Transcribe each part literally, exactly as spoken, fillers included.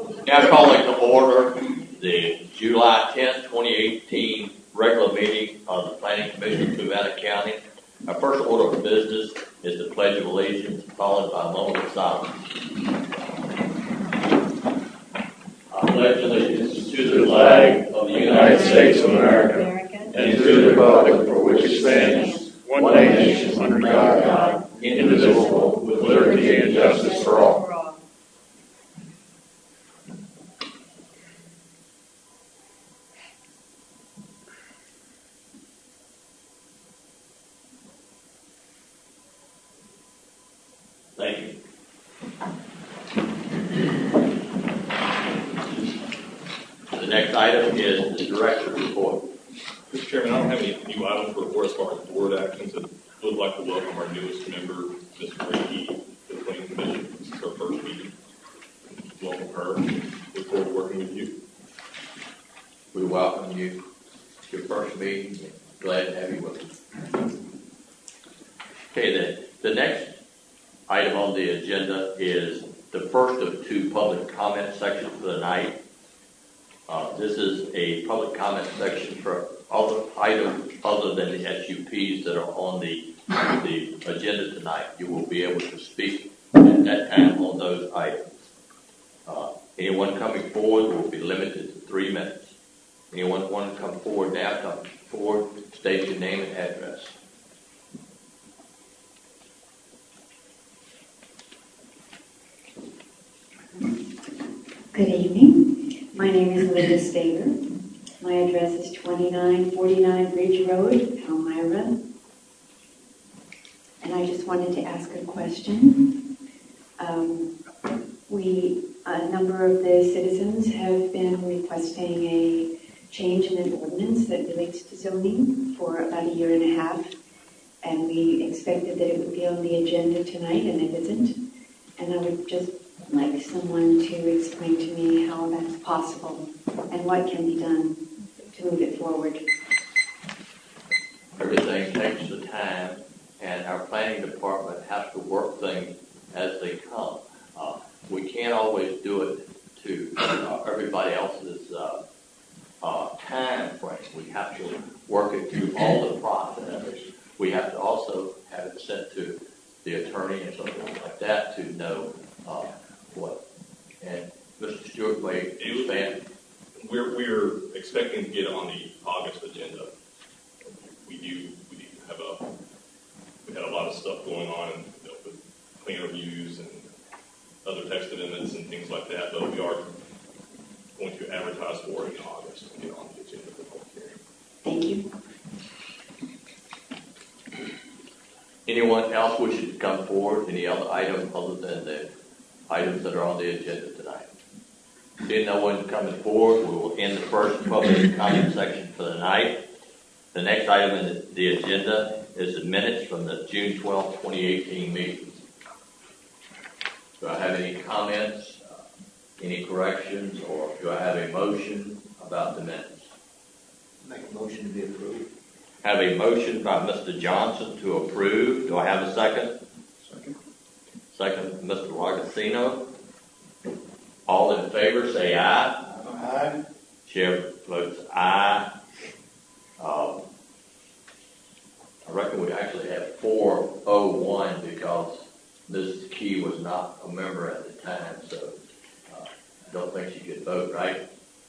Now calling to order the July tenth, twenty eighteen regular meeting of the Planning Commission of Nevada County. Our first order of business is the Pledge of Allegiance, followed by a moment of silence. I pledge allegiance to the flag of the United States of America and to the republic for which it stands, one nation under God, indivisible, with liberty and justice for all. Thank you. The next item is the director's report. Mister Chairman, I don't have any new items to report as far as board actions. I would like to welcome our newest member, Miz Grady, to the Planning Commission. This is her first meeting. Welcome her. Look forward to working with you. We welcome you to your first meeting. Glad to have you with us. Okay, the, the next item on the agenda is the first of two public comment sections for the night. Uh, this is a public comment section for other items other than the S U Ps that are on the, the agenda tonight. You will be able to speak at that time on those items. Uh, anyone coming forward will be limited to three minutes. Anyone want to come forward now, come forward, state your name and address. Good evening. My name is Linda Staver. My address is twenty-nine forty-nine Ridge Road, Palmyra. And I just wanted to ask a question. Um, we, a number of the citizens have been requesting a change in an ordinance that relates to zoning for about a year and a half. And we expected that it would be on the agenda tonight, and it isn't. And I would just like someone to explain to me how that's possible and what can be done to move it forward. Everything takes the time, and our planning department has to work things as they come. Uh, we can't always do it to uh, everybody else's uh, uh, time frame. We have to work it through all the process. We have to also have it sent to the attorney and something like that to know uh, what. And Mister Stewart may expand. We're, we're expecting to get on the August agenda. We do, we do have a, we had a lot of stuff going on, you know, with plan reviews and other text amendments and things like that, but we are going to advertise for it in August and get on the agenda for the public hearing. Thank you. Anyone else wishing to come forward? Any other item other than the items that are on the agenda tonight? Seeing no one coming forward, we will end the first public comment section for the night. The next item in the, the agenda is the minutes from the June twelfth, twenty eighteen meeting. Do I have any comments, uh, any corrections, or do I have a motion about the minutes? Make a motion to be approved. Have a motion by Mister Johnson to approve. Do I have a second? Second. Second, Mister Lagosino. All in favor, say aye. Aye. Chair votes aye. Um, I reckon we actually have four oh one because Missus Key was not a member at the time, so uh, I don't think she could vote, right?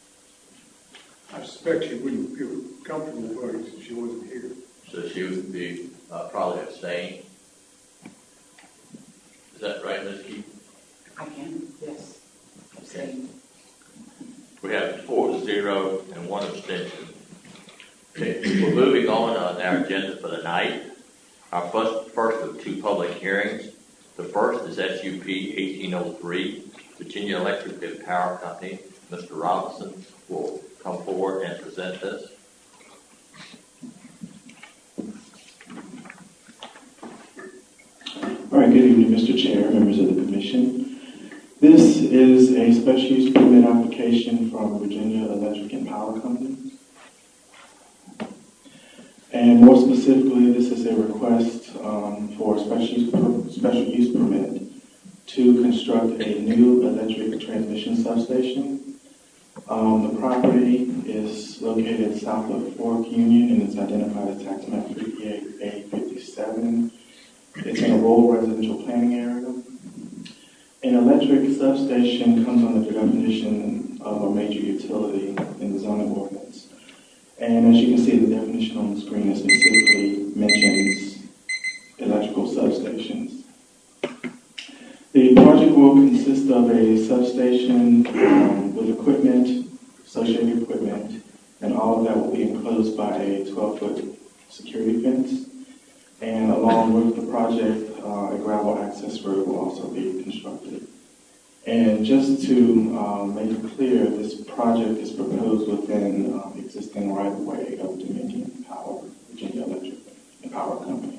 I suspect she wouldn't feel comfortable voting since she wasn't here. So she would be uh, probably abstained. Is that right, Miz Key? I can, yes. Okay. We have four zero and one abstention. Okay, we're moving on on our agenda for the night. Our first, first of two public hearings. The first is S U P eighteen oh three, Virginia Electric and Power Company. Mister Robinson will come forward and present this. All right, good evening, Mister Chair, members of the Commission. This is a special use permit application from Virginia Electric and Power Company. And more specifically, this is a request um, for a special use, special use permit to construct a new electric transmission substation. Um, the property is located south of Fork Union and is identified as tax map fifty-eight A fifty-seven. It's in a rural residential planning area. An electric substation comes under the definition of a major utility in the zoning ordinance. And as you can see, the definition on the screen is specifically mentions electrical substations. The project will consist of a substation um, with equipment, associated equipment, and all of that will be enclosed by a twelve-foot security fence. And along with the project, uh, a gravel access road will also be constructed. And just to um, make it clear, this project is proposed within uh, existing right-of-way of Dominion Power, Virginia Electric and Power Company.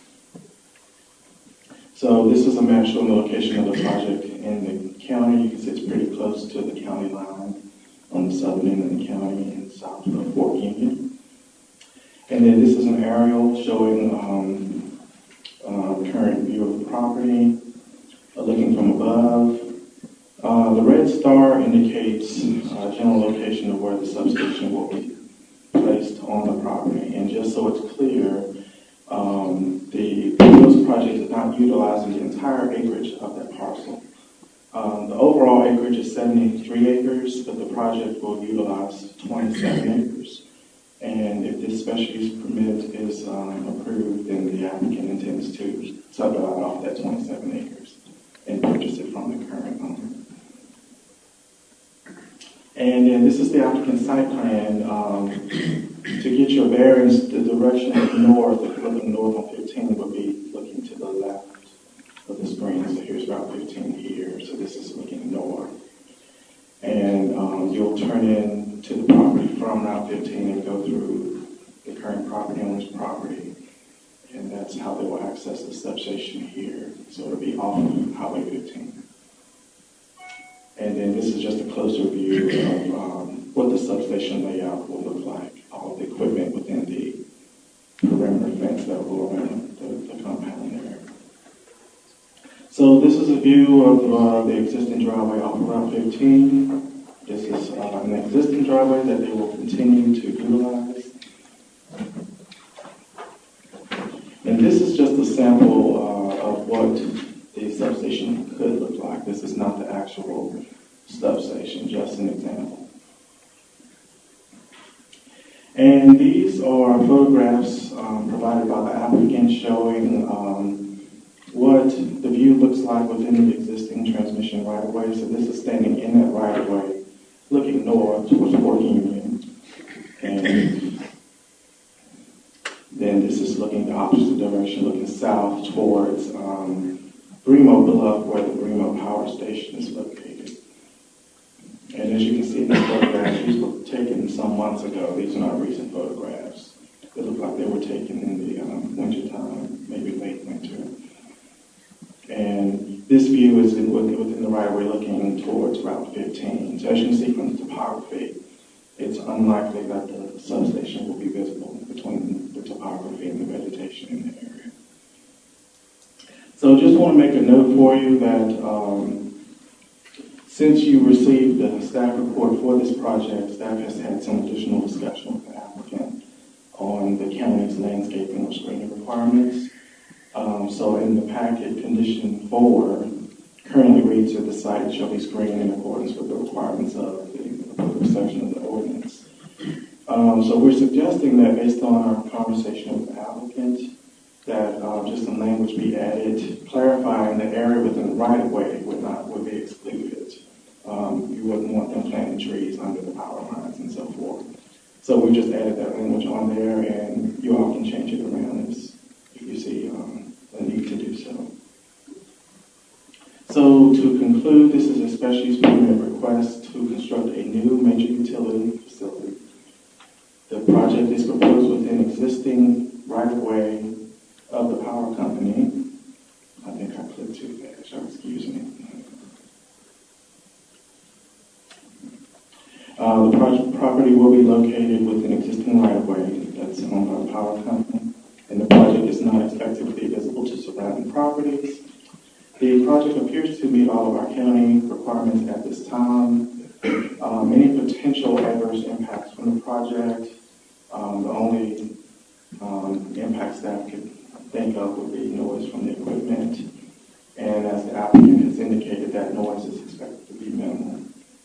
So this is a map showing the location of the project in the county. You can see it's pretty close to the county line on the southern end of the county and south of Fork Union. And then this is an aerial showing um, uh, the current view of the property, uh, looking from above. Uh, the red star indicates uh, general location of where the substation will be placed on the property. And just so it's clear, um, the proposed project is not utilizing the entire acreage of that parcel. Um, the overall acreage is seventy-three acres, but the project will utilize twenty-seven acres. And if this special use permit is um, approved, then the applicant intends to subdivide off that twenty-seven acres and purchase it from the current owner. And then this is the applicant's site plan. Um, to get your bearings, the direction of north, if you're looking north on fifteen, would be looking to the left of the screen. So here's Route fifteen here. So this is looking north. And um, you'll turn in to the property from Route fifteen and go through the current property owner's property. And that's how they will access the substation here. So it'll be off of Highway fifteen. And then this is just a closer view of um, what the substation layout will look like. All the equipment within the perimeter fence that will go around the, the compound there. So this is a view of uh, the existing driveway off of Route fifteen. This is uh, an existing driveway that they will continue to utilize. And this is just a sample uh, of what the substation could look like. This is not the actual substation, just an example. And these are photographs um, provided by the applicant showing um, what the view looks like within the existing transmission right-of-way. So this is standing in that right-of-way, looking north towards Fork Union. And then this is looking the opposite direction, looking south towards um, Bremo Bluff, where the Bremo Power Station is located. And as you can see in the photographs, these were taken some months ago. These are not recent photographs. They look like they were taken in the um, winter time, maybe late winter. And this view is in, within the right-of-way looking towards Route fifteen. So as you can see from the topography, it's unlikely that the substation will be visible between the topography and the vegetation in the area. So just want to make a note for you that um, since you received the staff report for this project, staff has had some additional discussion with the applicant on the county's landscaping or screening requirements. Um, so in the packet, condition four currently reads that the site shall be screened in accordance with the requirements of the approved section of the ordinance. Um, so we're suggesting that based on our conversation with the applicant, that uh, just some language be added, clarifying the area within the right-of-way would not would be excluded. Um, you wouldn't want them planting trees under the power lines and so forth. So we just added that language on there, and you all can change it around as if you see um, a need to do so. So to conclude, this is a special use permit request to construct a new major utility facility. The project is proposed within existing right-of-way of the power company. I think I clicked too fast, so excuse me. Uh, the project property will be located within existing right-of-way that's owned by the power company, and the project is not expected to be visible to surrounding properties. The project appears to meet all of our county requirements at this time. Um, any potential adverse impacts from the project, um, the only um, impact staff could think of would be noise from the equipment. And as the applicant has indicated, that noise is expected to be minimal.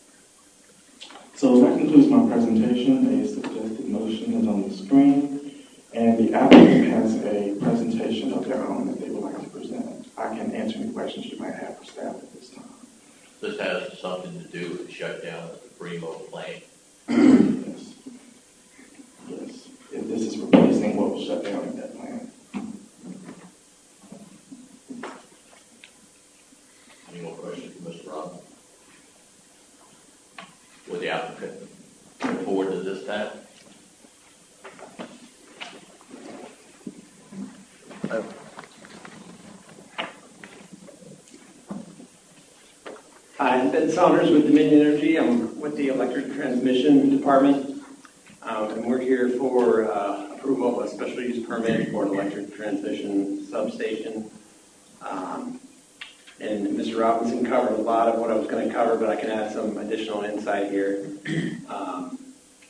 So that concludes my presentation. A suggested motion is on the screen, and the applicant has a presentation of their own that they would like to present. I can answer any questions you might have for staff at this time. This has something to do with the shutdown of the Bremo plant. Yes. Yes. If this is replacing what was shut down at that plant. Any more questions for Mister Robbins? Would the applicant come forward to this time? Hi, I'm Ben Saunders with Dominion Energy. I'm with the Electric Transmission Department, um, and we're here for uh, approval of a special use permit for an electric transmission substation. Um, and Mister Robinson covered a lot of what I was going to cover, but I can add some additional insight here. Um,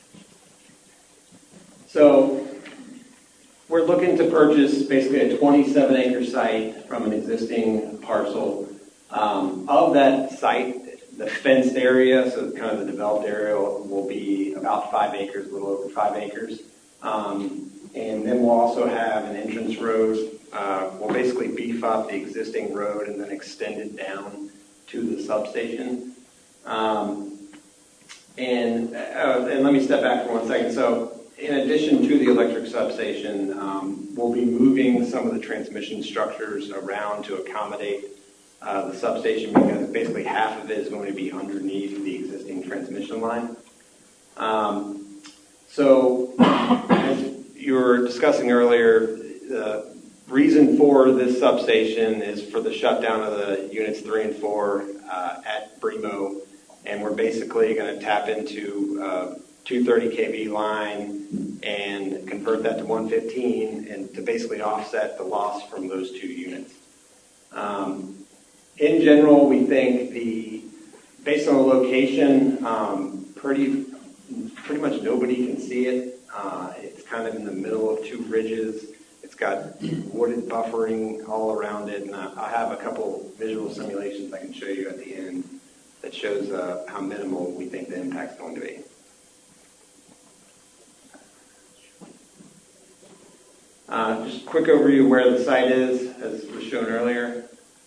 so we're looking to purchase basically a twenty-seven acre site from an existing parcel. Um, of that site, the fenced area, so kind of the developed area, will be about five acres, a little over five acres. Um, and then we'll also have an entrance road. Uh, we'll basically beef up the existing road and then extend it down to the substation. Um, and, uh, and let me step back for one second. So in addition to the electric substation, um, we'll be moving some of the transmission structures around to accommodate Uh, the substation, because basically half of it is going to be underneath the existing transmission line. Um, so, as you were discussing earlier, the reason for this substation is for the shutdown of the units three and four uh, at Bremo, and we're basically going to tap into uh, two thirty K V line and convert that to one fifteen, and to basically offset the loss from those two units. Um, In general, we think the, based on the location, um, pretty, pretty much nobody can see it. Uh, it's kind of in the middle of two ridges. It's got wooded buffering all around it, and I, I have a couple visual simulations I can show you at the end that shows uh, how minimal we think the impact's going to be. Uh, just a quick overview of where the site is, as was shown earlier.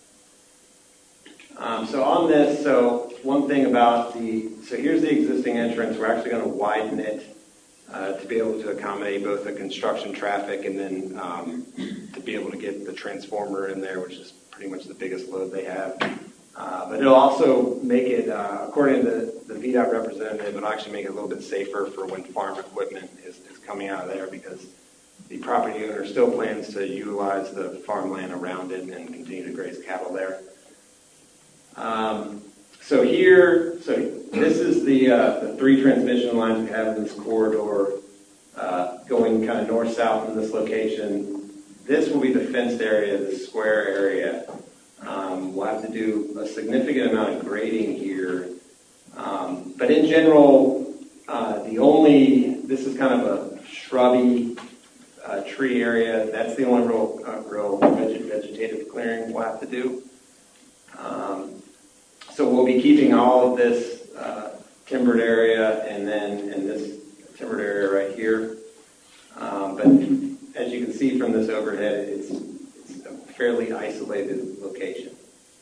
Um, so on this, so one thing about the, so here's the existing entrance. We're actually going to widen it uh, to be able to accommodate both the construction traffic and then um, to be able to get the transformer in there, which is pretty much the biggest load they have. Uh, but it'll also make it, uh, according to the, the V DOT representative, it'll actually make it a little bit safer for when farm equipment is, is coming out of there, because the property owner still plans to utilize the farmland around it and continue to graze cattle there. Um, so here, so this is the, uh, the three transmission lines we have in this corridor, uh, going kind of north-south in this location. This will be the fenced area, the square area. Um, we'll have to do a significant amount of grading here. Um, but in general, uh, the only, this is kind of a shrubby uh, tree area. That's the only real, uh, real veg vegetative clearing we'll have to do. Um, so we'll be keeping all of this uh, timbered area and then and this timbered area right here. Um, but as you can see from this overhead, it's, it's a fairly isolated location.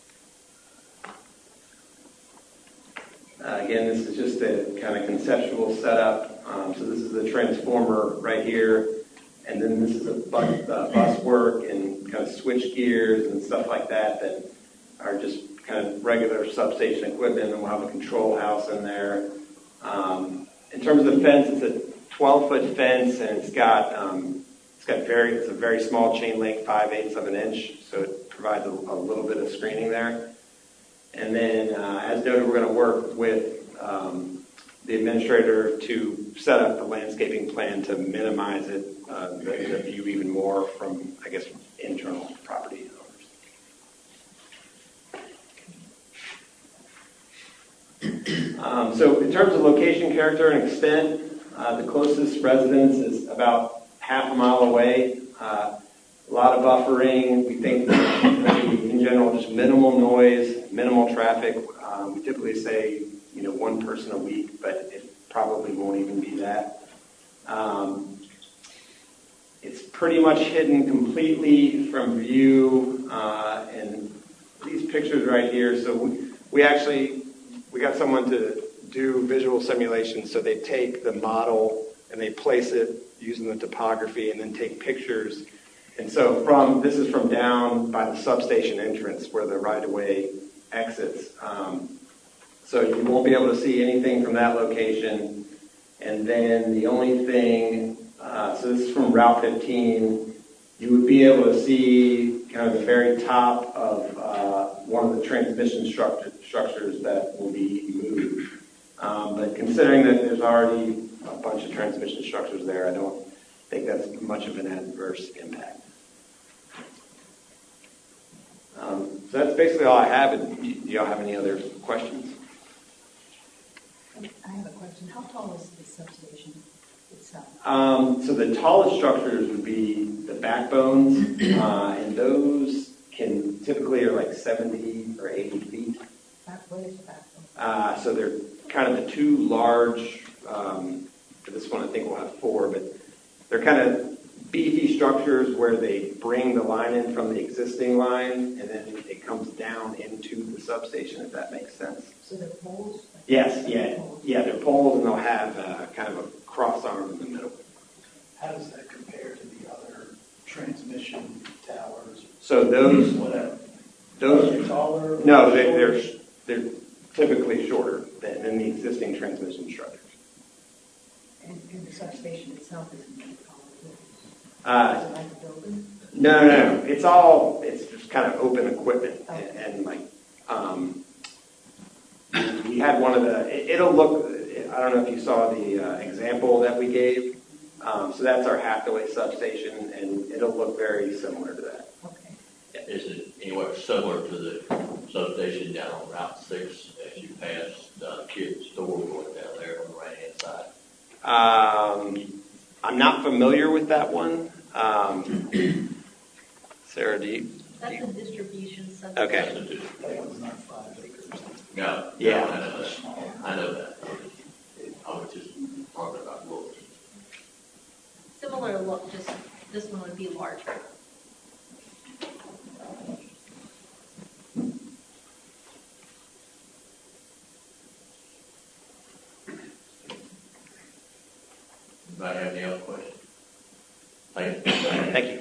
Uh, again, this is just a kind of conceptual setup. Um, so this is the transformer right here, and then this is a bus, uh, bus work and kind of switch gears and stuff like that that are just kind of regular substation equipment, and we'll have a control house in there. Um, in terms of the fence, it's a twelve foot fence, and it's got um, it's got very it's a very small chain link, five eighths of an inch, so it provides a, a little bit of screening there. And then, uh, as noted, we're going to work with um, the administrator to set up the landscaping plan to minimize it, uh, the, the view even more from, I guess, internal property owners. Um, so in terms of location, character, and extent, uh, the closest residence is about half a mile away. Uh, a lot of buffering. We think that in general, just minimal noise, minimal traffic. Um, we typically say, you know, one person a week, but it probably won't even be that. Um, it's pretty much hidden completely from view, uh, and these pictures right here. So we, we actually, we got someone to do visual simulations. So they take the model and they place it using the topography and then take pictures. And so from, this is from down by the substation entrance where the right-of-way exits. Um, so you won't be able to see anything from that location. And then the only thing, uh, so this is from Route fifteen, you would be able to see kind of the very top of uh, one of the transmission structure, structures that will be moved. Um, but considering that there's already a bunch of transmission structures there, I don't think that's much of an adverse impact. Um, so that's basically all I have. And do y'all have any other questions? I have a question. How tall is the substation itself? Um, so the tallest structures would be the backbones, uh, and those can typically are like seventy or eighty feet. What is the backbone? Uh, so they're kind of the two large, um, for this one I think we'll have four, but they're kind of beefy structures where they bring the line in from the existing line and then it comes down into the substation, if that makes sense. So they're poles? Like Yes, yeah, poles. yeah, they're poles and they'll have uh, kind of a cross arm in the middle. How does that compare to the other transmission towers? So those, Whatever. those, Are they taller? no, they, they're they're typically shorter than, than the existing transmission structures. And, and the substation itself isn't that tall? Uh, Is it like a building? No, no, no. It's all, it's just kind of open equipment. And, and like, um, we had one of the, it, it'll look, I don't know if you saw the uh, example that we gave. Um, so that's our Hathaway substation, and it'll look very similar to that. Okay. Is it anywhere similar to the substation down on Route six as you pass the kid's store going down there on the right-hand side? Um, I'm not familiar with that one. Um, Sarah, do you? That's a distribution substation. Okay. That one's not five acres. No. Yeah. No, I know that. I know that. I was just talking about Wilson. Similar look, just this one would be larger. Anybody have any other questions? Thank you. Thank you.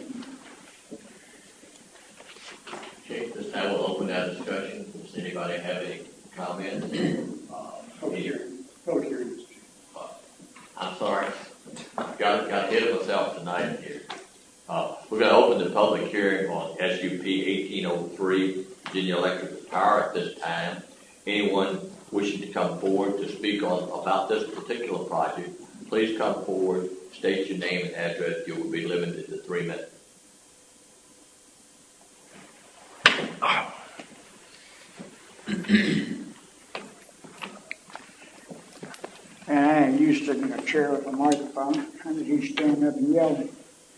Okay, this time we'll open that discussion. Does anybody have any comments? Public hearing. Public hearing. Uh, I'm sorry. Got, got ahead of myself tonight here. Uh, we're going to open the public hearing on S U P eighteen oh three, Virginia Electric Power at this time. Anyone wishing to come forward to speak on about this particular project, please come forward, state your name and address. You will be limited to three minutes. And I ain't used to sitting in a chair with a microphone. I'm used to standing up and yelling.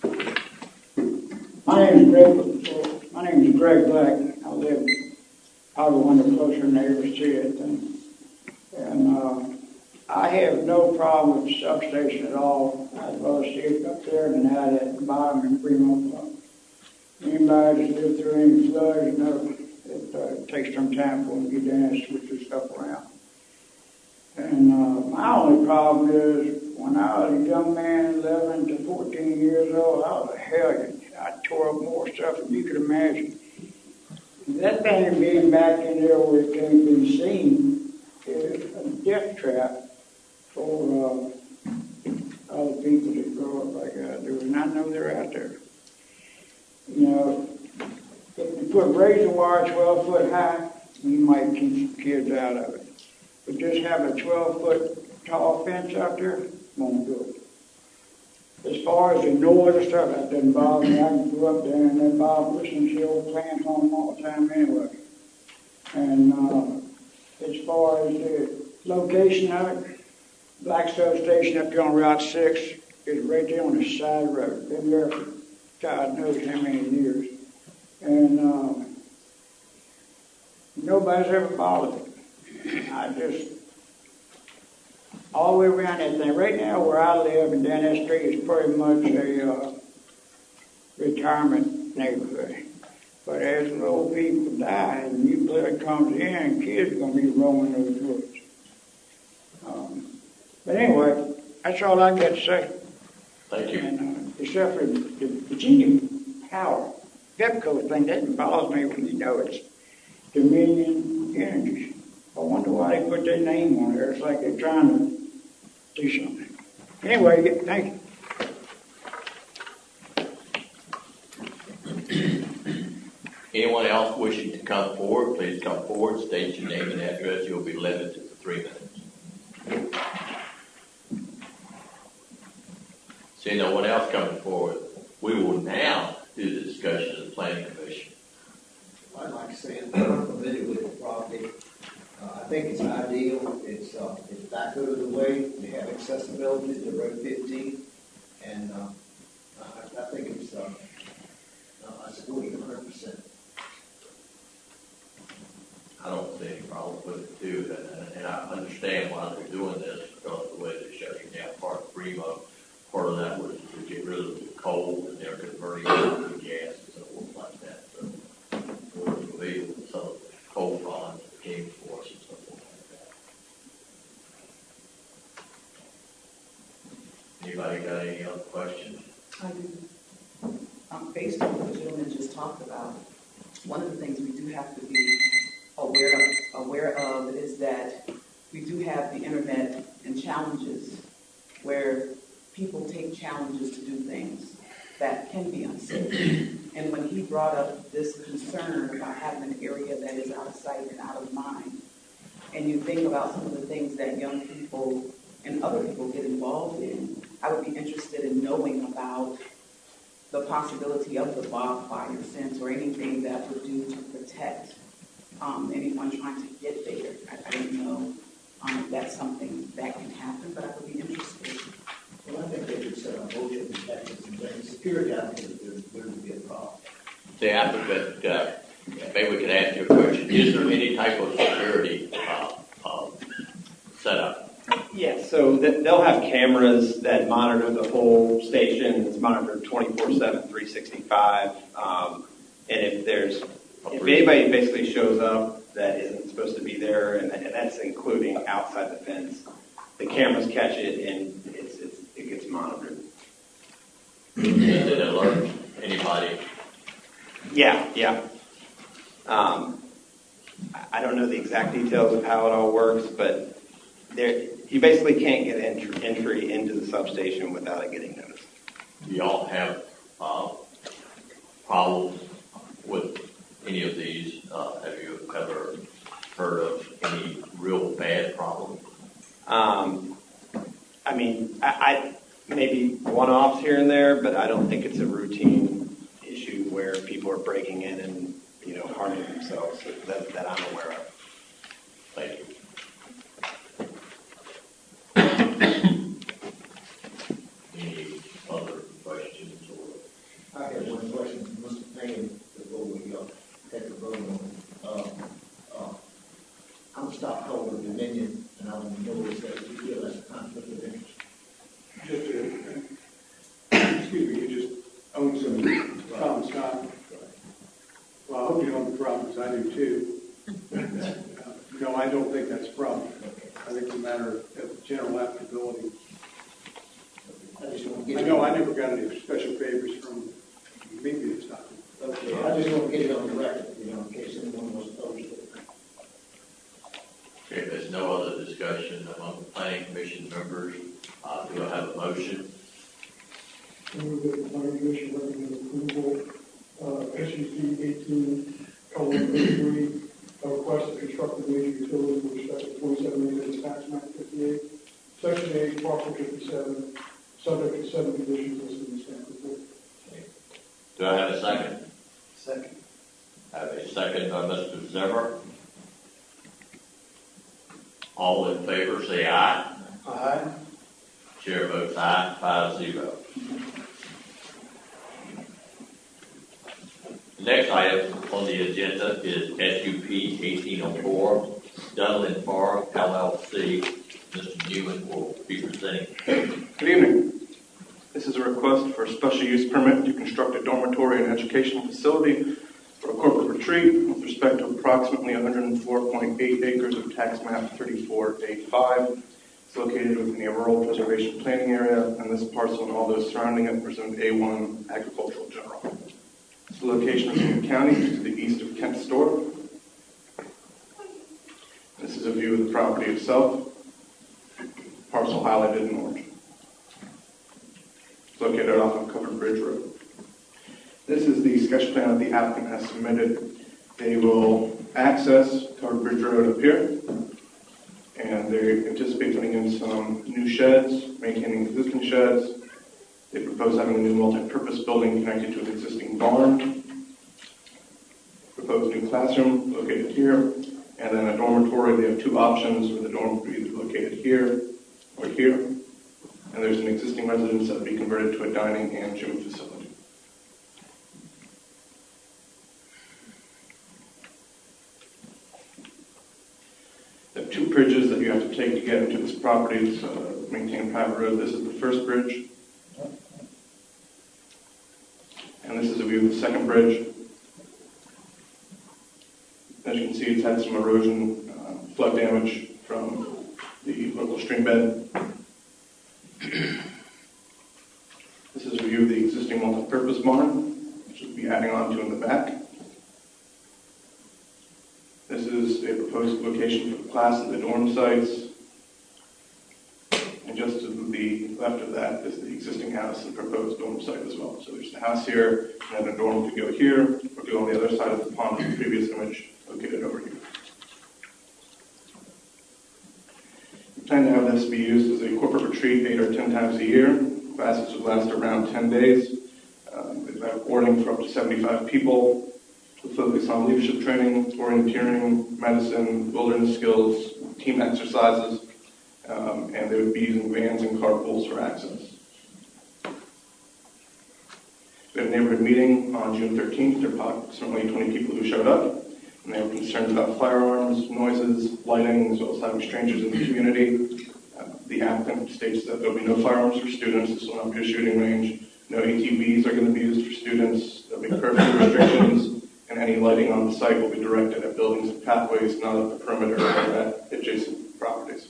My name is Greg. My name is Greg Black. I live probably one of the closer neighbors to it, and, and uh, I have no problem with the substation at all. I'd rather see it up there than out at the bottom in Fremont Park. Anybody that's lived through any floods know it uh, takes some time for them to get down and switch their stuff around. And uh, my only problem is when I was a young man, eleven to fourteen years old, I was a hellion. I tore up more stuff than you could imagine. That thing being back in there where it can't be seen is a death trap for uh, other people that grow up like I do, and I know they're out there. You know, if you put razor wire twelve foot high, you might keep kids out of it. But just have a twelve foot tall fence out there, won't do it. As far as the noise and stuff, that doesn't bother me. I can go up there and then Bob listens to the old plant home all the time anyway. And uh, as far as the location of it, Blackstone Station up here on Route six is right there on the side of the road. Been there for God knows how many years. And um, nobody's ever bothered it. I just, all the way around that thing. Right now where I live and down that street is pretty much a uh, retirement neighborhood. But as the old people die and new blood comes in, kids are going to be roaming those woods. Um, but anyway, that's all I got to say. Thank you. And, uh, except for the Virginia Power, Pepco thing, that bothers me when you know it's Dominion Energy. I wonder why they put their name on there. It's like they're trying to do something. Anyway, thank you. Anyone else wishing to come forward, please come forward, state your name and address. You'll be limited to three minutes. See no one else coming forward. We will now do the discussion of the Planning Commission. I'd like to say I'm familiar with the property. Uh, I think it's ideal. It's uh, it's back out of the way. We have accessibility to Road fifteen, and uh, I, I think it's uh, uh, I support it one hundred percent. I don't see any problem with it too, and, and I understand why they're doing this because of the way they're shutting down part of Primo. Part of that was to get rid of the coal, and they're converting it to gas and so forth like that. So we're familiar with some of the coal ponds that came for us and so forth like that. Anybody got any other questions? I do. Um, based on what the gentleman just talked about, one of the things we do have to be aware of, aware of is that we do have the internet and challenges where people take challenges to do things that can be unsafe. And when he brought up this concern about having an area that is out of sight and out of mind, and you think about some of the things that young people and other people get involved in, I would be interested in knowing about the possibility of the bog fire fence or anything that would do to protect um, anyone trying to get there. I, I don't know um, if that's something that can happen, but I would be interested. Well, I think they should set up motion detectors and things. Security out there, there wouldn't be a problem. The applicant, uh, maybe we can ask you a question. Is there any type of security uh, uh, setup? Yeah, so th- they'll have cameras that monitor the whole station. It's monitored twenty-four seven, three sixty-five. Um, and if there's, if anybody basically shows up that isn't supposed to be there, and, and that's including outside the fence, the cameras catch it and it's, it's, it gets monitored. Does it alert anybody? Yeah, yeah. Um, I don't know the exact details of how it all works, but there, you basically can't get entry, entry into the substation without it getting noticed. Do y'all have uh, problems with any of these? Uh, have you ever heard of any real bad problems? Um, I mean, I, I maybe one-offs here and there, but I don't think it's a routine issue where people are breaking in and, you know, harming themselves that, that I'm aware of. Thank you. Any other questions? Or? I have one question for Mister Payne before we uh, take a vote on it. Uh, uh, I'm a stockholder of Dominion, and I want to know is that you feel that's a conflict of interest. Just to, excuse me, you just own some common stock. Well, I hope you don't have a problem, because I do too. Uh, no, I don't think that's a problem. I think it's a matter of general applicability. I just want to get I know I never got any special favors from me being stock. Okay, I just want to get it on the record, you know, in case anyone was opposed to it. Okay, there's no other discussion among the Planning Commission members. Uh, do I have a motion? I move that the Planning Commission recommend approval, uh, S U C eighteen, colon, three, a request to construct the major utility with respect to twenty-seven acres of tax map fifty-eight, section eight, parcel fifty-seven, subject to seven conditions listed in the staff report. Okay. Do I have a second? Second. I have a second by Mister Zimmer. All in favor, say aye. Aye. Chair votes aye, five zero. The next item on the agenda is S U P eighteen oh four, Dunlin Farm L L C. Mister Newman will be presenting. Good evening. This is a request for a special use permit to construct a dormitory and educational facility for a corporate retreat with respect to approximately one hundred four point eight acres of tax map thirty-four A five. It's located within a rural preservation planning area, and this parcel and all those surrounding it are zoned A one agricultural general. The location is in the county, to the east of Kent Store. This is a view of the property itself. Parcel highlighted in orange. It's located off of Covered Bridge Road. This is the sketch plan that the applicant has submitted. They will access Covered Bridge Road up here, and they anticipate putting in some new sheds, maintaining existing sheds. They propose having a new multi-purpose building connected to an existing barn. Proposed new classroom located here, and then a dormitory. They have two options, where the dormitory is located here or here. And there's an existing residence that will be converted to a dining and gym facility. There are two bridges that you have to take to get into this property to uh, maintain a private road. This is the first bridge. And this is a view of the second bridge. As you can see, it's had some erosion, uh, flood damage from the local stream bed. This is a view of the existing multi-purpose barn, which we'll be adding on to in the back. This is a proposed location for the class and the dorm sites. And just to the left of that is the existing house and proposed dorm site as well. So there's the house here, and then the dorm could go here, or go on the other side of the pond in the previous image, located over here. We plan to have this be used as a corporate retreat eight or ten times a year. Classes would last around ten days. Um, we have boarding for up to seventy-five people. We'll focus on leadership training, orienteering, medicine, wilderness skills, team exercises, um, and they would be using vans and carpools for access. We had a neighborhood meeting on June thirteenth. There were approximately twenty people who showed up, and they were concerned about firearms, noises, lighting, as well as having strangers in the community. Uh, the applicant states that there will be no firearms for students. This will not be a shooting range. No A T Vs are going to be used for students. There will be curfew restrictions, and any lighting on the site will be directed at buildings and pathways, not at the perimeter or at adjacent properties.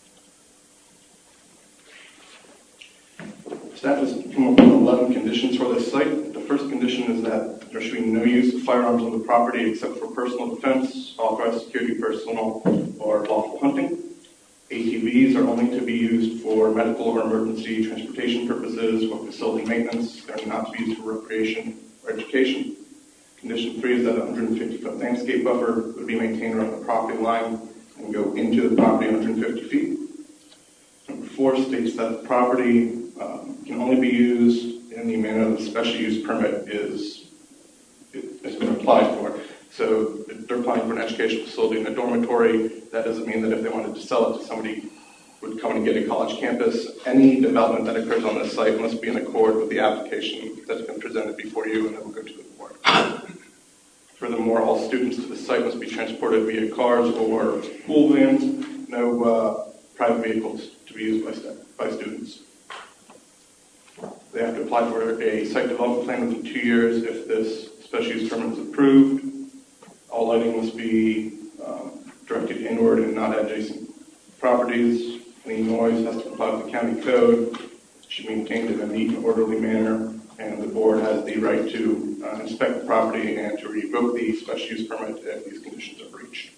Staff has come up with eleven conditions for this site. The first condition is that there should be no use of firearms on the property except for personal defense, authorized security personnel, or lawful hunting. A T Vs are only to be used for medical or emergency transportation purposes or facility maintenance. They're not to be used for recreation or education. Condition three is that a one hundred fifty foot landscape buffer would be maintained around the property line and go into the property one hundred fifty feet. Number four states that the property um, can only be used in the manner that the special use permit is has been applied for. So if they're applying for an educational facility in a dormitory, that doesn't mean that if they wanted to sell it to somebody who would come and get a college campus, any development that occurs on this site must be in accord with the application that's been presented before you, and it will go to the board. Furthermore, all students to the site must be transported via cars or pool vans, no uh, private vehicles to be used by, st- by students. They have to apply for a site development plan within two years if this special use permit is approved. All lighting must be um, directed inward and not adjacent properties. Any noise has to comply with the county code. It should be maintained in a neat and orderly manner, and the board has the right to uh, inspect the property and to revoke the special use permit if these conditions are breached.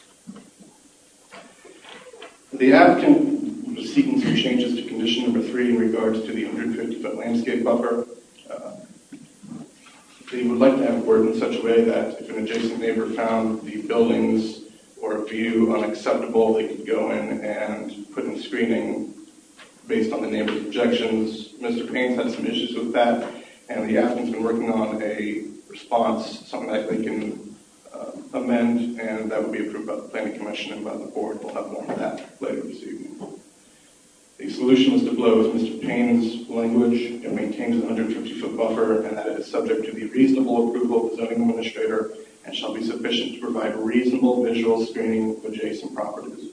The applicant was seeking some changes to condition number three in regards to the one hundred fifty foot landscape buffer. Uh, they would like to have it worded in such a way that if an adjacent neighbor found the buildings or a view unacceptable, they could go in and put in screening based on the neighbor's objections. Mister Payne's had some issues with that, and the applicant's been working on a response, something that they can uh, amend, and that would be approved by the Planning Commission and by the board. We'll have more of that later this evening. The solution was to blow with Mister Payne's language. It maintains a one hundred fifty foot buffer, and that it is subject to the reasonable approval of the zoning administrator and shall be sufficient to provide reasonable visual screening of adjacent properties.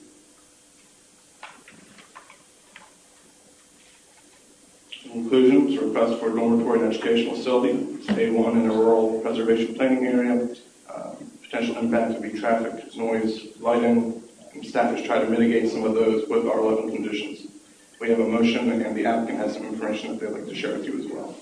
In conclusion, it's a request for a dormitory and educational facility. It's A one in a rural preservation planning area. Uh, potential impact would be traffic, noise, lighting, and staff has tried to mitigate some of those with R eleven conditions. We have a motion, and the applicant has some information that they'd like to share with you as well.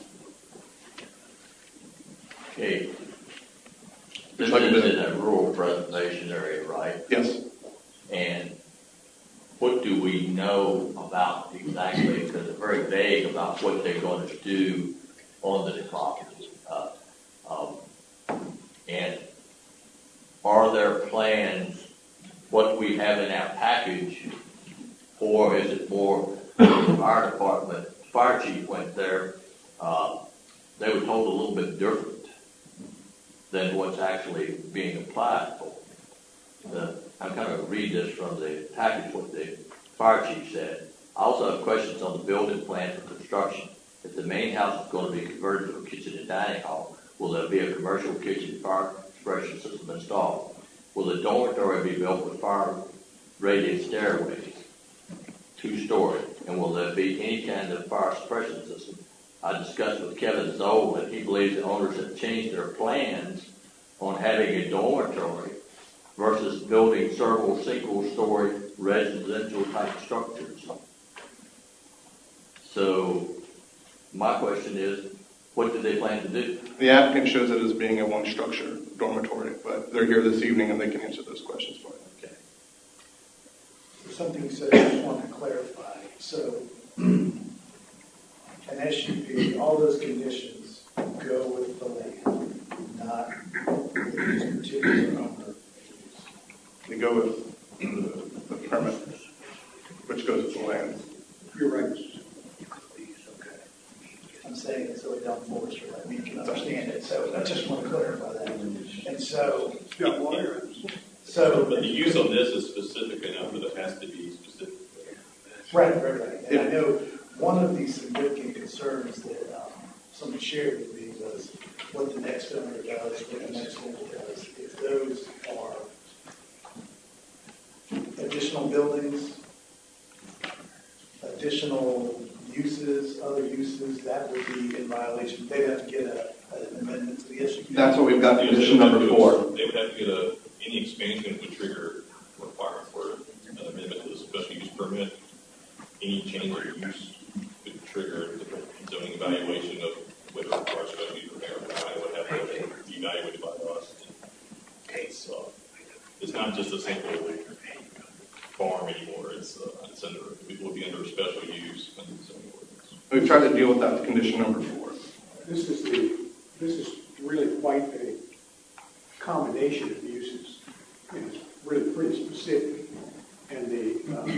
Okay. This is in a rural preservation area, right? Yes. And what do we know about exactly, because it's very vague about what they're going to do on the property. Uh, um, and are there plans, what we have in our package, or is it more the fire department, fire chief went there, uh, they were told a little bit different than what's actually being applied for. The, I'm kind of read this from the package, what the fire chief said. I also have questions on the building plan for construction. If the main house is going to be converted to a kitchen and dining hall, will there be a commercial kitchen fire suppression system installed? Will the dormitory be built with fire rated stairways, two-story? And will there be any kind of fire suppression system? I discussed with Kevin Zoll that he believes the owners have changed their plans on having a dormitory versus building several single-story residential type structures. So my question is, what do they plan to do? The applicant shows it as being a one-structure dormitory, but they're here this evening and they can answer those questions for you. Okay. Something you said, I just want to clarify. So, an S U P, all those conditions go with the land, not with this particular owner. They go with the, the permit, which goes with the land. You're right. I'm saying it so we don't force or that we can understand it. So I just want to clarify that. And so, so but the use on this is specific enough that it has to be specific. Right, right, right. And I know one of the significant concerns that um, somebody shared with me was what the next owner does, what the next owner does. If those are additional buildings, additional uses, other uses, that would be in violation. They'd have to get a, an amendment to the S U P. That's what we've got in condition number four. They would have to get a, any expansion would trigger requirement for an amendment to the special use permit. Any change of use could trigger the zoning evaluation of whether it requires special use permit or not. It would have to be evaluated by us. So it's not just a simple farm anymore. It's, uh, it's under, it will be under a special use under the zoning ordinance. We've tried to deal with that with condition number four. This is the, this is really quite a combination of uses. And it's really pretty specific. And the, uh,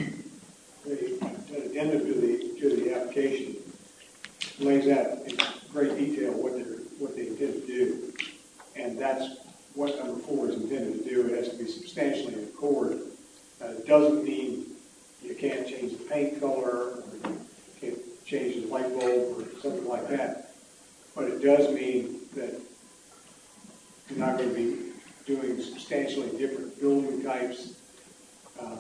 the addendum to the, to the application lays out in great detail what they're, what they intend to do. And that's what number four is intended to do. It has to be substantially in accord. Uh, it doesn't mean you can't change the paint color, or you can't change the light bulb, or something like that. But it does mean that you're not going to be doing substantially different building types. Uh,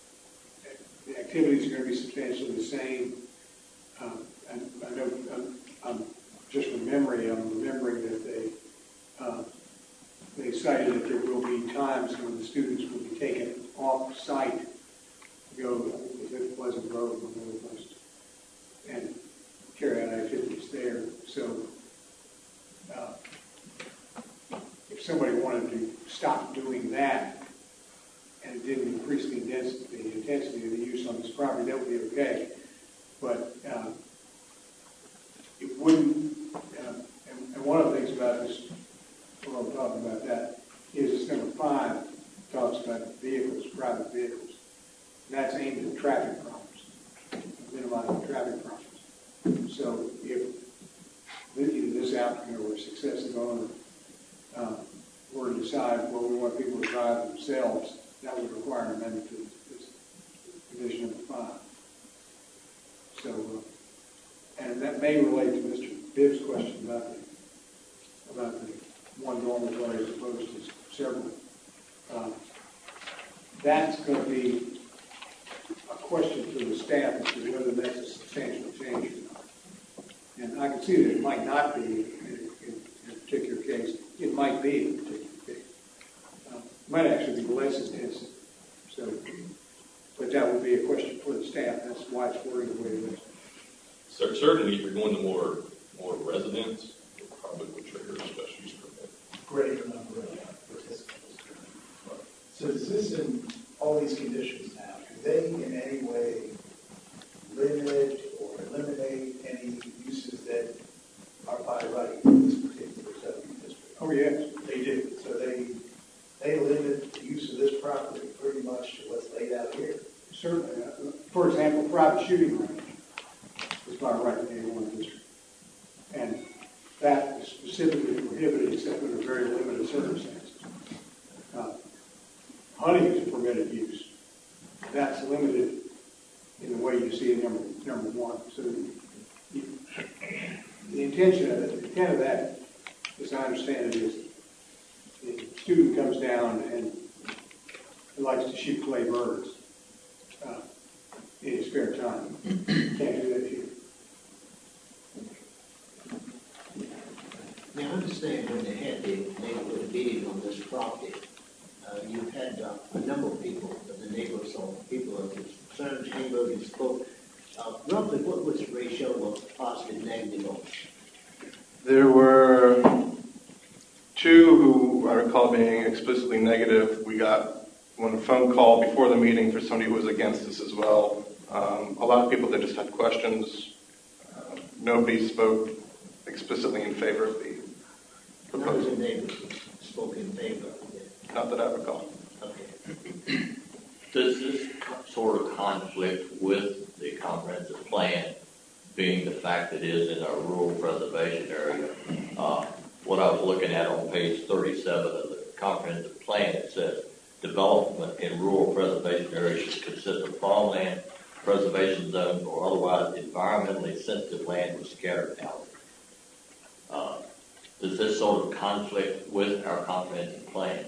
the activities are going to be substantially the same. Um, and I know, I'm, I'm just from memory, I'm remembering that they uh, they cited that there will be times when the students will be taken off site to go to Pleasant Grove or another place and carry out activities there. So uh, if somebody wanted to stop doing that and it didn't increase the intensity, the intensity of the use on this property, that would be okay. But uh, it wouldn't, uh, and, and one of the things about this, what I'm talking about that, is it's number five talks about vehicles, private vehicles. And that's aimed at traffic problems, minimizing traffic problems. So if either this applicant or a successive owner uh, were to decide where we want people to drive themselves, that would require an amendment to this condition number five. So, uh, and that may relate to Mister Bibb's question about the, about the one dormitory as opposed to several. Uh, that's going to be a question for the staff as to whether that's a substantial change or not. And I can see that it might not be in, in, in a particular case. It might be in a particular case. Uh, might actually be less intensive. So, but that would be a question for the staff. That's why it's worded the way it is. So certainly, if you're going to more more residents, it probably would trigger a special use permit. Greater number of participants. So does this, in all these conditions now, do they in any way limit or eliminate any uses that are by right in this particular zoning district? Oh, yes. They do. So they they limit the use of this property pretty much to what's laid out here. Certainly. Uh, for example, private shooting range is by right in the A one district. And that is specifically prohibited except under very limited circumstances. Uh, hunting is a permitted use. That's limited in the way you see in number, number one. So you, the intention of it, the intent of that, as I understand it, is the student comes down and likes to shoot clay birds uh, in his spare time. Can't do that here. Now, I understand when they had the neighborhood meeting on this property, uh, you had uh, a number of people, the neighbors, or people of concerns came over and spoke. Uh, roughly, what was the ratio of positive, negative votes? There were two who I recall being explicitly negative. We got one phone call before the meeting for somebody who was against us as well. Um, a lot of people that just had questions. Uh, nobody spoke explicitly in favor of the None of the neighbors spoke in favor of it. Not that I recall. Okay. Does this sort of conflict with the comprehensive plan, being the fact that it is in a rural preservation area? Uh, what I was looking at on page thirty-seven of the comprehensive plan, it says development in rural preservation areas should consist of farmland, preservation zones, or otherwise environmentally sensitive land with scattered houses. Uh, does this sort of conflict with our comprehensive plan?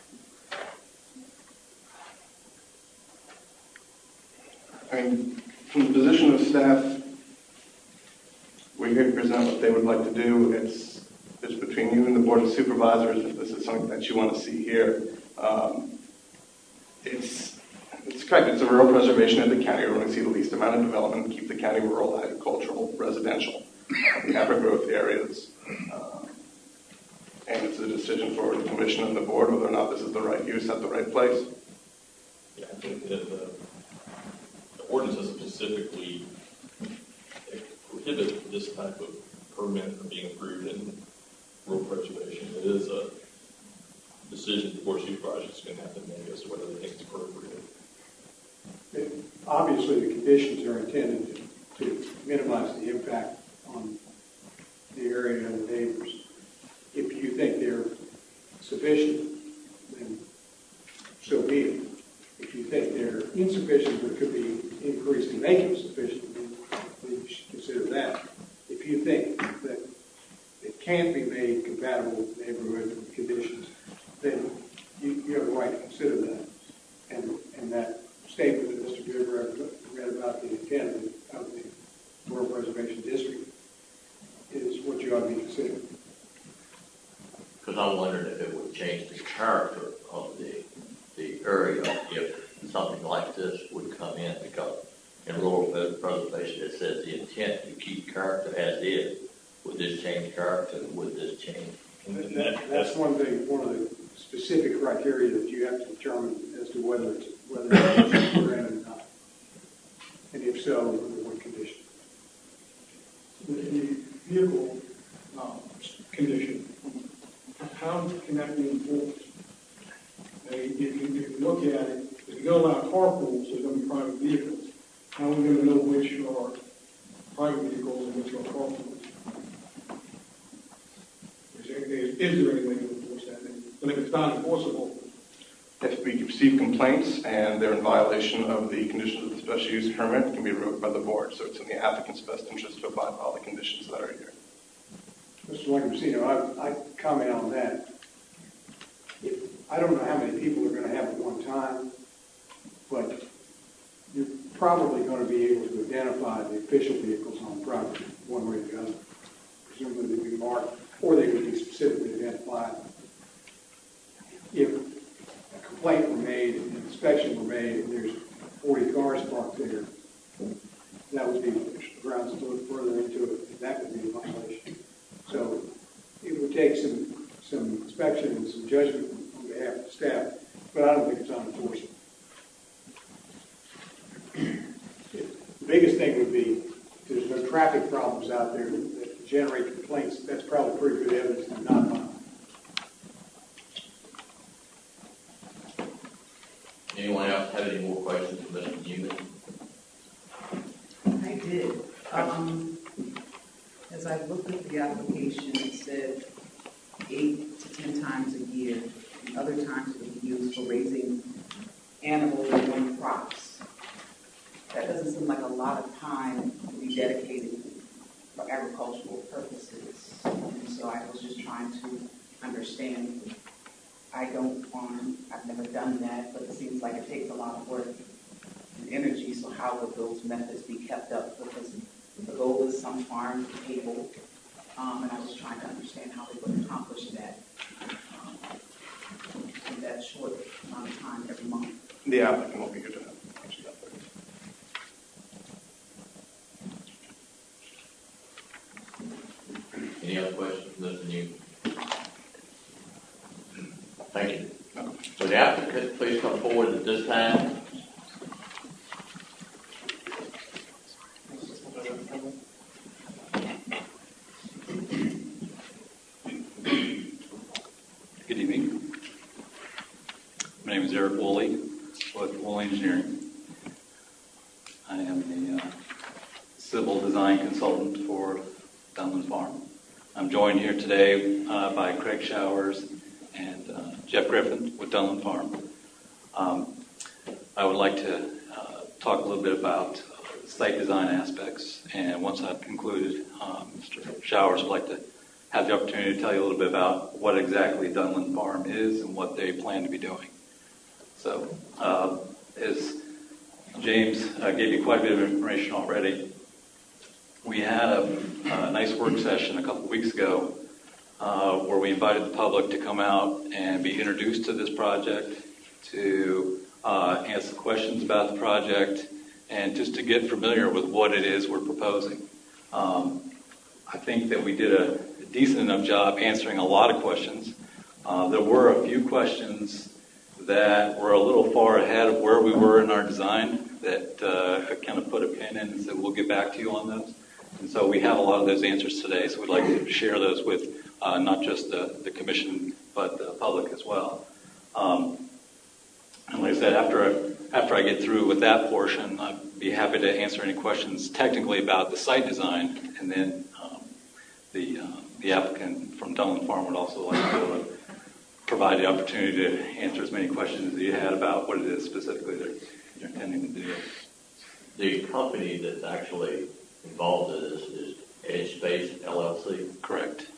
I mean, from the position of staff, we're here to present what they would like to do. It's, it's between you and the Board of Supervisors if this is something that you want to see here. Um, it's, it's correct. It's a rural preservation of the county. We're going to see the least amount of development, keep the county rural, agricultural, residential, the growth areas. Uh, and it's a decision for the commission and the board whether or not this is the right use at the right place. Yeah, I think that the, the ordinance doesn't specifically prohibit this type of permit from being approved in rural preservation. It is a decision the board of supervisors is going to have to make as to whether they think it's appropriate. It, obviously, the conditions are intended to, to minimize the impact on the area and the neighbors. If you think they're sufficient, then so be it. If you think they're insufficient but could be increased to make them sufficient, then you should consider that. If you think that it can't be made compatible with neighborhood conditions, then you, you have a right to consider that. And, and that statement that Mister Bieber read about the intent of the Rural Preservation District is what you ought to be considering. Because I wondered if it would change the character of the the area if something like this would come in, because in rural preservation it says the intent to keep character as is. Would this change character? Would this change? And that, that's one thing, one of the specific criteria that you have to determine as to whether it's whether it's granted or not, and if so, under what condition. The vehicle um, condition, how can that be enforced? Uh, if, you, if you look at it, if you're going to allow carpools, there's going to be private vehicles. How are we going to know which are private vehicles and which are carpools? Is there, is, is there any way to enforce that? And And if it's not enforceable, If we receive complaints and they're in violation of the conditions of the special use permit, it can be revoked by the board. So it's in the applicant's best interest to abide by all the conditions that are here. Mister Lagosino, I, I comment on that. If, I don't know how many people are going to have at one time, but you're probably going to be able to identify the official vehicles on the property one way or the other. Presumably they'd be marked, or they would be specifically identified. If a complaint were made, an inspection were made, and there's forty cars parked there, that would be grounds to look further into it. That would be a violation. So it would take some some inspection and some judgment on behalf of the staff, but I don't think it's unenforceable. The biggest thing would be if there's no traffic problems out there that generate complaints. That's probably pretty good evidence to not mind. Anyone else have any more questions for Mister Newman? I did. Um, as I looked at the application, it said eight to ten times a year, and other times it would be used for raising animals and growing crops. That doesn't seem like a lot of time to be dedicated for agricultural purposes. And so I was just trying to understand. I don't farm, I've never done that, but it seems like it takes a lot of work and energy, so how would those methods be kept up? Because the goal is some farm able, um, and I was trying to understand how they would accomplish that um, in that short amount of time every month. The applicant will be here to answer that. Any other questions, Mister Newman? Thank you. Would the applicant please come forward at this time? Good evening. My name is Eric Woolley with Woolley Engineering. I am a uh, civil design consultant for Dunland Farm. I'm joined here today uh, by Craig Showers and uh, Jeff Griffin with Dunland Farm. Um, I would like to uh, talk a little bit about uh, site design aspects, and once I've concluded, um, Mister Showers would like to have the opportunity to tell you a little bit about what exactly Dunland Farm is and what they plan to be doing. So, uh, as James uh, gave you quite a bit of information already, we had a, a nice work session a couple of weeks ago Uh, where we invited the public to come out and be introduced to this project, to uh, answer questions about the project, and just to get familiar with what it is we're proposing. Um, I think that we did a decent enough job answering a lot of questions. Uh, there were a few questions that were a little far ahead of where we were in our design that uh, I kind of put a pin in and said we'll get back to you on those. And so we have a lot of those answers today, so we'd like to share those with Uh, not just the, the commission, but the public as well. Um, and like I said, after I, after I get through with that portion, I'd be happy to answer any questions technically about the site design, and then um, the uh, the applicant from Dunland Farm would also like to uh, provide the opportunity to answer as many questions as you had about what it is specifically that you're intending to do. The company that's actually involved in this is Edge Space L L C? Correct.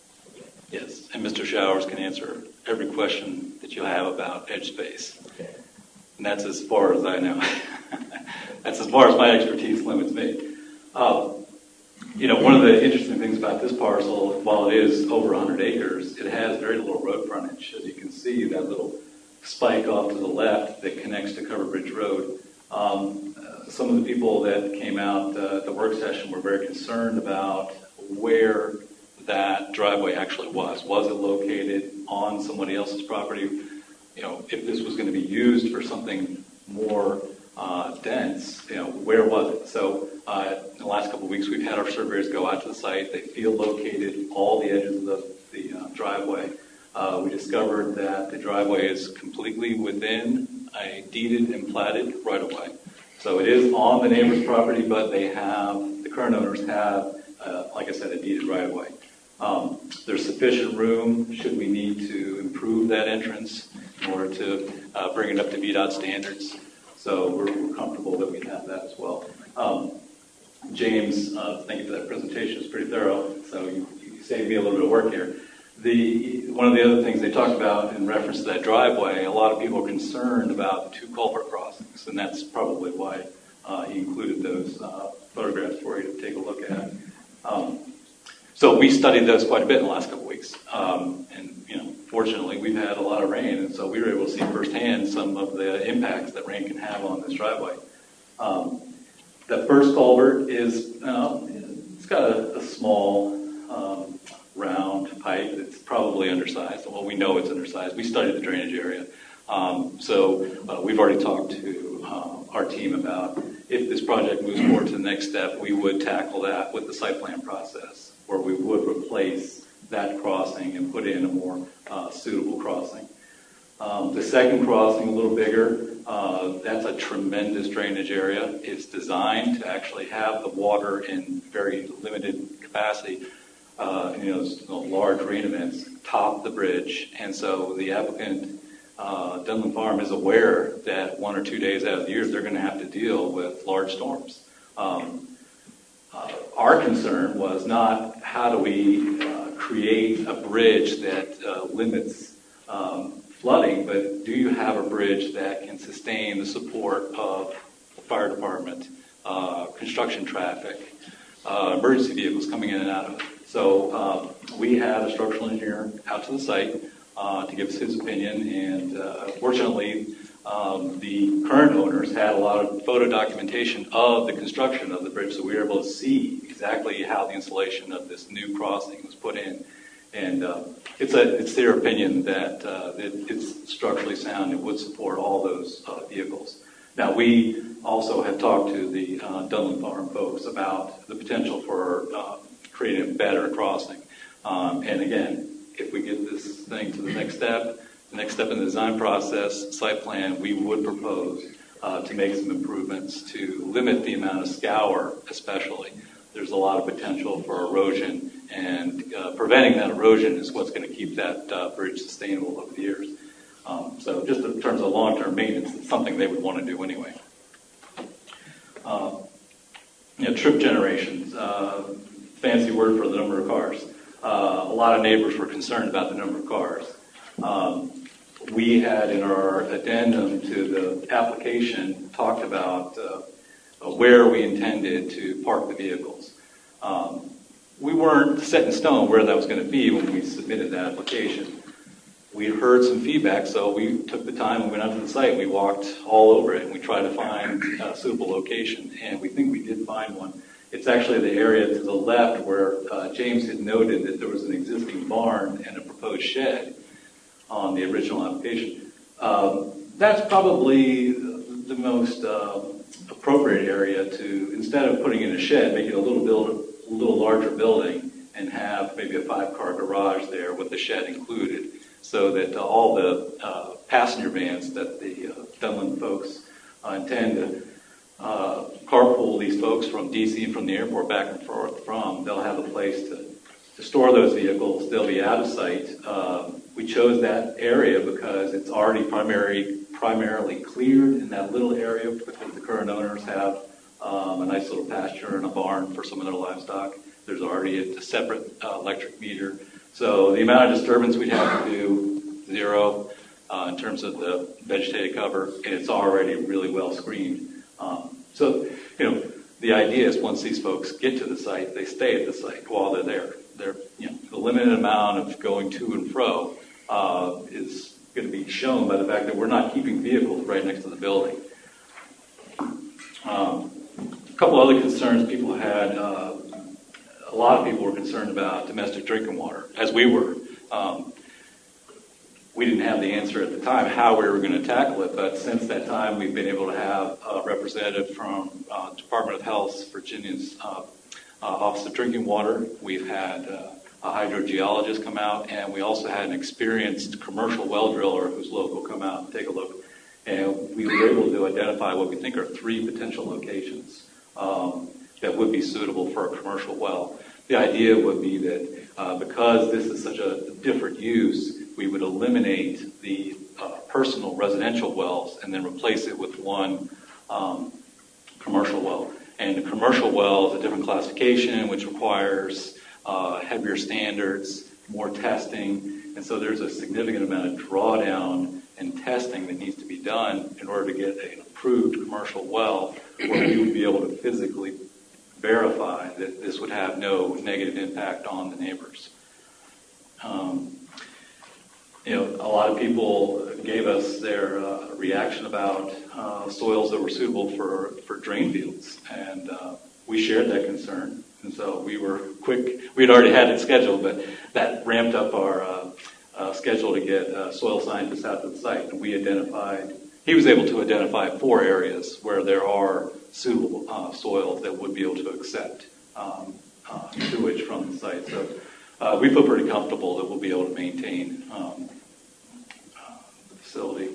Yes, and Mister Showers can answer every question that you have about Edge Space. Okay. And that's as far as I know. That's as far as my expertise limits me. Um, you know, one of the interesting things about this parcel, while it is over one hundred acres, it has very little road frontage. As you can see, that little spike off to the left that connects to Cover Bridge Road. Um, uh, some of the people that came out uh, at the work session were very concerned about where that driveway actually was. Was it located on somebody else's property? You know, if this was going to be used for something more uh, dense, you know, where was it? So uh, in the last couple of weeks, we've had our surveyors go out to the site. They field located all the edges of the, the uh, driveway. Uh, we discovered that the driveway is completely within a deeded and platted right-of-way. So it is on the neighbor's property, but they have, the current owners have, uh, like I said, a deeded right-of-way. Um, there's sufficient room should we need to improve that entrance in order to uh, bring it up to V DOT standards. So we're, we're comfortable that we have that as well. Um, James, uh, thank you for that presentation. It's pretty thorough. So you, you saved me a little bit of work here. The, one of the other things they talked about in reference to that driveway, a lot of people are concerned about two culvert crossings, and that's probably why uh, he included those uh, photographs for you to take a look at. Um, so we studied those quite a bit in the last couple of weeks, um, and you know, fortunately, we've had a lot of rain, and so we were able to see firsthand some of the impacts that rain can have on this driveway. Um, the first culvert is, uh, it's got a, a small um, round pipe. It's probably undersized. Well, we know it's undersized. We studied the drainage area. Um, so uh, we've already talked to uh, our team about if this project moves forward to the next step, we would tackle that with the site plan process, where we would replace that crossing and put in a more uh, suitable crossing. Um, the second crossing, a little bigger, uh, that's a tremendous drainage area. It's designed to actually have the water in very limited capacity. Uh, you know, you know, large rain events top the bridge, and so the applicant, uh, Dunlin Farm, is aware that one or two days out of the year they're going to have to deal with large storms. Um, uh, our concern was not how do we uh, create a bridge that uh, limits um, flooding, but do you have a bridge that can sustain the support of the fire department, uh, construction traffic, uh, emergency vehicles coming in and out of it. So um, we had a structural engineer out to the site uh, to give us his opinion, and uh, fortunately, um, the current owners had a lot of photo documentation of the construction of the bridge, so we were able to see exactly how the installation of this new crossing was put in. And uh, it's a it's their opinion that uh, it, it's structurally sound. It would support all those uh, vehicles. Now, we also have talked to the uh, Dunlin Farm folks about the potential for uh, creating a better crossing. Um, and again, if we get this thing to the next step, the next step in the design process, site plan, we would propose uh, to make some improvements to limit the amount of scour, especially. There's a lot of potential for erosion, and uh, preventing that erosion is what's going to keep that uh, bridge sustainable over the years. Um, so just in terms of long-term maintenance, it's something they would want to do anyway. Uh, you know, trip generations. Uh, fancy word for the number of cars. Uh, a lot of neighbors were concerned about the number of cars. Um, we had in our addendum to the application talked about uh, where we intended to park the vehicles. Um, we weren't set in stone where that was going to be when we submitted that application. We heard some feedback, so we took the time and went out to the site. We walked all over it, and we tried to find a suitable location, and we think we did find one. It's actually the area to the left where uh, James had noted that there was an existing barn and a proposed shed on the original application. Um, that's probably the most uh, appropriate area to, instead of putting in a shed, make it a little, build, a little larger building and have maybe a five-car garage there with the shed included, so that uh, all the uh, passenger vans that the uh, Dunlin folks uh, intend to uh, carpool these folks from D C, from the airport back and forth from, they'll have a place to, to store those vehicles. They'll be out of sight. Um, we chose that area because it's already primary, primarily cleared in that little area because the current owners have um, a nice little pasture and a barn for some of their livestock. There's already a, a separate uh, electric meter. So the amount of disturbance we'd have to do, zero uh, in terms of the vegetated cover, and it's already really well screened. Um, so, you know, the idea is once these folks get to the site, they stay at the site while they're there. They're, you know, the limited amount of going to and fro uh, is going to be shown by the fact that we're not keeping vehicles right next to the building. Um, a couple other concerns people had. Uh, a lot of people were concerned about domestic drinking water, as we were. Um, we didn't have the answer at the time how we were going to tackle it, but since that time we've been able to have a representative from uh, Department of Health, Virginia's uh, uh, Office of Drinking Water. We've had uh, a hydrogeologist come out, and we also had an experienced commercial well driller who's local come out and take a look. And we were able to identify what we think are three potential locations um, that would be suitable for a commercial well. the idea would be that uh, because this is such a different use, we would eliminate the uh, personal residential wells and then replace it with one um, commercial well. And the commercial well is a different classification, which requires uh, heavier standards, more testing, and so there's a significant amount of drawdown and testing that needs to be done in order to get an approved commercial well where we would be able to physically verify that this would have no negative impact on the neighbors. Um, you know, a lot of people gave us their uh, reaction about uh, soils that were suitable for, for drain fields, and uh, we shared that concern. And so we were quick. We had already had it scheduled, but that ramped up our uh, uh, schedule to get uh, soil scientists out to the site. And we identified, he was able to identify four areas where there are suitable uh, soils that would be able to accept um, uh, sewage from the site. So uh, we feel pretty comfortable that we'll be able to maintain um, uh, the facility.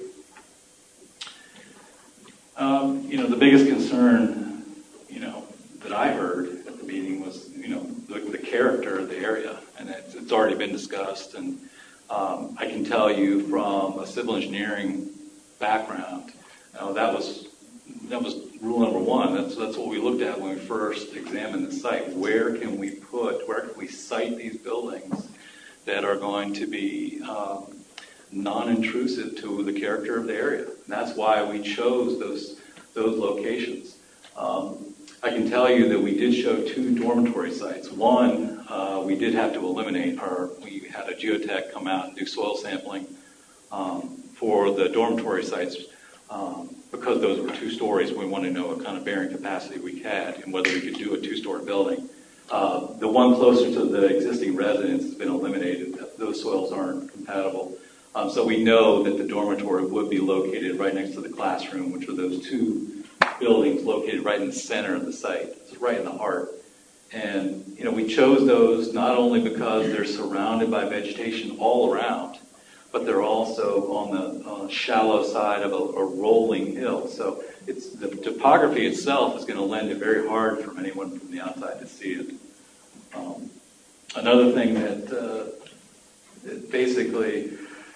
Um, you know, the biggest concern, you know, that I heard at the meeting was, you know, the, the character of the area, and it's, it's already been discussed. And um, I can tell you from a civil engineering background, you know, that was that was rule number one. That's that's what we looked at when we first examined the site. Where can we put, where can we site these buildings that are going to be um, non-intrusive to the character of the area? And that's why we chose those those locations. Um, I can tell you that we did show two dormitory sites. One, uh, we did have to eliminate, or we had a geotech come out and do soil sampling um, for the dormitory sites um, because those were two stories. We wanted to know what kind of bearing capacity we had and whether we could do a two-story building. Uh, the one closer to the existing residence has been eliminated. Those soils aren't compatible. Um, so we know that the dormitory would be located right next to the classroom, which are those two buildings located right in the center of the site. It's right in the heart. And, you know, we chose those not only because they're surrounded by vegetation all around, but they're also on the, on the shallow side of a, a rolling hill. So it's the topography itself is going to lend it very hard for anyone from the outside to see it. Um, another thing that, uh, that basically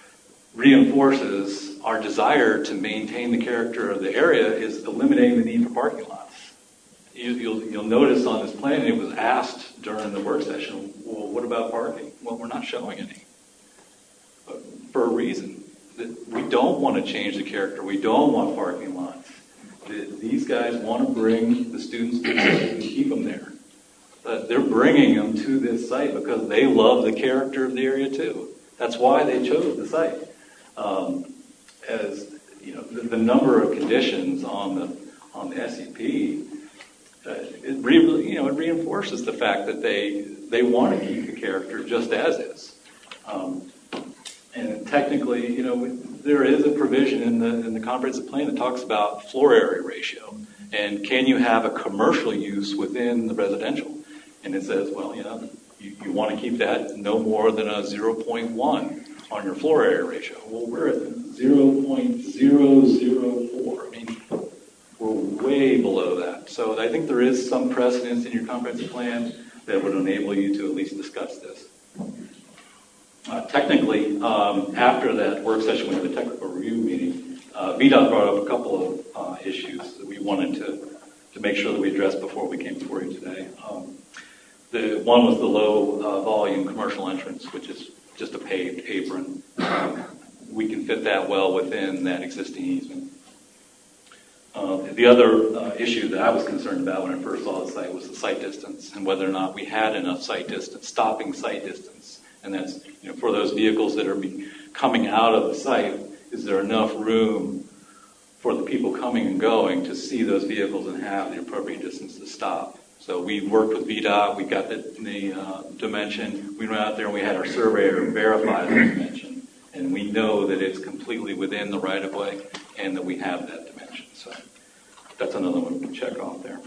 reinforces our desire to maintain the character of the area is eliminating the need for parking lots. You, you'll, you'll notice on this plan, it was asked during the work session, well, what about parking? Well, we're not showing any. But for a reason. We don't want to change the character. We don't want parking lots. These guys want to bring the students to the site and keep them there. But they're bringing them to this site because they love the character of the area too. That's why they chose the site. Um, as you know, the, the number of conditions on the on the S E P, uh, it really, you know, it reinforces the fact that they they want to keep the character just as is. Um, and technically, you know, there is a provision in the in the comprehensive plan that talks about floor area ratio, and can you have a commercial use within the residential? And it says, well, you know, you, you want to keep that no more than a zero point one. On your floor area ratio. Well, we're at zero point zero zero four. I mean, we're way below that. So I think there is some precedence in your comprehensive plan that would enable you to at least discuss this. Uh, technically, um, after that work session, we had a technical review meeting. Uh, V DOT brought up a couple of uh, issues that we wanted to, to make sure that we addressed before we came before you today. Um, the one was the low uh, volume commercial entrance, which is just a paved apron. Um, we can fit that well within that existing easement. Uh, the other uh, issue that I was concerned about when I first saw the site was the site distance and whether or not we had enough site distance, stopping site distance. And that's, you know, for those vehicles that are be coming out of the site, is there enough room for the people coming and going to see those vehicles and have the appropriate distance to stop? So we worked with V DOT, we got the, the uh, dimension, we went out there and we had our surveyor verify the dimension. And we know that it's completely within the right-of-way and that we have that dimension. So that's another one we can check off there.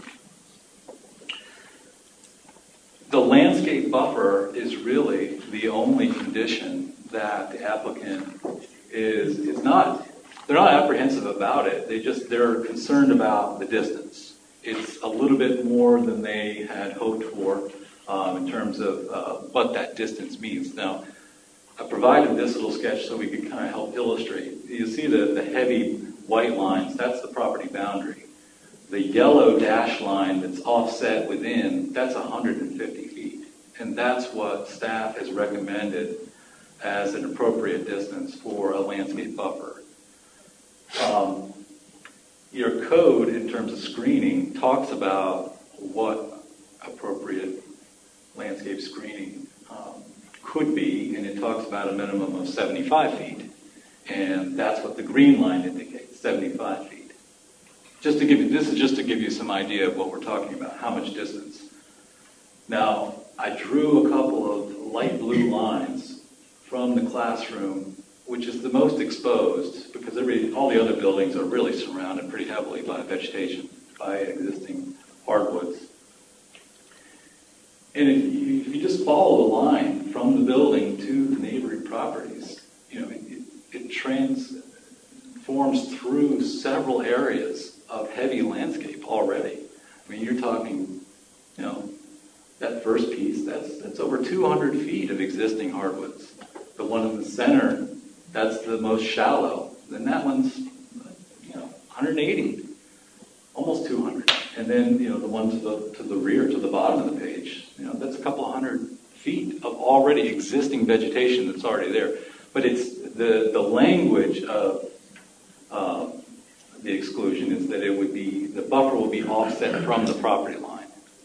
The landscape buffer is really the only condition that the applicant is, is not, they're not apprehensive about it, they just, they're concerned about the distance. It's a little bit more than they had hoped for. um, in terms of uh, what that distance means. Now, I provided this little sketch so we could kind of help illustrate. You see the, the heavy white lines, that's the property boundary. The yellow dash line that's offset within, that's one hundred fifty feet. And that's what staff has recommended as an appropriate distance for a landscape buffer. Um, your code in terms of screening talks about what appropriate landscape screening um, could be, and it talks about a minimum of seventy-five feet. And that's what the green line indicates, seventy-five feet. Just to give you, this is just to give you some idea of what we're talking about, how much distance. Now, I drew a couple of light blue lines from the classroom, which is the most exposed, because every, all the other buildings are really surrounded pretty heavily by vegetation, by existing hardwoods. And if you, if you just follow the line from the building to the neighboring properties, you know, it, it transforms through several areas of heavy landscape already. I mean, you're talking, you know, that first piece, that's, that's over two hundred feet of existing hardwoods. The one in the center, that's the most shallow. Then that one's, you know, one hundred eighty, almost two hundred. And then, you know, the one to the, to the rear, to the bottom of the page, you know, that's a couple of hundred feet of already existing vegetation that's already there. But it's the, the language of uh, the exclusion is that it would be, the buffer will be offset from the property line.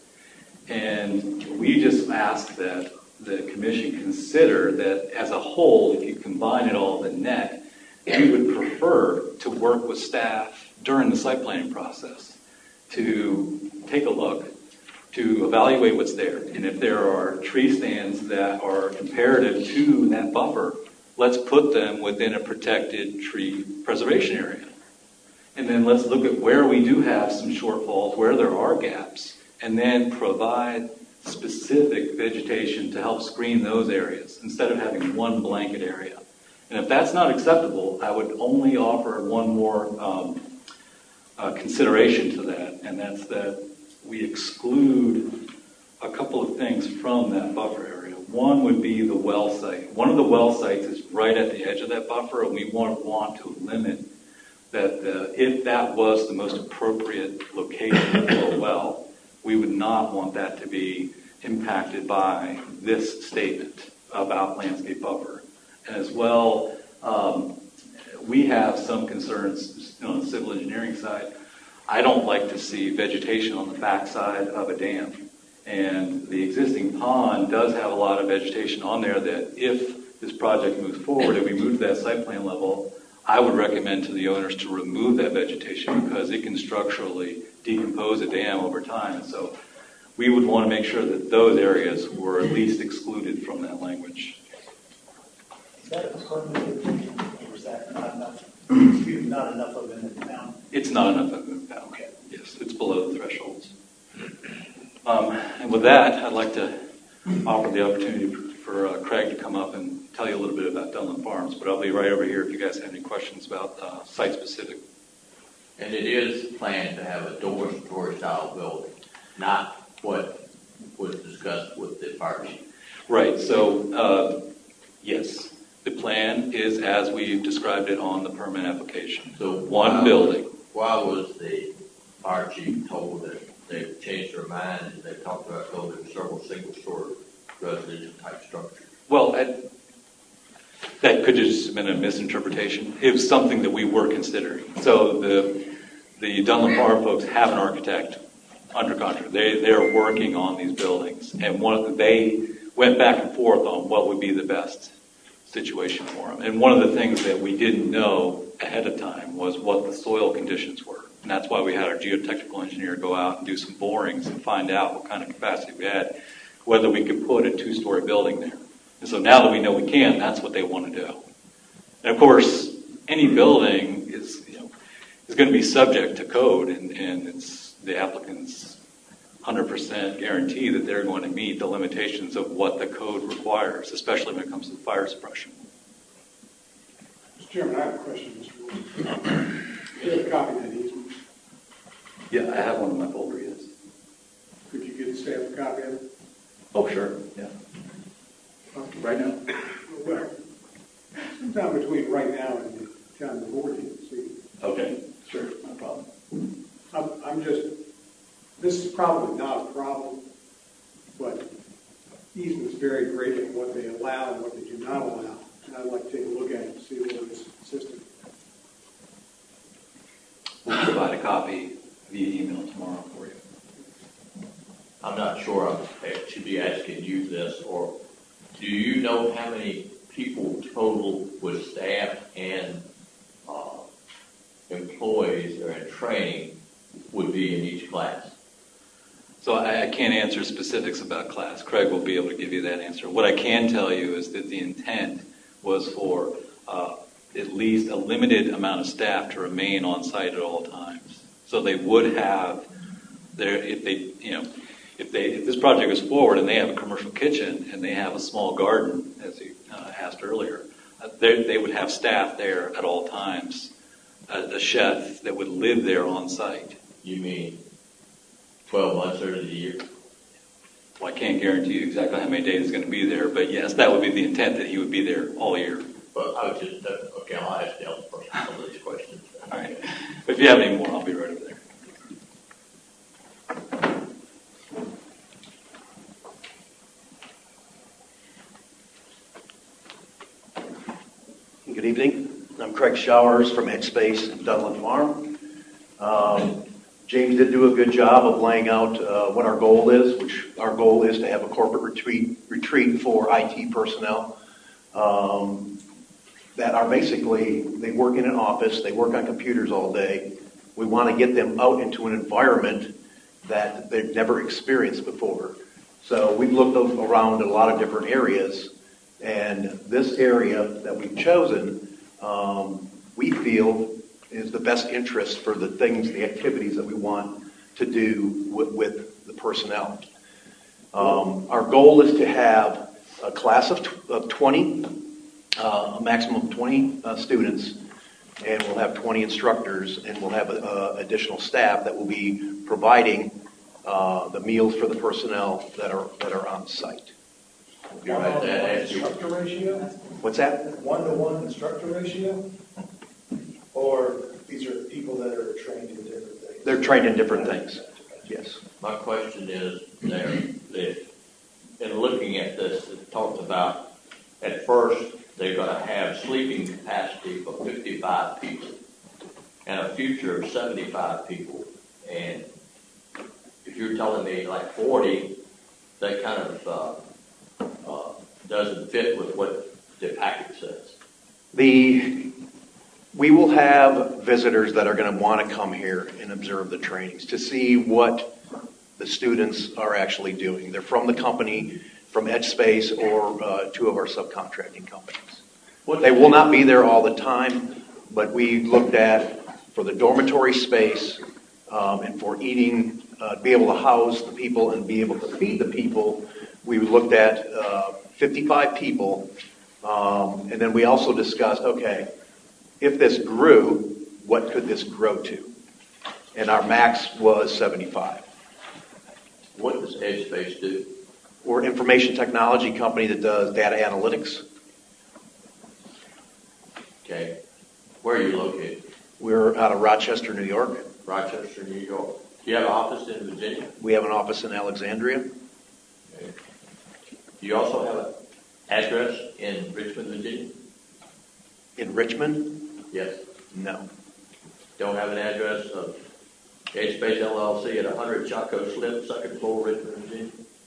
And we just ask that the commission consider that as a whole, if you combine it all, the net, we would prefer to work with staff during the site planning process to take a look, to evaluate what's there. And if there are tree stands that are comparative to that buffer, let's put them within a protected tree preservation area. And then let's look at where we do have some shortfalls, where there are gaps, and then provide specific vegetation to help screen those areas instead of having one blanket area. And if that's not acceptable, I would only offer one more um, uh, consideration to that, and that's that we exclude a couple of things from that buffer area. One would be the well site. One of the well sites is right at the edge of that buffer, and we want, want to limit that uh, if that was the most appropriate location for a well, we would not want that to be impacted by this statement about landscape buffer. And as well, um, we have some concerns, you know, on the civil engineering side. I don't like to see vegetation on the backside of a dam. And the existing pond does have a lot of vegetation on there that if this project moves forward and we move to that site plan level, I would recommend to the owners to remove that vegetation because it can structurally decompose a dam over time. And so we would want to make sure that those areas were at least excluded from that language. Is that a permanent, or is that not enough? Excuse me, not enough of it in the town? It's not enough of it now. Okay. Yes, it's below the thresholds. Um, and with that, I'd like to offer the opportunity for uh, Craig to come up and tell you a little bit about Dunlap Farms, but I'll be right over here if you guys have any questions about uh, site-specific. And it is planned to have a dormitory style building, not what was discussed with the fire chief. Right, so uh, yes, the plan is as we've described it on the permit application. So one why, building. Why was the fire chief told that they've changed their mind and they talked about building several single-story residential type structures? Well, I, that could just have been a misinterpretation. It was something that we were considering. So the the Dunlap Farm folks have an architect under contract. They they're working on these buildings, and one of the, they went back and forth on what would be the best situation for them. And one of the things that we didn't know ahead of time was what the soil conditions were, and that's why we had our geotechnical engineer go out and do some borings and find out what kind of capacity we had, whether we could put a two-story building there. And so now that we know we can, that's what they want to do. And of course, any building is, you know, is going to be subject to code, and, and it's the applicant's one hundred percent guarantee that they're going to meet the limitations of what the code requires, especially when it comes to fire suppression. Mister Chairman, I have a question, Mister Wilson. You have a copy of that easement? Yeah, I have one in my folder, yes. Could you get the staff a copy of it? Oh, sure, yeah. Right now? Well, sometime between right now and the time the board can see. Okay, sure, no problem. I'm, I'm just, this is probably not a problem, but easements vary greatly in what they allow and what they do not allow. And I'd like to take a look at it and see whether it's consistent. We'll provide a copy via email tomorrow for you. I'm not sure I should be asking you this, or do you know how many people total with staff and uh, employees that are in training would be in each class? So I, I can't answer specifics about class. Craig will be able to give you that answer. What I can tell you is that the intent was for uh, at least a limited amount of staff to remain on site at all times. So they would have their, if they, you know, if they, if this project goes forward and they have a commercial kitchen and they have a small garden, as you uh, asked earlier, uh, they, they would have staff there at all times, a, a chef that would live there on site. You mean twelve months out of the year? Well, I can't guarantee you exactly how many days he's going to be there, but yes, that would be the intent, that he would be there all year. Well, I was just, uh, okay, I'll ask the other person some of these questions. All right. But if you have any more, I'll be right over there. Good evening. I'm Craig Showers from Headspace in Dunlin Farm. Um, James did do a good job of laying out uh, what our goal is, which our goal is to have a corporate retreat retreat for I T personnel um, that are basically, they work in an office, they work on computers all day. We want to get them out into an environment that they've never experienced before. So we've looked around a lot of different areas, and this area that we've chosen, um, we feel is the best interest for the things, the activities that we want to do with, with the personnel. Um, our goal is to have a class of, tw- of twenty, uh, a maximum of twenty uh, students, and we'll have twenty instructors, and we'll have uh, additional staff that will be providing uh, the meals for the personnel that are that are on site. You're right, that answer. Instructor ratio? What's that? One-to-one instructor ratio? Or these are people that are trained in different things? They're trained in different things, yes. My question is there, that in looking at this, it talks about at first they're going to have sleeping capacity for fifty-five people and a future of seventy-five people. And if you're telling me like forty, that kind of uh, uh, doesn't fit with what the packet says. The we will have visitors that are going to want to come here and observe the trainings to see what the students are actually doing. They're from the company, from EdgeSpace, or uh, two of our subcontracting companies. They will not be there all the time, but we looked at for the dormitory space um, and for eating, uh, be able to house the people and be able to feed the people. We looked at uh, fifty-five people, um, and then we also discussed, okay, if this grew, what could this grow to? And our max was seventy-five. What does EdgeSpace do? We're an information technology company that does data analytics. Okay. Where are you located? We're out of Rochester, New York. Rochester, New York. Do you have an office in Virginia? We have an office in Alexandria. Okay. Do you also have an address in Richmond, Virginia? In Richmond? Yes. No. Don't have an address of EdgeSpace L L C at one hundred Chaco Slip, second floor, Richmond, Virginia?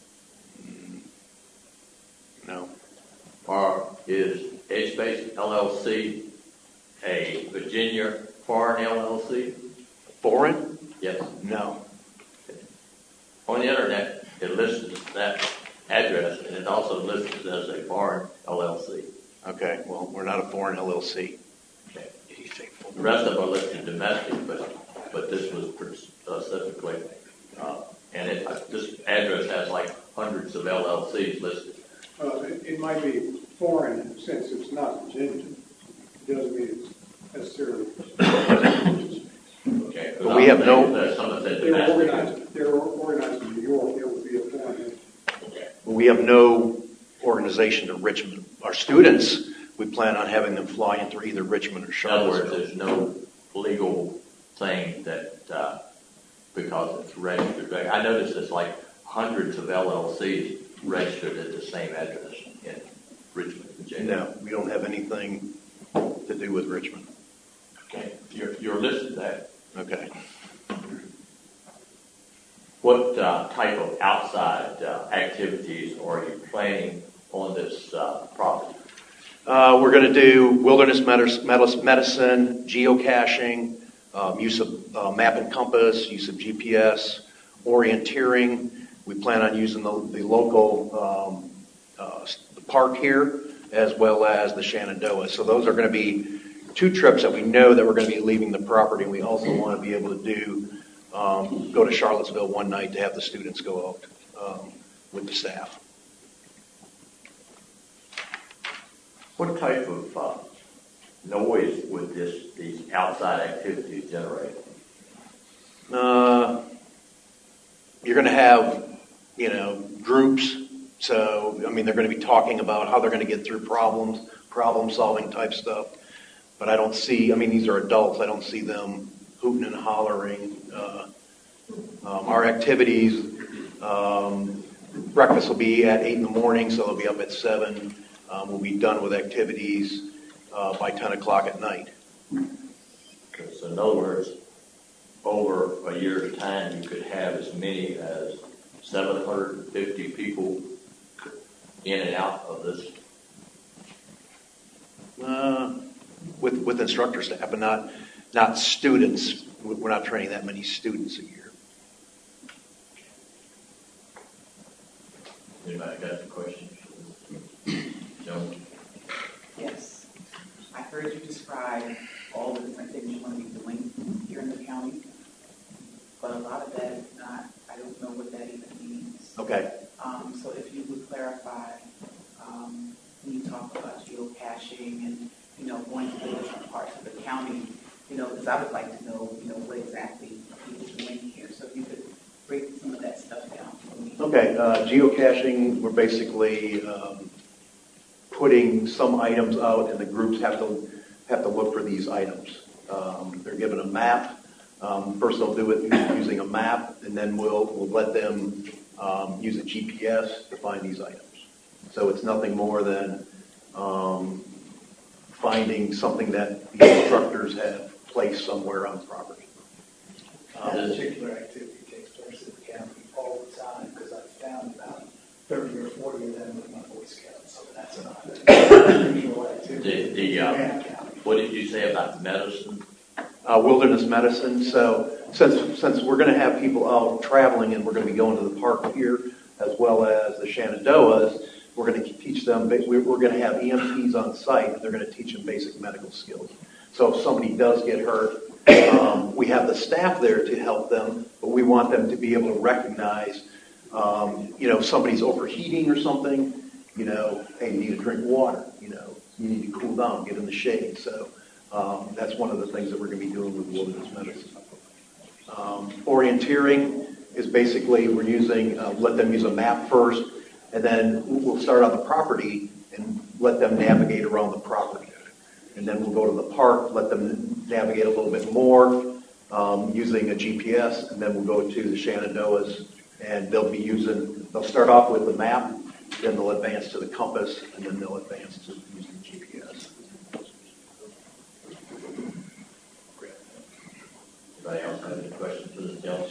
No. Or is EdgeSpace L L C a Virginia foreign L L C? Foreign? Yes. No. On the internet, it lists that address, and it also lists it as a foreign L L C. Okay, well, we're not a foreign L L C. Okay. The rest of them are listed domestic, but but this was specifically, uh, and it, uh, this address has like hundreds of L L Cs listed. Uh, it, it might be foreign since it's not Virginia. It doesn't mean it's necessarily. Okay. But we have no. That some of that They were domestic. organized. They were organized in New York. It would be a foreign. We no organization to Richmond. Our students, we plan on having them fly into either Richmond or In other words, Charlottesville. there's no legal thing that, uh, because it's registered. I noticed there's like hundreds of L L Cs registered at the same address in Richmond, Virginia. No, we don't have anything to do with Richmond. Okay, you're, you're listed there. Okay. What uh, type of outside uh, activities are you planning on this uh, property? Uh, we're going to do wilderness medicine, geocaching, um, use of uh, map and compass, use of G P S, orienteering. We plan on using the, the local um, uh, the park here as well as the Shenandoah. So those are going to be two trips that we know that we're going to be leaving the property. We also want to be able to do um, go to Charlottesville one night to have the students go out um, with the staff. What type of uh, noise would this these outside activities generate? Uh, you're going to have, you know, groups. So, I mean, they're going to be talking about how they're going to get through problems, problem-solving type stuff. But I don't see, I mean, these are adults. I don't see them hooting and hollering. Uh, um, our activities, um, breakfast will be at eight in the morning, so they'll be up at seven. Um, we'll be done with activities uh, by ten o'clock at night. Okay, so in other words, over a year's time, you could have as many as seven hundred fifty people in and out of this. Uh, with with instructor staff, but not not students. We're not training that many students a year. Anybody got any questions? No. Yes. I heard you describe all the different things you want to be doing here in the county, but a lot of that is not, I don't know what that even means. Okay. Um, so if you would clarify, um, when you talk about geocaching and, you know, going to the different parts of the county, you know, because I would like to know, you know, what exactly you're doing here. So if you could break some of that stuff down for me. Okay. Uh, geocaching, we're basically um, putting some items out, and the groups have to have to look for these items. Um, they're given a map. Um, first, they'll do it using a map, and then we'll we'll let them um, use a G P S to find these items. So it's nothing more than um, finding something that the instructors have placed somewhere on the property. Um, that particular activity takes place in the county all the time because I've found about thirty or forty of them with my Boy Scouts. So that's an unusual activity. The, the, uh, what did you say about medicine? Uh, wilderness medicine. So since since we're going to have people out traveling and we're going to be going to the park here as well as the Shenandoahs, we're going to teach them. We're going to have E M Ts on site, and they're going to teach them basic medical skills. So if somebody does get hurt, um, we have the staff there to help them, but we want them to be able to recognize, um, you know, if somebody's overheating or something. You know, hey, you need to drink water. You know, you need to cool down, get in the shade. So. Um, that's one of the things that we're going to be doing with wilderness medicine. Um, orienteering is basically we're using, uh, let them use a map first, and then we'll start on the property and let them navigate around the property. And then we'll go to the park, let them navigate a little bit more um, using a G P S, and then we'll go to the Shenandoahs, and they'll be using, they'll start off with the map, then they'll advance to the compass, and then they'll advance to using G P S. Anybody else have any questions for this else?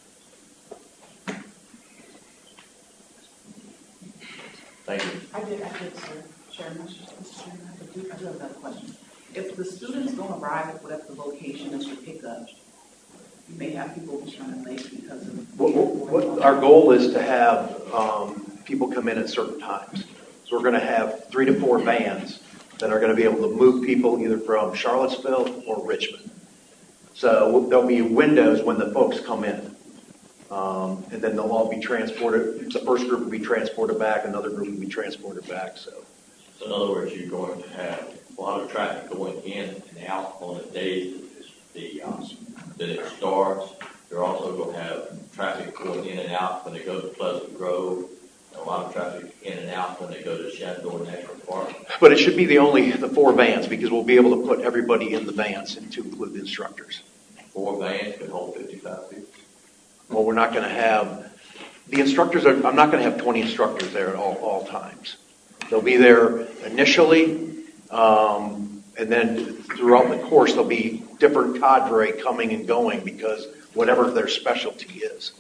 Thank you. I did, I did, sir. Chairman, Mister Chairman, I do, I do have another question. If the students don't arrive at whatever the location is for pickup, you may have people returning late because of... What, what, our goal is to have um, people come in at certain times. So we're going to have three to four vans that are going to be able to move people either from Charlottesville or Richmond. So there'll be windows when the folks come in. Um, and then they'll all be transported. The first group will be transported back. Another group will be transported back. So, so in other words, you're going to have a lot of traffic going in and out on the days that, the, um, that it starts. You're also going to have traffic going in and out when they go to Pleasant Grove a lot of traffic in and out when they go to Shenandoah National Park. But it should be the only, the four vans, because we'll be able to put everybody in the vans and to include the instructors. Four vans could hold fifty-five people. Well, we're not going to have, the instructors are, I'm not going to have twenty instructors there at all, all times. They'll be there initially, um, and then throughout the course, there'll be different cadre coming and going because whatever their specialty is.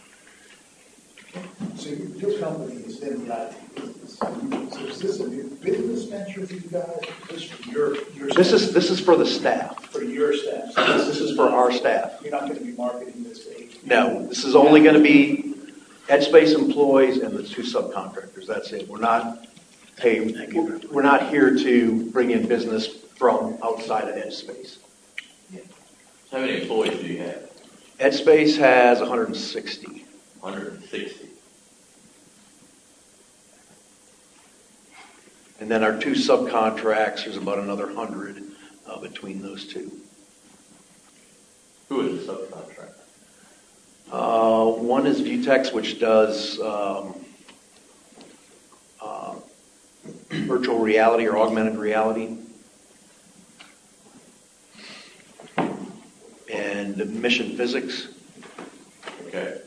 So your company has been in the I T business. So is this a new business venture for you guys? This for your, your This staff? is, this is for the staff. For your staff? So this, This is for our staff. You're not going to be marketing this to H P? No, this is only going to be Headspace employees and the two subcontractors. That's it. We're not, hey, we're not here to bring in business from outside of Headspace. How many employees do you have? Headspace has one hundred sixty. one hundred sixty. And then our two subcontracts, there's about another one hundred uh, between those two. Who is the subcontractor? Uh, one is Vutex, which does um, uh, virtual reality or augmented reality. And Mission Physics. Okay.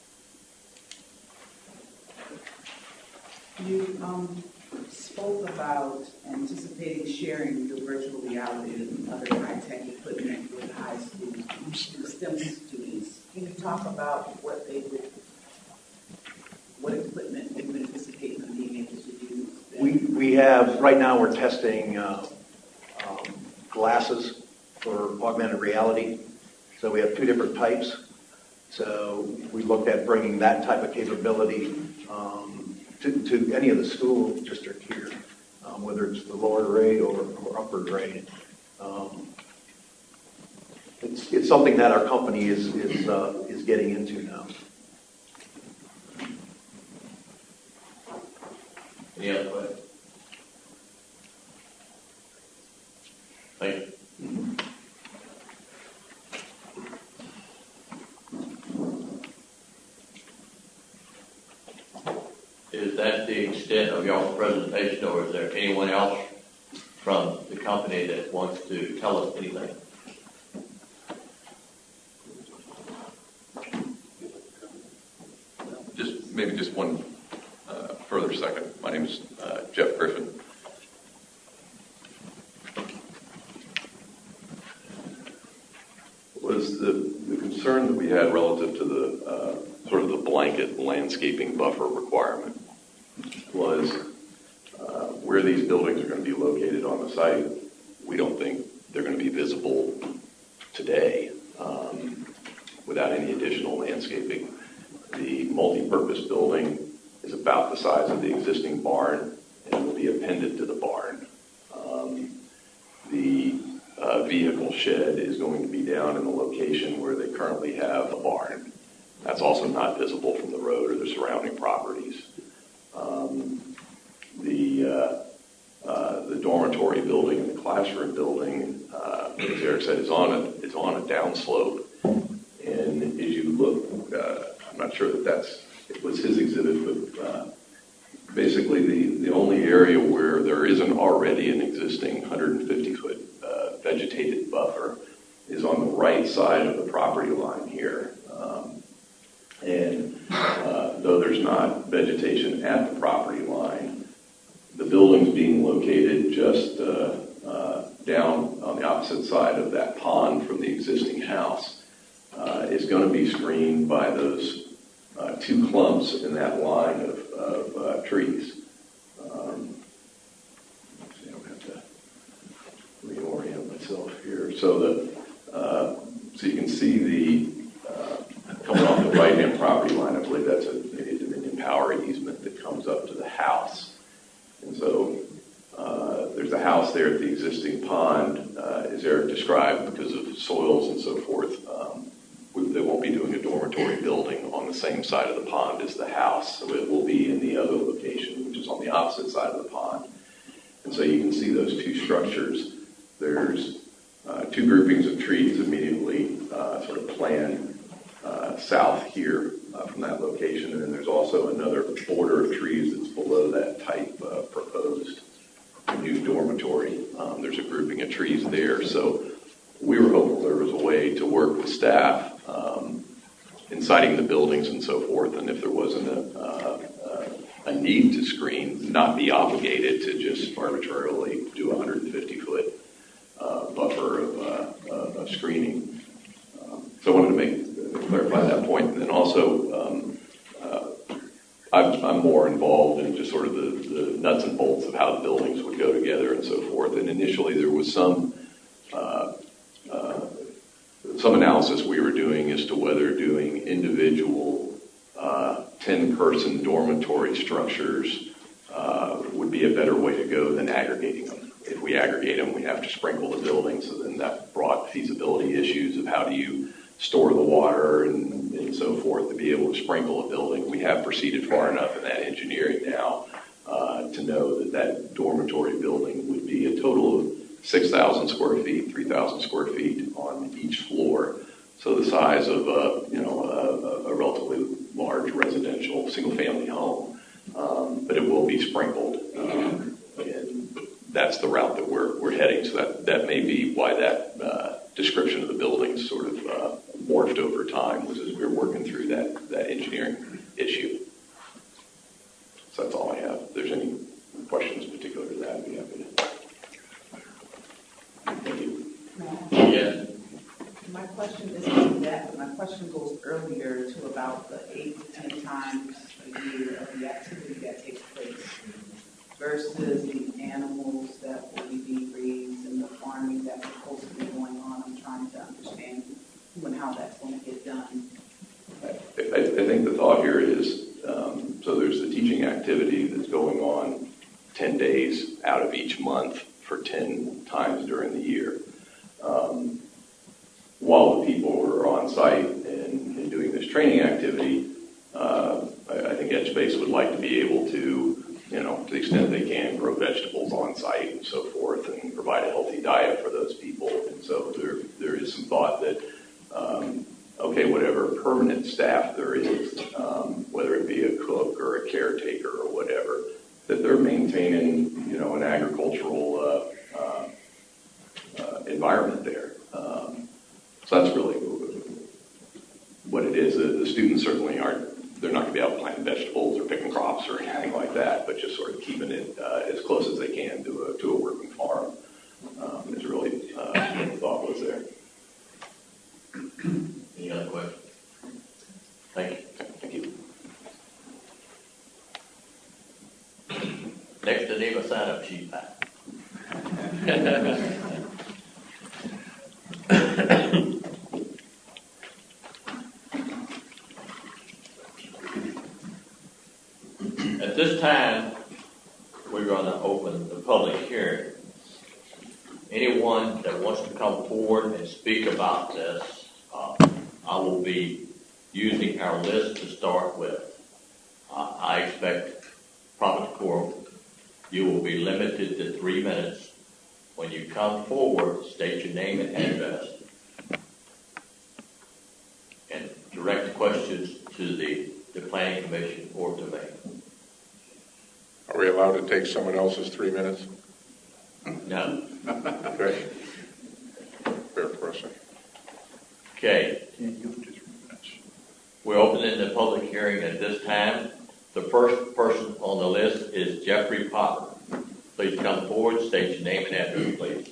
You um, spoke about anticipating sharing the virtual reality and other high-tech equipment with high school STEM students. Can you talk about what they would, what equipment they would anticipate them being able to use? We, we have, right now we're testing uh, um, glasses for augmented reality. So we have two different types. So we looked at bringing that type of capability um, to, to any of the school district here, um, whether it's the lower grade or, or upper grade. Um, it's, it's something that our company is, is, uh, is getting into now. Any other questions? Thank you. Is that the extent of y'all's presentation, or is there anyone else from the company that wants to tell us anything? Just maybe just one uh, further second. My name is uh, Jeff Griffin. Was the, the concern that we had relative to the uh, sort of the blanket landscaping buffer requirement was uh, where these buildings are going to be located on the site. We don't think they're going to be visible today um, without any additional landscaping. The multi-purpose building is about the size of the existing barn and will be appended to the barn. Um, the uh, vehicle shed is going to be down in the location where they currently have a barn. That's also not visible from the road or the surrounding properties. Um, the uh, uh, the dormitory building and the classroom building, uh, as Eric said, is on a is on a downslope. And as you look, uh, I'm not sure that that's it was his exhibit, but uh, basically the the only area where there isn't already an existing one hundred fifty foot uh, vegetated buffer is on the right side of the property line here. Um, and uh, though there's not vegetation at the property line, the building's being located just uh, uh, down on the opposite side of that pond from the existing house. Uh, is going to be screened by those uh, two clumps in that line of, of uh, trees. Um, see, I'm going to have to reorient myself here. So the uh, so you can see the uh, coming off the right-hand property line. I believe that's a, a Dominion Power easement that comes up to the house. And so uh, there's a house there at the existing pond, uh, as Eric described, because of soils and so forth. Um, we, they won't be doing a dormitory building on the same side of the pond as the house, so it will be in the other location, which is on the opposite side of the pond. And so you can see those two structures. There's uh, two groupings of trees immediately uh, sort of planned uh, south here uh, from that location. And then there's also another border of trees that's below that type uh, proposed new dormitory. Um, there's a grouping of trees there. So we were hopeful there was a way to work with staff um, in siting the buildings and so forth. And if there wasn't a, uh, uh, a need to screen, not be obligated to just arbitrarily do a one hundred fifty foot uh, buffer of, uh, of screening. Um, so I wanted to make clarify that point. And then also, um, uh, I'm, I'm more involved in just sort of the, the nuts and bolts of how the buildings would go together and so forth. And initially there was some uh, uh, some analysis we were doing as to whether doing individual ten person uh, dormitory structures uh, would be a better way to go than aggregating them. If we aggregate them, we have to sprinkle the building, so then that brought feasibility issues of how do you store the water and, and so forth to be able to sprinkle a building. We have proceeded far enough in that engineering now uh, to know that that dormitory building would be a total of six thousand square feet, three thousand square feet on each floor. So the size of a, you know, a, a relatively large residential single-family home, um, but it will be sprinkled, um, and that's the route that we're we're heading. So that that may be why that uh, description of the buildings sort of uh, morphed over time, was as we were working through that that engineering issue. So that's all I have. If there's any questions particular to that, I'd be happy to. Thank you. Yes. My question isn't that, but my question goes earlier to about the eight to ten times a year of the activity that takes place versus the animals that will be being raised and the farming that's supposed to be going on. I'm trying to understand who and how that's going to get done. I, I, I think the thought here is, um, so there's the teaching activity that's going on ten days out of each month for ten times during the year. Um, while the people are on site and, and doing this training activity, uh, I, I think EdgeSpace would like to be able to, you know, to the extent they can, grow vegetables on site and so forth, and provide a healthy diet for those people. And so there, there is some thought that, um, okay, whatever permanent staff there is, um, whether it be a cook or a caretaker or whatever, that they're maintaining, you know, an agricultural uh, uh, uh, environment there. Um, so that's really what it is. The, the students certainly aren't, they're not going to be out planting vegetables or picking crops or anything like that, but just sort of keeping it uh, as close as they can to a, to a working farm um, is really uh, what the thought was there. Any other questions? Thank you. Thank you. Next, I need a sign-up sheet back. At this time, we're going to open the public hearing. Anyone that wants to come forward and speak about this, uh, I will be using our list to start with. Uh, I expect proper quorum. You will be limited to three minutes. When you come forward, state your name and address, and direct questions to the, the Planning Commission or to me. Are we allowed to take someone else's three minutes? No. Okay. Fair question. Okay. We're opening the public hearing at this time. The first person on the list is Jeffrey Potter. Please come forward, state your name and address, please.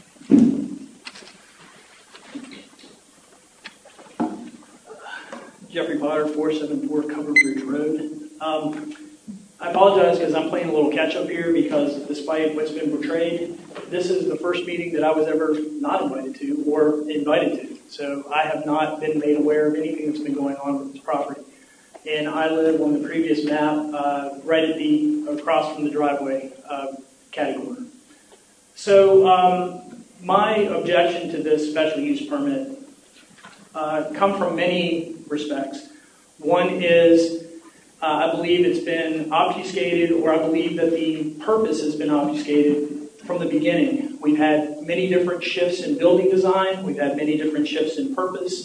Jeffrey Potter, four seven four Covered Bridge Road. Um, I apologize because I'm playing a little catch-up here, because despite what's been portrayed, this is the first meeting that I was ever not invited to or invited to. So I have not been made aware of anything that's been going on with this property. And I live on the previous map, uh, right at the, across from the driveway uh, category. So um, my objection to this special use permit uh, come from many respects. One is, uh, I believe it's been obfuscated, or I believe that the purpose has been obfuscated from the beginning. We've had many different shifts in building design. We've had many different shifts in purpose.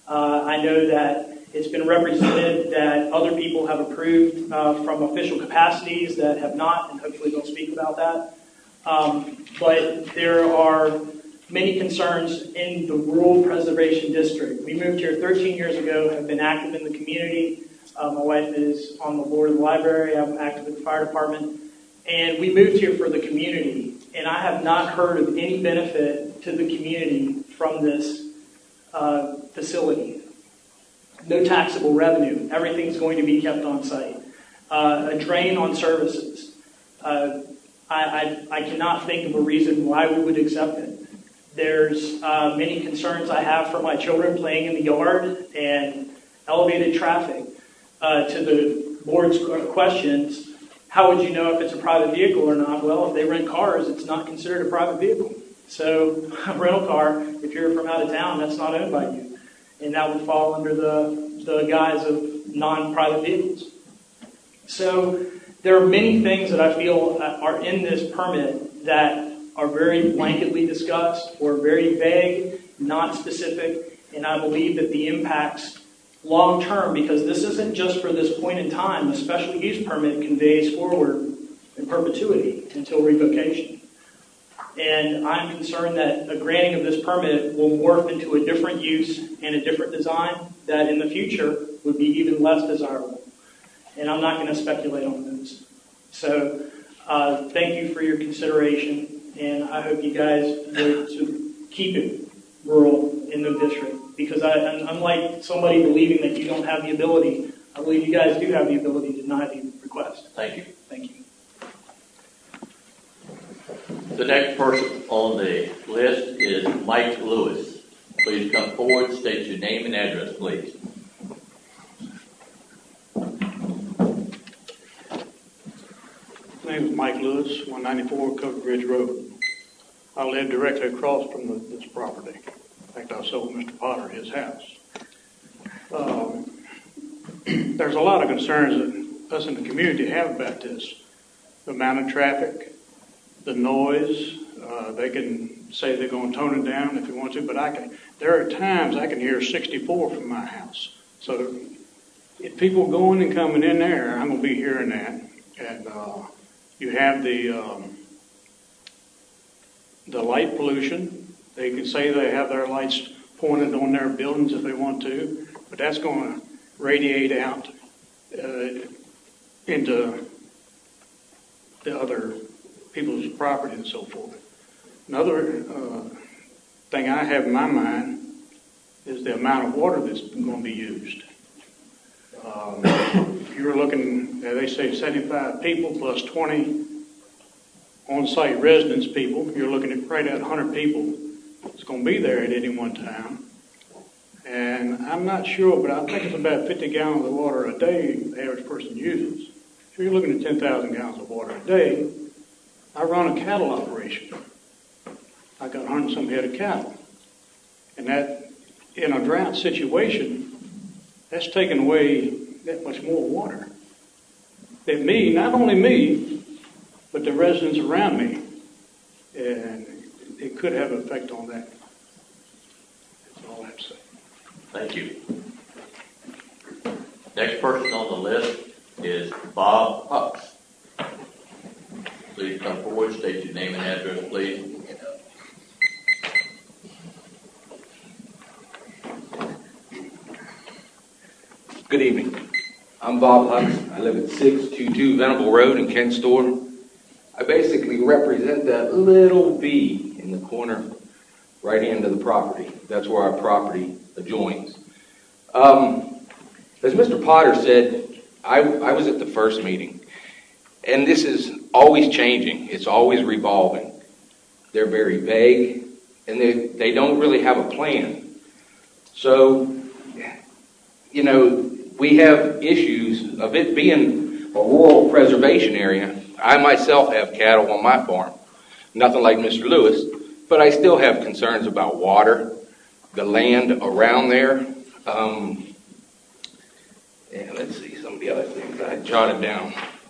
Uh, I know that it's been represented that other people have approved uh, from official capacities that have not, and hopefully they'll speak about that. Um, but there are many concerns in the Rural Preservation District. We moved here thirteen years ago, have been active in the community. Uh, my wife is on the board of the library. I'm active in the fire department. And we moved here for the community. And I have not heard of any benefit to the community from this uh, facility. No taxable revenue. Everything's going to be kept on site. Uh, a drain on services. Uh, I, I, I cannot think of a reason why we would accept it. There's uh, many concerns I have for my children playing in the yard and elevated traffic. Uh, to the board's questions, how would you know if it's a private vehicle or not? Well, if they rent cars, it's not considered a private vehicle. So a rental car, if you're from out of town, that's not owned by you. And that would fall under the, the guise of non-private vehicles. So there are many things that I feel are in this permit that are very blanketly discussed or very vague, not specific, and I believe that the impacts long term, because this isn't just for this point in time, a special use permit conveys forward in perpetuity until revocation. And I'm concerned that a granting of this permit will morph into a different use and a different design that in the future would be even less desirable. And I'm not going to speculate on those. So uh, thank you for your consideration, and I hope you guys vote to keep it rural in the district. Because I, unlike somebody believing that you don't have the ability, I believe you guys do have the ability to deny the request. Thank you. Thank you. The next person on the list is Mike Lewis. Please come forward, state your name and address, please. My name is Mike Lewis, one ninety-four Covered Ridge Road. I live directly across from the, this property. In fact, I sold Mister Potter his house. Um, there's a lot of concerns that us in the community have about this. The amount of traffic, the noise. Uh, they can say they're going to tone it down if they want to, but I can. There are times I can hear sixty-four from my house. So if people going and coming in there, I'm going to be hearing that. And uh, you have the um, the light pollution. They can say they have their lights pointed on their buildings if they want to, but that's going to radiate out uh, into the other people's property and so forth. Another uh, thing I have in my mind is the amount of water that's going to be used. Um, if you're looking, they say seventy-five people plus twenty on-site residence people, you're looking at right at one hundred people that's going to be there at any one time. And I'm not sure, but I think it's about fifty gallons of water a day the average person uses. So you're looking at ten thousand gallons of water a day. I run a cattle operation. I got one hundred some head of cattle. And that, in a drought situation, that's taking away that much more water. That me, not only me, but the residents around me, and it could have an effect on that. That's all I have to say. Thank you. Next person on the list is Bob Hucks. Please come forward, state your name and address, please. Good evening. I'm Bob Hucks. I live at six twenty-two Venable Road in Kent Store. I basically represent that little V in the corner right hand of the property. That's where our property adjoins. Um, as Mister Potter said, I, I was at the first meeting, and this is always changing. It's always revolving. They're very vague, and they, they don't really have a plan. So, you know, we have issues of it being a rural preservation area. I myself have cattle on my farm, nothing like Mister Lewis, but I still have concerns about water, the land around there. Um, and let's see some of the other things I jotted down.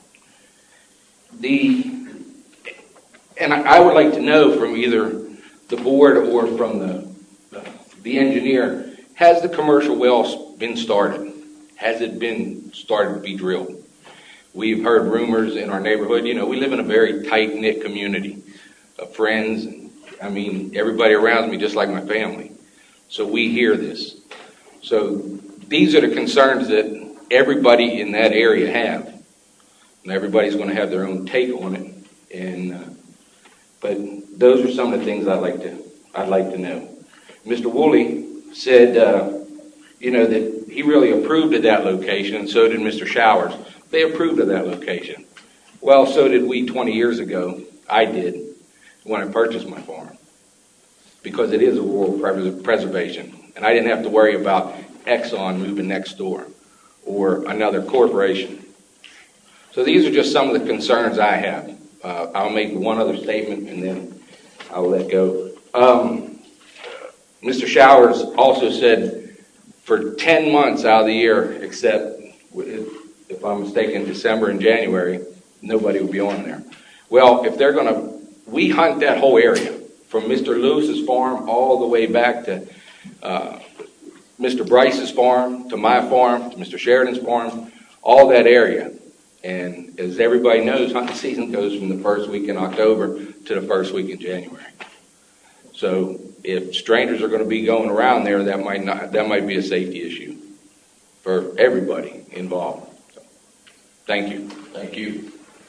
The and I, I would like to know from either the board or from the the engineer, has the commercial well been started? Has it been started to be drilled? We've heard rumors in our neighborhood. You know, we live in a very tight-knit community of friends. And, I mean, everybody around me just like my family. So we hear this. So these are the concerns that everybody in that area have. And everybody's going to have their own take on it. And uh, but those are some of the things I'd like to I'd like to know. Mister Woolley said, uh, you know, that he really approved of that location, and so did Mister Showers. They approved of that location. Well, so did we twenty years ago. I did when I purchased my farm, because it is a rural pres- preservation, and I didn't have to worry about Exxon moving next door or another corporation. So these are just some of the concerns I have. Uh, I'll make one other statement and then I'll let go. Um, Mister Showers also said for ten months out of the year, except if I'm mistaken, December and January, nobody will be on there. Well, if they're going to, we hunt that whole area from Mister Lewis's farm all the way back to uh, Mister Bryce's farm, to my farm, to Mister Sheridan's farm, all that area. And as everybody knows, hunting season goes from the first week in October to the first week in January. So if strangers are going to be going around there, that might not, that might be a safety issue for everybody involved. So, thank you. Thank you.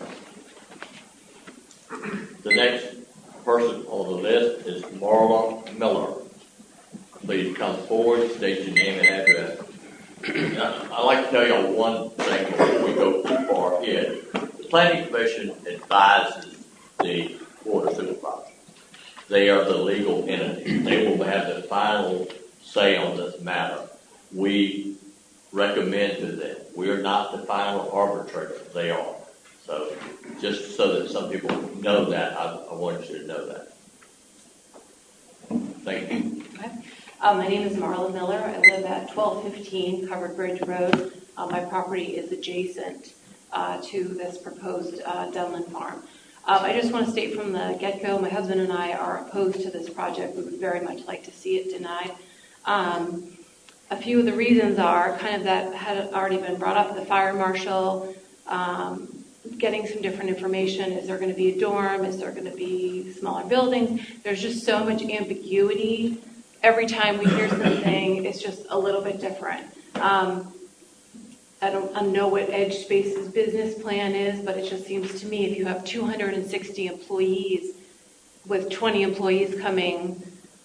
The next person on the list is Marla Miller. Please come forward, state your name and address. I'd like to tell y'all one thing before we go too far ahead. The Planning Commission advises the Board of Supervisors. They are the legal entity. They will have the final say on this matter. We recommend to them. We are not the final arbitrator. They are. So just so that some people know that, I, I want you to know that. Thank you. Okay. Uh, my name is Marla Miller. I live at twelve fifteen Covered Bridge Road. Uh, my property is adjacent uh, to this proposed uh, Dunlin farm. Um, I just want to state from the get-go, my husband and I are opposed to this project. We would very much like to see it denied. Um, a few of the reasons are kind of that had already been brought up, the fire marshal, um, getting some different information. Is there going to be a dorm? Is there going to be smaller buildings? There's just so much ambiguity. Every time we hear something, it's just a little bit different. Um, I don't I know what Edge Space's business plan is, but it just seems to me if you have two hundred sixty employees with twenty employees coming,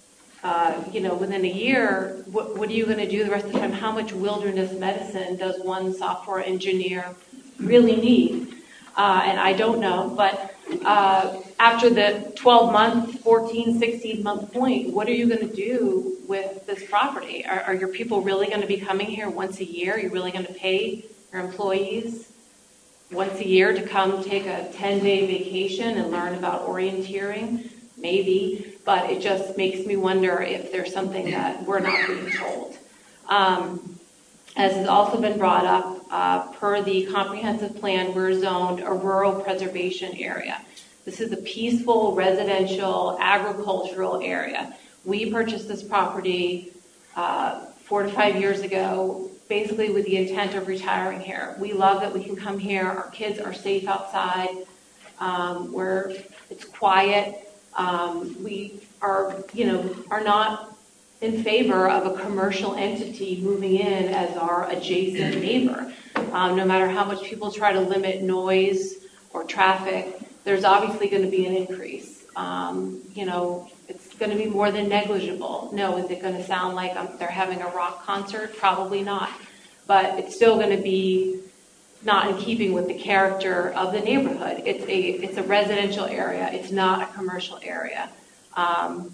uh, you know, within a year, what, what are you going to do the rest of the time? How much wilderness medicine does one software engineer really need? Uh, and I don't know, but uh, after the twelve month, fourteen, sixteen month point, what are you going to do with this property? Are, are your people really going to be coming here once a year? Are you really going to pay your employees once a year to come take a ten day vacation and learn about orienteering? Maybe, but it just makes me wonder if there's something that we're not being told. Um, As has also been brought up, uh, per the comprehensive plan, we're zoned a rural preservation area. This is a peaceful, residential, agricultural area. We purchased this property uh, four to five years ago, basically with the intent of retiring here. We love that we can come here. Our kids are safe outside. Um, where it's quiet. Um, we are, you know, are not in favor of a commercial entity moving in as our adjacent neighbor. Um, no matter how much people try to limit noise or traffic, there's obviously going to be an increase. Um, you know, it's going to be more than negligible. No, is it going to sound like um, they're having a rock concert? Probably not. But it's still going to be not in keeping with the character of the neighborhood. It's a, it's a residential area. It's not a commercial area. Um,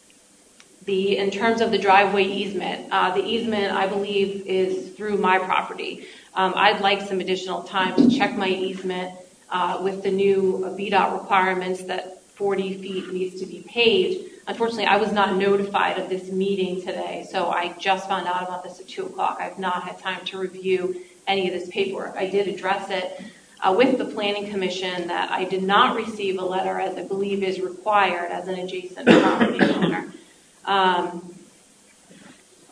The, in terms of the driveway easement, uh, the easement, I believe, is through my property. Um, I'd like some additional time to check my easement uh, with the new V DOT requirements that forty feet needs to be paved. Unfortunately, I was not notified of this meeting today, so I just found out about this at two o'clock. I've not had time to review any of this paperwork. I did address it uh, with the Planning Commission that I did not receive a letter, as I believe is required as an adjacent property owner. Um,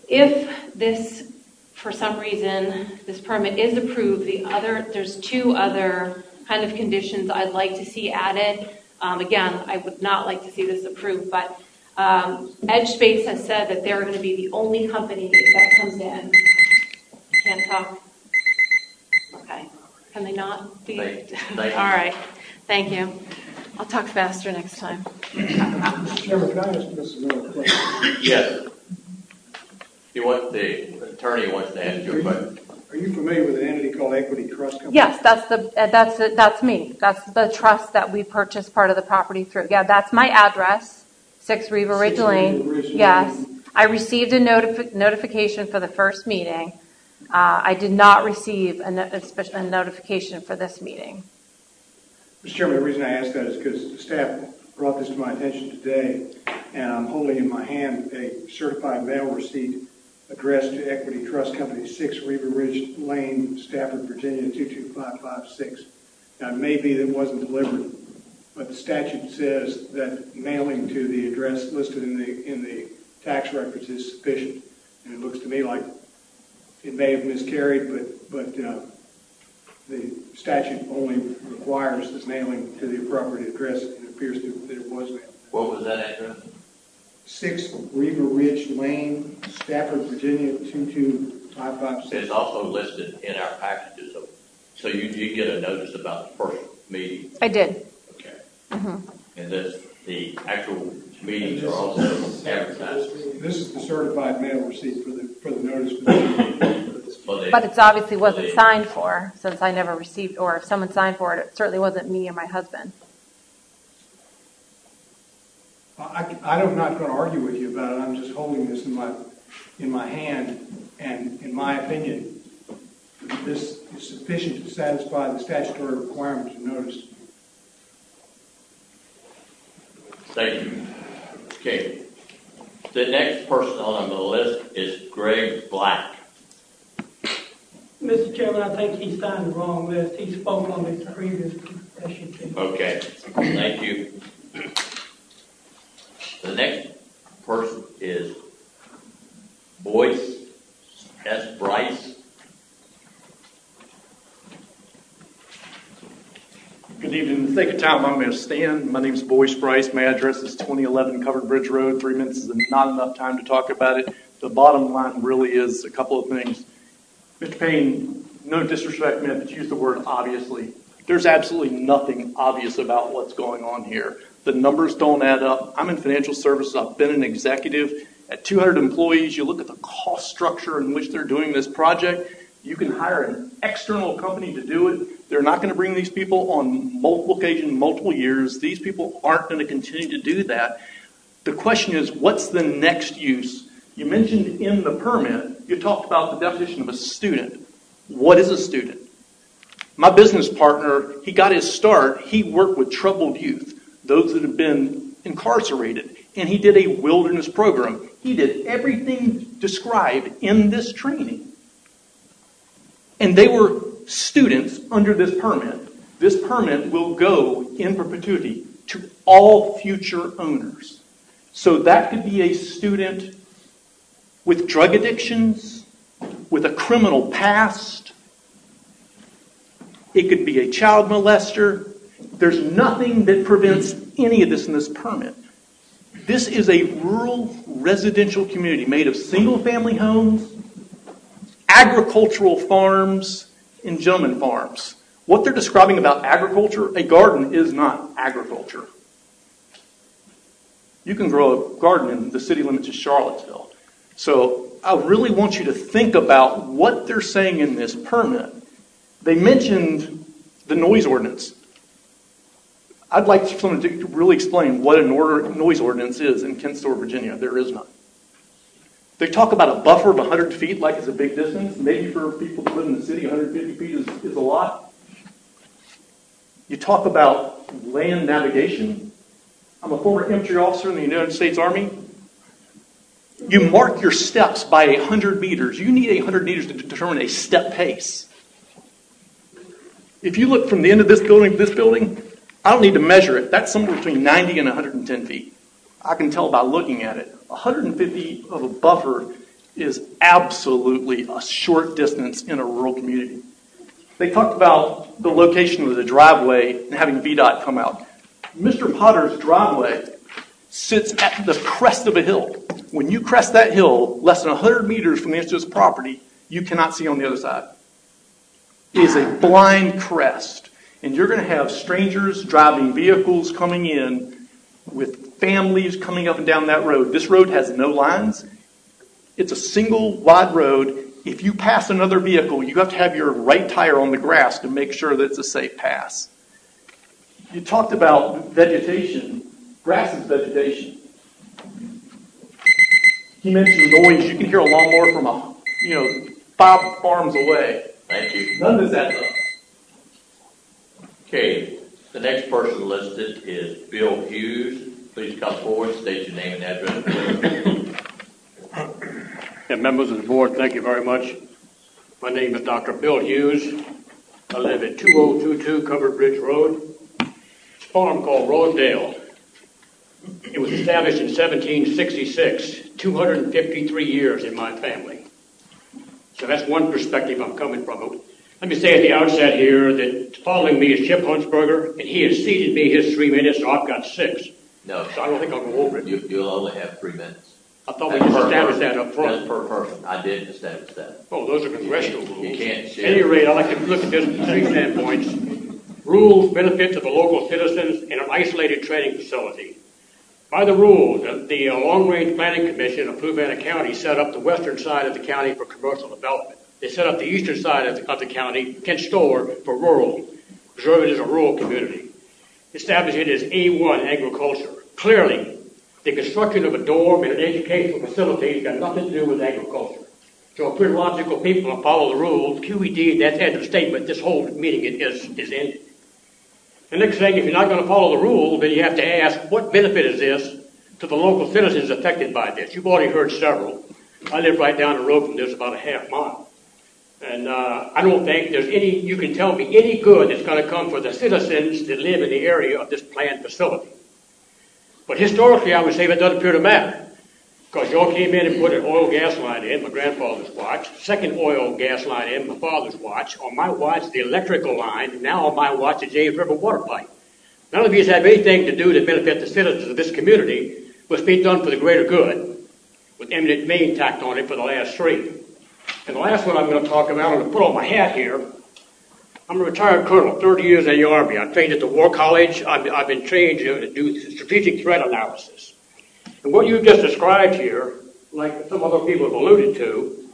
if this, for some reason, this permit is approved, the other, there's two other kind of conditions I'd like to see added. Um, again, I would not like to see this approved, but um, Edge Space has said that they're going to be the only company that comes in. Can't talk? Okay. Can they not be? Thank- thank you. All right. Thank you. I'll talk faster next time. Mister Chairman, can I ask Miz Miller a question? Yes. You want, the attorney wants to ask you a question. Are you familiar with an entity called Equity Trust Company? Yes, that's the uh, that's that's me. That's the trust that we purchased part of the property through. Yeah, that's my address, Six River Ridge Six Lane. River Ridge Lane. Yes, I received a notifi- notification for the first meeting. Uh, I did not receive a, no- a, spe- a notification for this meeting. Mister Chairman, the reason I ask that is because the staff brought this to my attention today, and I'm holding in my hand a certified mail receipt addressed to Equity Trust Company, Six River Ridge Lane, Stafford, Virginia, two two five five six. Now, it may be that it wasn't delivered, but the statute says that mailing to the address listed in the in the tax records is sufficient. And it looks to me like it may have miscarried, but but uh, the statute only requires this mailing to the appropriate address, and it appears to, that it was mailed. What was that address? Six River Ridge Lane, Stafford, Virginia, two two five five six. It's also listed in our packages, so, so you did get a notice about the first meeting. I did. Okay. Mm-hmm. And this, the actual meetings are also advertised. This is the certified mail receipt for the for the notice. For the, Well, they- But it obviously wasn't they- signed for, since I never received, or if someone signed for it, it certainly wasn't me or my husband. I, I'm not going to argue with you about it. I'm just holding this in my in my hand, and in my opinion, this is sufficient to satisfy the statutory requirements of notice. Thank you. Okay. The next person on the list is Greg Black. Mister Chairman, I think he signed the wrong list. He spoke on the previous S U P. Okay. Thank you. The next person is Boyce S. Bryce. Good evening. In the sake of time, I'm going to stand. My name is Boyce Bryce. My address is twenty eleven Covered Bridge Road. Three minutes is not enough time to talk about it. The bottom line really is a couple of things. Mister Payne, no disrespect meant, but use the word obviously. There's absolutely nothing obvious about what's going on here. The numbers don't add up. I'm in financial services. I've been an executive. At two hundred employees, you look at the cost structure in which they're doing this project. You can hire an external company to do it. They're not going to bring these people on multiple occasions, multiple years. These people aren't going to continue to do that. The question is, what's the next use? You mentioned in the permit, you talked about the definition of a student. What is a student? My business partner, he got his start. He worked with troubled youth, those that have been incarcerated, and he did a wilderness program. He did everything described in this training. And they were students under this permit. This permit will go in perpetuity to all future owners. So that could be a student with drug addictions, with a criminal past. It could be a child molester. There's nothing that prevents any of this in this permit. This is a rural residential community made of single-family homes, agricultural farms, and gentleman farms. What they're describing about agriculture, a garden is not agriculture. You can grow a garden in the city limits of Charlottesville. So I really want you to think about what they're saying in this permit. They mentioned the noise ordinance. I'd like someone to really explain what a noise ordinance is in Kent Store, Virginia. There is none. They talk about a buffer of one hundred feet like it's a big distance. Maybe for people who live in the city, one hundred fifty feet is, is a lot. You talk about land navigation. I'm a former infantry officer in the United States Army. You mark your steps by one hundred meters. You need one hundred meters to determine a step pace. If you look from the end of this building to this building, I don't need to measure it. That's somewhere between ninety and one hundred ten feet. I can tell by looking at it. one hundred fifty of a buffer is absolutely a short distance in a rural community. They talked about the location of the driveway and having V DOT come out. Mister Potter's driveway sits at the crest of a hill. When you crest that hill, less than one hundred meters from the edge of his property, you cannot see on the other side. It is a blind crest, and you're going to have strangers driving vehicles coming in with families coming up and down that road. This road has no lines. It's a single wide road. If you pass another vehicle, you have to have your right tire on the grass to make sure that it's a safe pass. You talked about vegetation. Grass is vegetation. He mentioned noise. You can hear a lawnmower from a, you know, five farms away. Thank you. None of this adds up. Okay, the next person listed is Bill Hughes. Please come forward, state your name and address. And members of the board, thank you very much. My name is Doctor Bill Hughes. I live at two oh two two Covered Bridge Road. It's a farm called Rodendale. It was established in seventeen sixty-six, two hundred fifty-three years in my family. So that's one perspective I'm coming from. Let me say at the outset here that following me is Chip Huntsberger, and he has ceded me his three minutes, so I've got six. No. So I don't think I'll go over it. You, you'll only have three minutes. I thought we just established that up front. That's per person. I did establish that. Oh, those are congressional rules. You can't share. At any rate, I like to look at this from three standpoints. Rules, benefits of the local citizens, and an isolated training facility. By the rules, the, the uh, Long Range Planning Commission of Fluvanna County set up the western side of the county for commercial development. They set up the eastern side of the, of the county, Kent Store, for rural, preserve it as a rural community. Establish it as A one agriculture. Clearly, the construction of a dorm and an educational facility has got nothing to do with agriculture. So if we're logical people and follow the rules, Q E D, that's end of statement, this whole meeting is, is ended. The next thing, if you're not going to follow the rules, then you have to ask, what benefit is this to the local citizens affected by this? You've already heard several. I live right down the road from this, about a half mile. And uh, I don't think there's any, you can tell me any good that's going to come for the citizens that live in the area of this planned facility. But historically, I would say that doesn't appear to matter. Because y'all came in and put an oil gas line in, my grandfather's watch, second oil gas line in, my father's watch. On my watch, the electrical line, and now on my watch, the James River water pipe. None of these have anything to do to benefit the citizens of this community, but it's being done for the greater good, with eminent domain tacked on it for the last three. And the last one I'm going to talk about, I'm going to put on my hat here. I'm a retired colonel, thirty years in the Army. I trained at the War College. I've, I've been trained to do strategic threat analysis. And what you've just described here, like some other people have alluded to,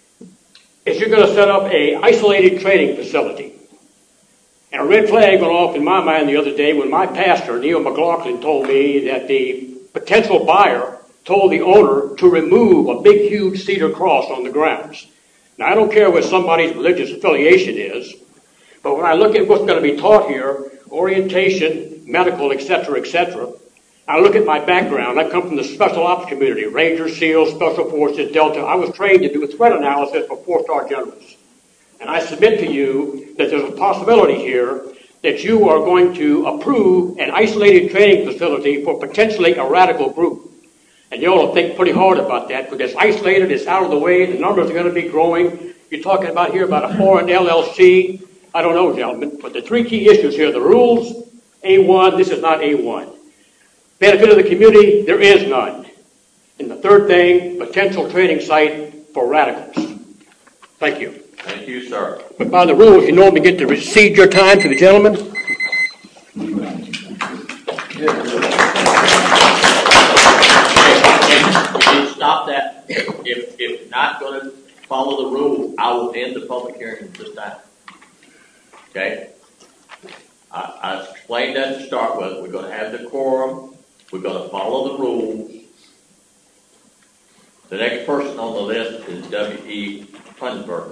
is you're going to set up a isolated training facility. And a red flag went off in my mind the other day when my pastor, Neil McLaughlin, told me that the potential buyer told the owner to remove a big, huge cedar cross on the grounds. Now, I don't care what somebody's religious affiliation is, but when I look at what's going to be taught here, orientation, medical, et cetera, et cetera, I look at my background. I come from the special ops community, Rangers, SEALs, Special Forces, Delta. I was trained to do a threat analysis for four-star generals. And I submit to you that there's a possibility here that you are going to approve an isolated training facility for potentially a radical group. And you all will think pretty hard about that, because it's isolated, it's out of the way, the numbers are going to be growing. You're talking about here about a foreign L L C. I don't know, gentlemen, but the three key issues here, the rules, A one, this is not A one. Benefit of the community, there is none. And the third thing, potential training site for radicals. Thank you. Thank you, sir. But by the rules, you normally get to recede your time to the gentleman. Stop that. If, if you're not going to follow the rules, I will end the public hearing at this time. Okay? I, I explained that to start with. We're going to have the quorum. We're going to follow the rules. The next person on the list is W E Huntsberger.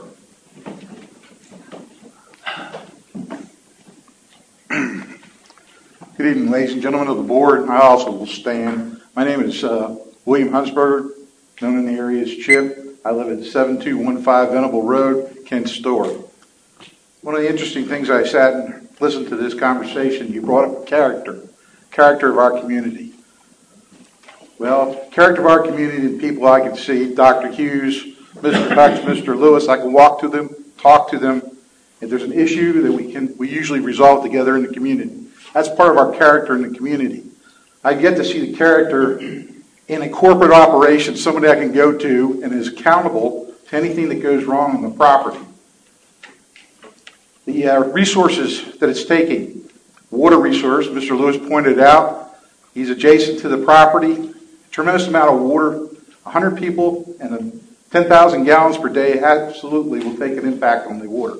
Good evening, ladies and gentlemen of the board. I also will stand. My name is uh, William Huntsberger, known in the area as Chip. I live at seven two one five Venable Road, Kent Store. One of the interesting things I sat and listened to this conversation, you brought up character, character of our community. Well, character of our community and people I can see, Doctor Hughes, Mister Bex, Mister Lewis, I can walk to them, talk to them. If there's an issue that we can, we usually resolve together in the community. That's part of our character in the community. I get to see the character in a corporate operation, somebody I can go to and is accountable to anything that goes wrong on the property. The uh, resources that it's taking, water resource, Mister Lewis pointed out, he's adjacent to the property, tremendous amount of water, one hundred people and ten thousand gallons per day absolutely will take an impact on the water.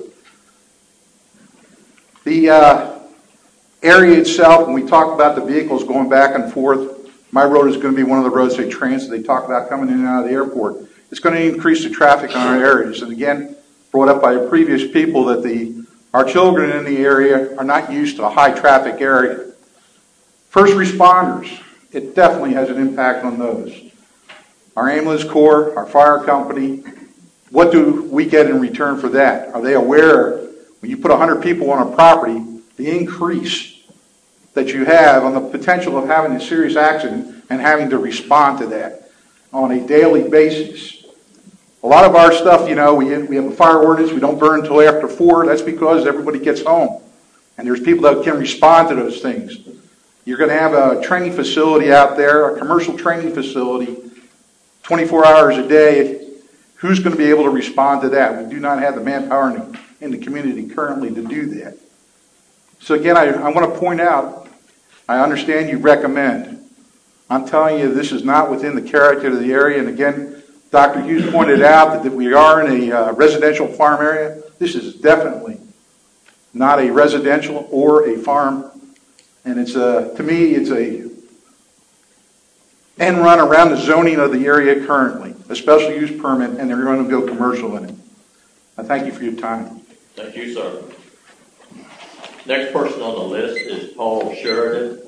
The uh, area itself, when we talk about the vehicles going back and forth, my road is going to be one of the roads they transit. They talk about coming in and out of the airport. It's going to increase the traffic on our areas. And again, brought up by previous people that the our children in the area are not used to a high traffic area. First responders, it definitely has an impact on those. Our ambulance corps, our fire company, what do we get in return for that? Are they aware when you put one hundred people on a property, the increase that you have on the potential of having a serious accident and having to respond to that on a daily basis? A lot of our stuff, you know, we, we have a fire ordinance, we don't burn until after four. That's because everybody gets home. And there's people that can respond to those things. You're going to have a training facility out there, a commercial training facility, twenty-four hours a day. Who's going to be able to respond to that? We do not have the manpower in the, in the community currently to do that. So again, I, I want to point out, I understand you recommend. I'm telling you, this is not within the character of the area. And again, Doctor Hughes pointed out that, that we are in a uh, residential farm area. This is definitely not a residential or a farm. And it's a, to me, it's a end run around the zoning of the area currently, a special use permit, and they're going to go commercial in it. I thank you for your time. Thank you, sir. Next person on the list is Paul Sheridan.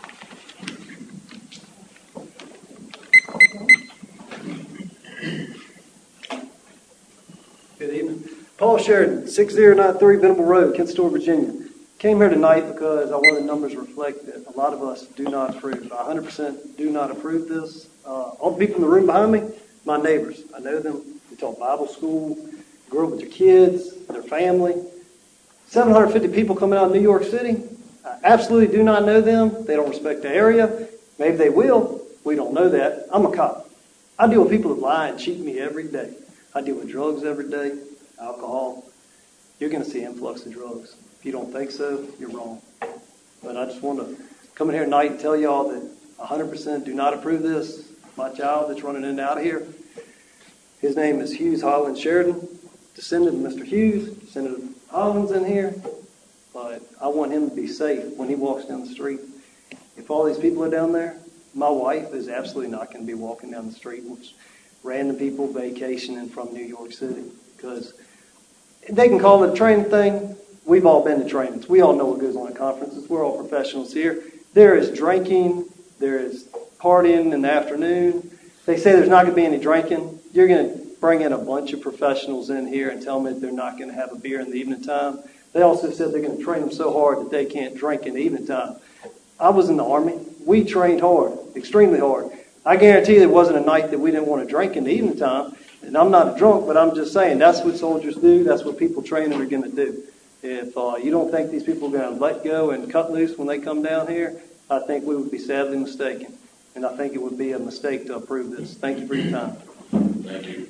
Good evening. Paul Sheridan, six zero nine three Venable Road, Kent Store, Virginia. Came here tonight because I want the numbers to reflect that a lot of us do not approve. I one hundred percent do not approve this. Uh, all the people in the room behind me, my neighbors. I know them. We taught Bible school, grew up with their kids, their family. seven hundred fifty people coming out of New York City. I absolutely do not know them. They don't respect the area. Maybe they will. We don't know that. I'm a cop. I deal with people that lie and cheat me every day. I deal with drugs every day, alcohol. You're going to see influx of drugs. If you don't think so, you're wrong. But I just want to come in here tonight and tell y'all that one hundred percent do not approve this. My child that's running in and out of here, his name is Hughes Holland Sheridan, descendant of Mister Hughes, descendant of Hollins in here. But I want him to be safe when he walks down the street. If all these people are down there, my wife is absolutely not going to be walking down the street with random people vacationing from New York City. Because they can call it a training thing. We've all been to trainings. We all know what goes on at conferences. We're all professionals here. There is drinking. There is partying in the afternoon. They say there's not going to be any drinking. You're going to bring in a bunch of professionals in here and tell them that they're not going to have a beer in the evening time. They also said they're going to train them so hard that they can't drink in the evening time. I was in the Army. We trained hard, extremely hard. I guarantee there wasn't a night that we didn't want to drink in the evening time. And I'm not a drunk, but I'm just saying that's what soldiers do. That's what people training are going to do. If uh, you don't think these people are going to let go and cut loose when they come down here, I think we would be sadly mistaken. And I think it would be a mistake to approve this. Thank you for your time. Thank you.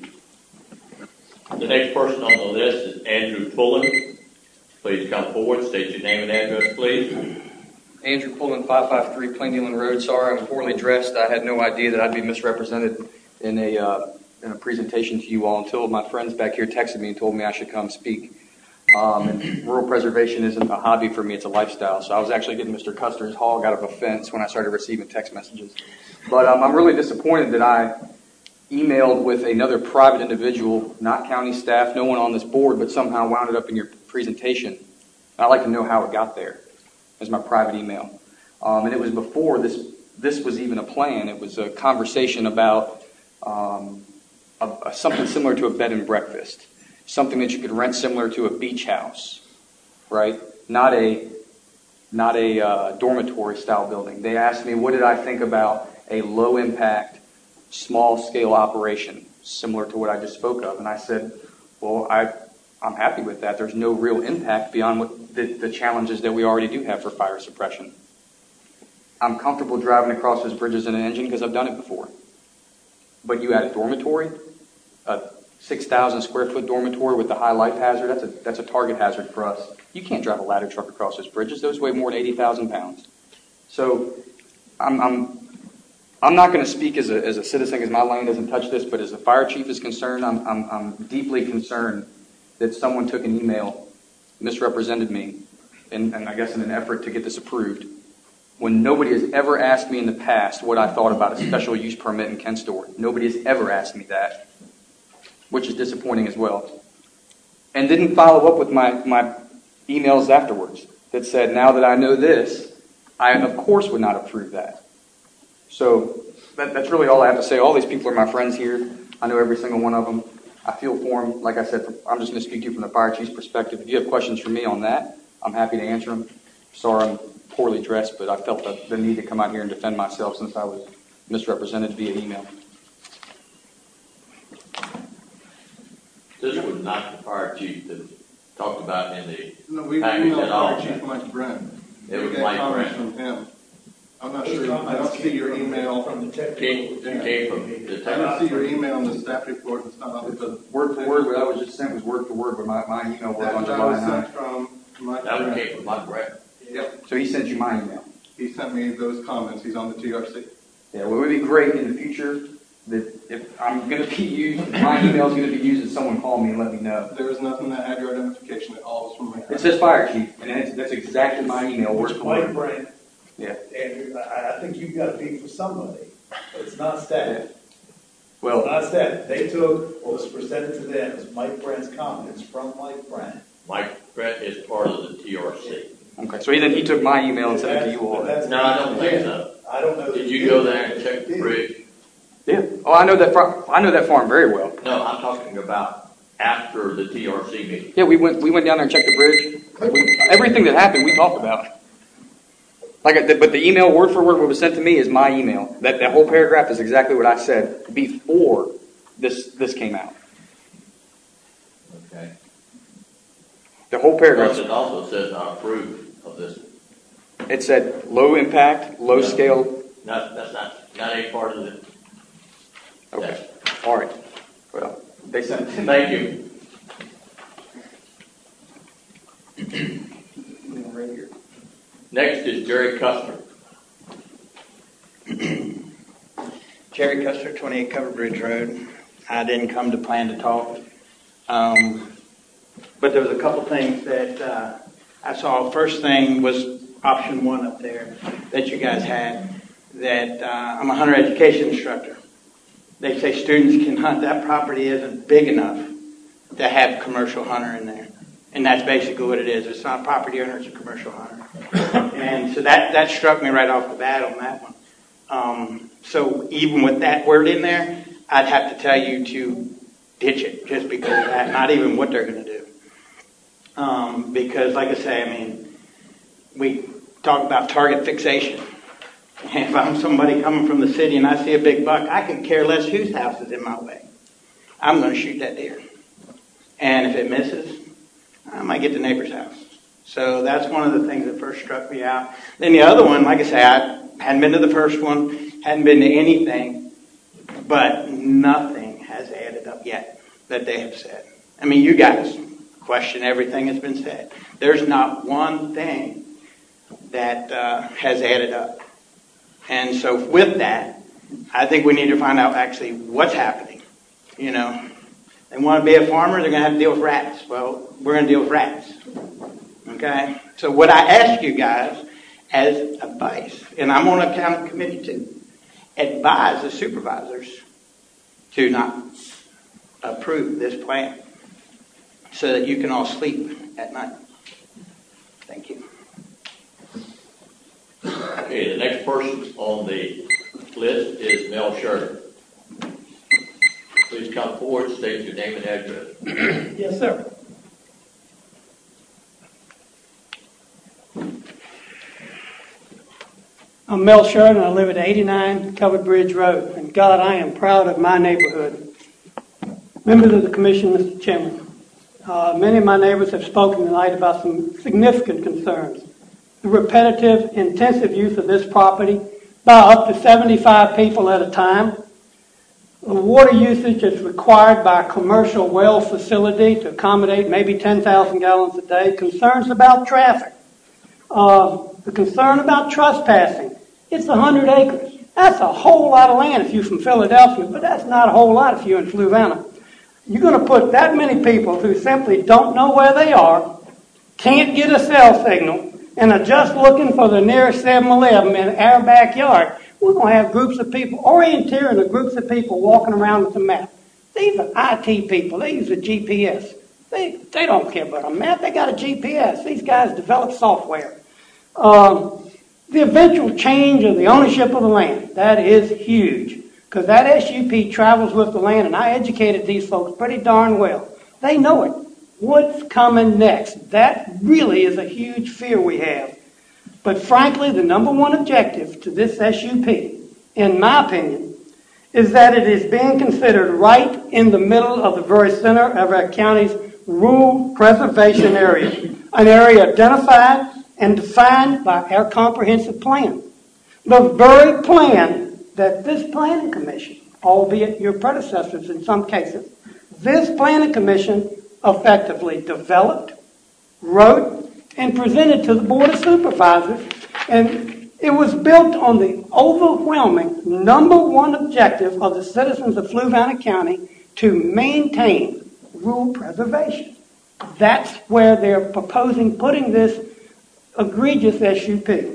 The next person on the list is Andrew Pullen. Please come forward. State your name and address, please. Andrew Pullen, five five three Plaindealing Road. Sorry, I'm poorly dressed. I had no idea that I'd be misrepresented in a uh, in a presentation to you all until my friends back here texted me and told me I should come speak. Um, and rural preservation isn't a hobby for me, it's a lifestyle. So I was actually getting Mister Custer's hog out of a fence when I started receiving text messages. But um, I'm really disappointed that I emailed with another private individual, not county staff, no one on this board, but somehow wound it up in your presentation. I'd like to know how it got there. As my private email. Um, and it was before this this was even a plan. It was a conversation about um, a, a, something similar to a bed and breakfast. Something that you could rent similar to a beach house, right? Not a not a uh, dormitory style building. They asked me what did I think about a low-impact, small-scale operation, similar to what I just spoke of. And I said, well, I, I'm happy with that. There's no real impact beyond what the, the challenges that we already do have for fire suppression. I'm comfortable driving across those bridges in an engine because I've done it before. But you add a dormitory, a six thousand square foot dormitory with the high life hazard, that's a, that's a target hazard for us. You can't drive a ladder truck across those bridges. Those weigh more than eighty thousand pounds. So I'm, I'm, I'm not going to speak as a, as a citizen because my lane doesn't touch this, but as the fire chief is concerned, I'm, I'm, I'm deeply concerned that someone took an email, misrepresented me, and, and I guess in an effort to get this approved, when nobody has ever asked me in the past what I thought about a special use permit in Kent Store. Nobody has ever asked me that, which is disappointing as well. And didn't follow up with my, my emails afterwards that said, now that I know this, I of course would not approve that. So that, that's really all I have to say. All these people are my friends here. I know every single one of them. I feel for them. Like I said, I'm just going to speak to you from the fire chief's perspective. If you have questions for me on that, I'm happy to answer them. Sorry I'm poorly dressed, but I felt the, the need to come out here and defend myself since I was misrepresented via email. This was not the fire chief that talked about in the No, we package emailed at all. Fire Chief Mike Brent. It was We got Mike comments Brent. from him. I'm not Those sure, I don't comments see came your from- email. from the technical- Came, came from the I don't see your technical. email in the staff report, it's not up to. Word for word, what I was just sent was word for word, but my, my email was That's on what I July was sent ninth. from Mike That one Brent. came from Mike Brett. Yep, So he sent you my email. he sent me those comments, he's on the T R C. Yeah, well, it would be great in the future that if I'm going to be used, if my email is going to be used, and someone call me and let me know. There is nothing that had your identification at all, it's from Mike. It says fire chief, and that's, that's exactly my email, word Which for Mike word. Brent, Yeah. Andrew, I, I think you've got to be for somebody, but it's not staff. Well, It's not staff. They took what was presented to them as Mike Brent's comments from Mike Brent. Mike Brett is part of the T R C. okay. So he then he took my email and sent it to you all. That's- No, I don't think so. I don't know. Did that you go there and check the bridge? Yeah. Oh, I know that farm. I know that farm very well. No, I'm talking about after the T R C meeting. Yeah, we went we went down there and checked the bridge. We, everything that happened, we talked about. Like, I- but the email, word for word, what was sent to me is my email. That that whole paragraph is exactly what I said before this this came out. Okay. The whole paragraph. Plus it also says I approve of this. It said low impact, low No. scale. Not, that's not, not a part of it. Okay. All right. Well, they sent it to me. Thank you. Right here. Next is Jerry Custer. Jerry Custer, twenty-eight Cover Bridge Road. I didn't come to plan to talk. Um, but there was a couple things that uh, I saw. First thing was option one up there that you guys had, that uh, I'm a hunter education instructor. They say students can hunt. That property isn't big enough to have commercial hunter in there. And that's basically what it is. It's not a property owner, it's a commercial hunter. And so that, that struck me right off the bat on that one. Um, so even with that word in there, I'd have to tell you to ditch it just because of that, not even what they're going to do. Um, because like I say, I mean, we talk about target fixation. If I'm somebody coming from the city and I see a big buck, I could care less whose house is in my way. I'm going to shoot that deer. And if it misses, I might get the neighbor's house. So that's one of the things that first struck me out. Then the other one, like I say, I hadn't been to the first one, hadn't been to anything, but nothing has added up yet that they have said. I mean, you guys question everything that's been said. There's not one thing that uh, has added up. And so with that, I think we need to find out actually what's happening. You know, they want to be a farmer, they're going to have to deal with rats. Well, we're going to deal with rats. Okay? So what I ask you guys as advice, and I'm on a county committee too, advise the supervisors to not approve this plan so that you can all sleep at night. Thank you. Okay, the next person on the list is Mel Sheridan. Please come forward, state your name and address. Yes, sir. I'm Mel Sheridan, and I live at eighty-nine Covered Bridge Road. And God, I am proud of my neighborhood. Members of the Commission, Mister Chairman, uh, many of my neighbors have spoken tonight about some significant concerns. The repetitive, intensive use of this property by up to seventy-five people at a time. The water usage is required by a commercial well facility to accommodate maybe ten thousand gallons a day. Concerns about traffic. Uh, the concern about trespassing. It's one hundred acres. That's a whole lot of land if you're from Philadelphia, but that's not a whole lot if you're in Fluvanna. You're going to put that many people who simply don't know where they are, can't get a cell signal, and are just looking for the nearest seven eleven in our backyard. We're going to have groups of people, orienteering the groups of people walking around with a map. These are I T people. They use a G P S. They, they don't care about a map. They got a G P S. These guys develop software. Um, the eventual change of the ownership of the land, that is huge. Because that S U P travels with the land, and I educated these folks pretty darn well. They know it. What's coming next? That really is a huge fear we have. But frankly, the number one objective to this S U P, in my opinion, is that it is being considered right in the middle of the very center of our county's rural preservation area, an area identified and defined by our comprehensive plan. The very plan that this planning commission, albeit your predecessors in some cases, this planning commission effectively developed, wrote, and presented to the Board of Supervisors, and it was built on the overwhelming number one objective of the citizens of Fluvanna County to maintain rural preservation. That's where they're proposing putting this egregious S U P.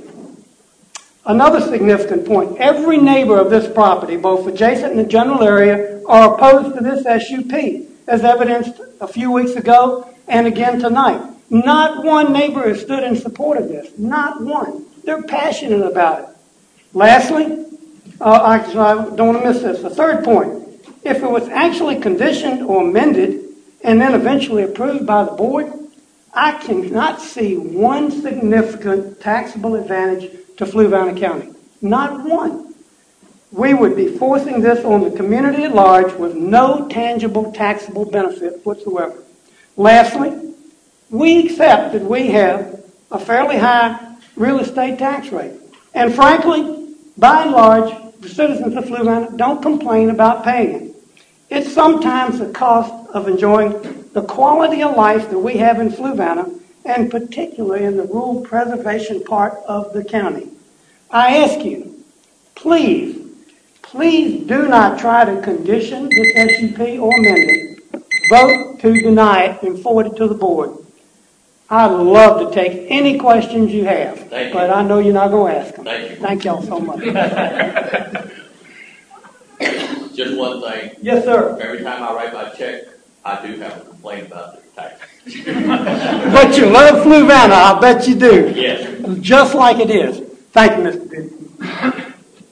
Another significant point, every neighbor of this property, both adjacent and the general area, are opposed to this S U P, as evidenced a few weeks ago and again tonight. Not one neighbor has stood in support of this. Not one. They're passionate about it. Lastly, uh, I, I don't want to miss this. The third point, if it was actually conditioned or amended and then eventually approved by the board, I cannot see one significant taxable advantage to Fluvanna County. Not one. We would be forcing this on the community at large with no tangible taxable benefit whatsoever. Lastly, we accept that we have a fairly high real estate tax rate. And frankly, by and large, the citizens of Fluvanna don't complain about paying it. It's sometimes the cost of enjoying the quality of life that we have in Fluvanna, and particularly in the rural preservation part of the county. I ask you, please, please do not try to condition this S U P or amend it. Vote to deny it and forward it to the board. I'd love to take any questions you have, Thank but you. I know you're not going to ask them. Thank you. Thank y'all so much. Just one thing. Yes, sir. Every time I write my check, I do have a complaint about the tax. But you love Fluvanna, I bet you do. Yes. Just like it is. Thank you, Mister Biddy.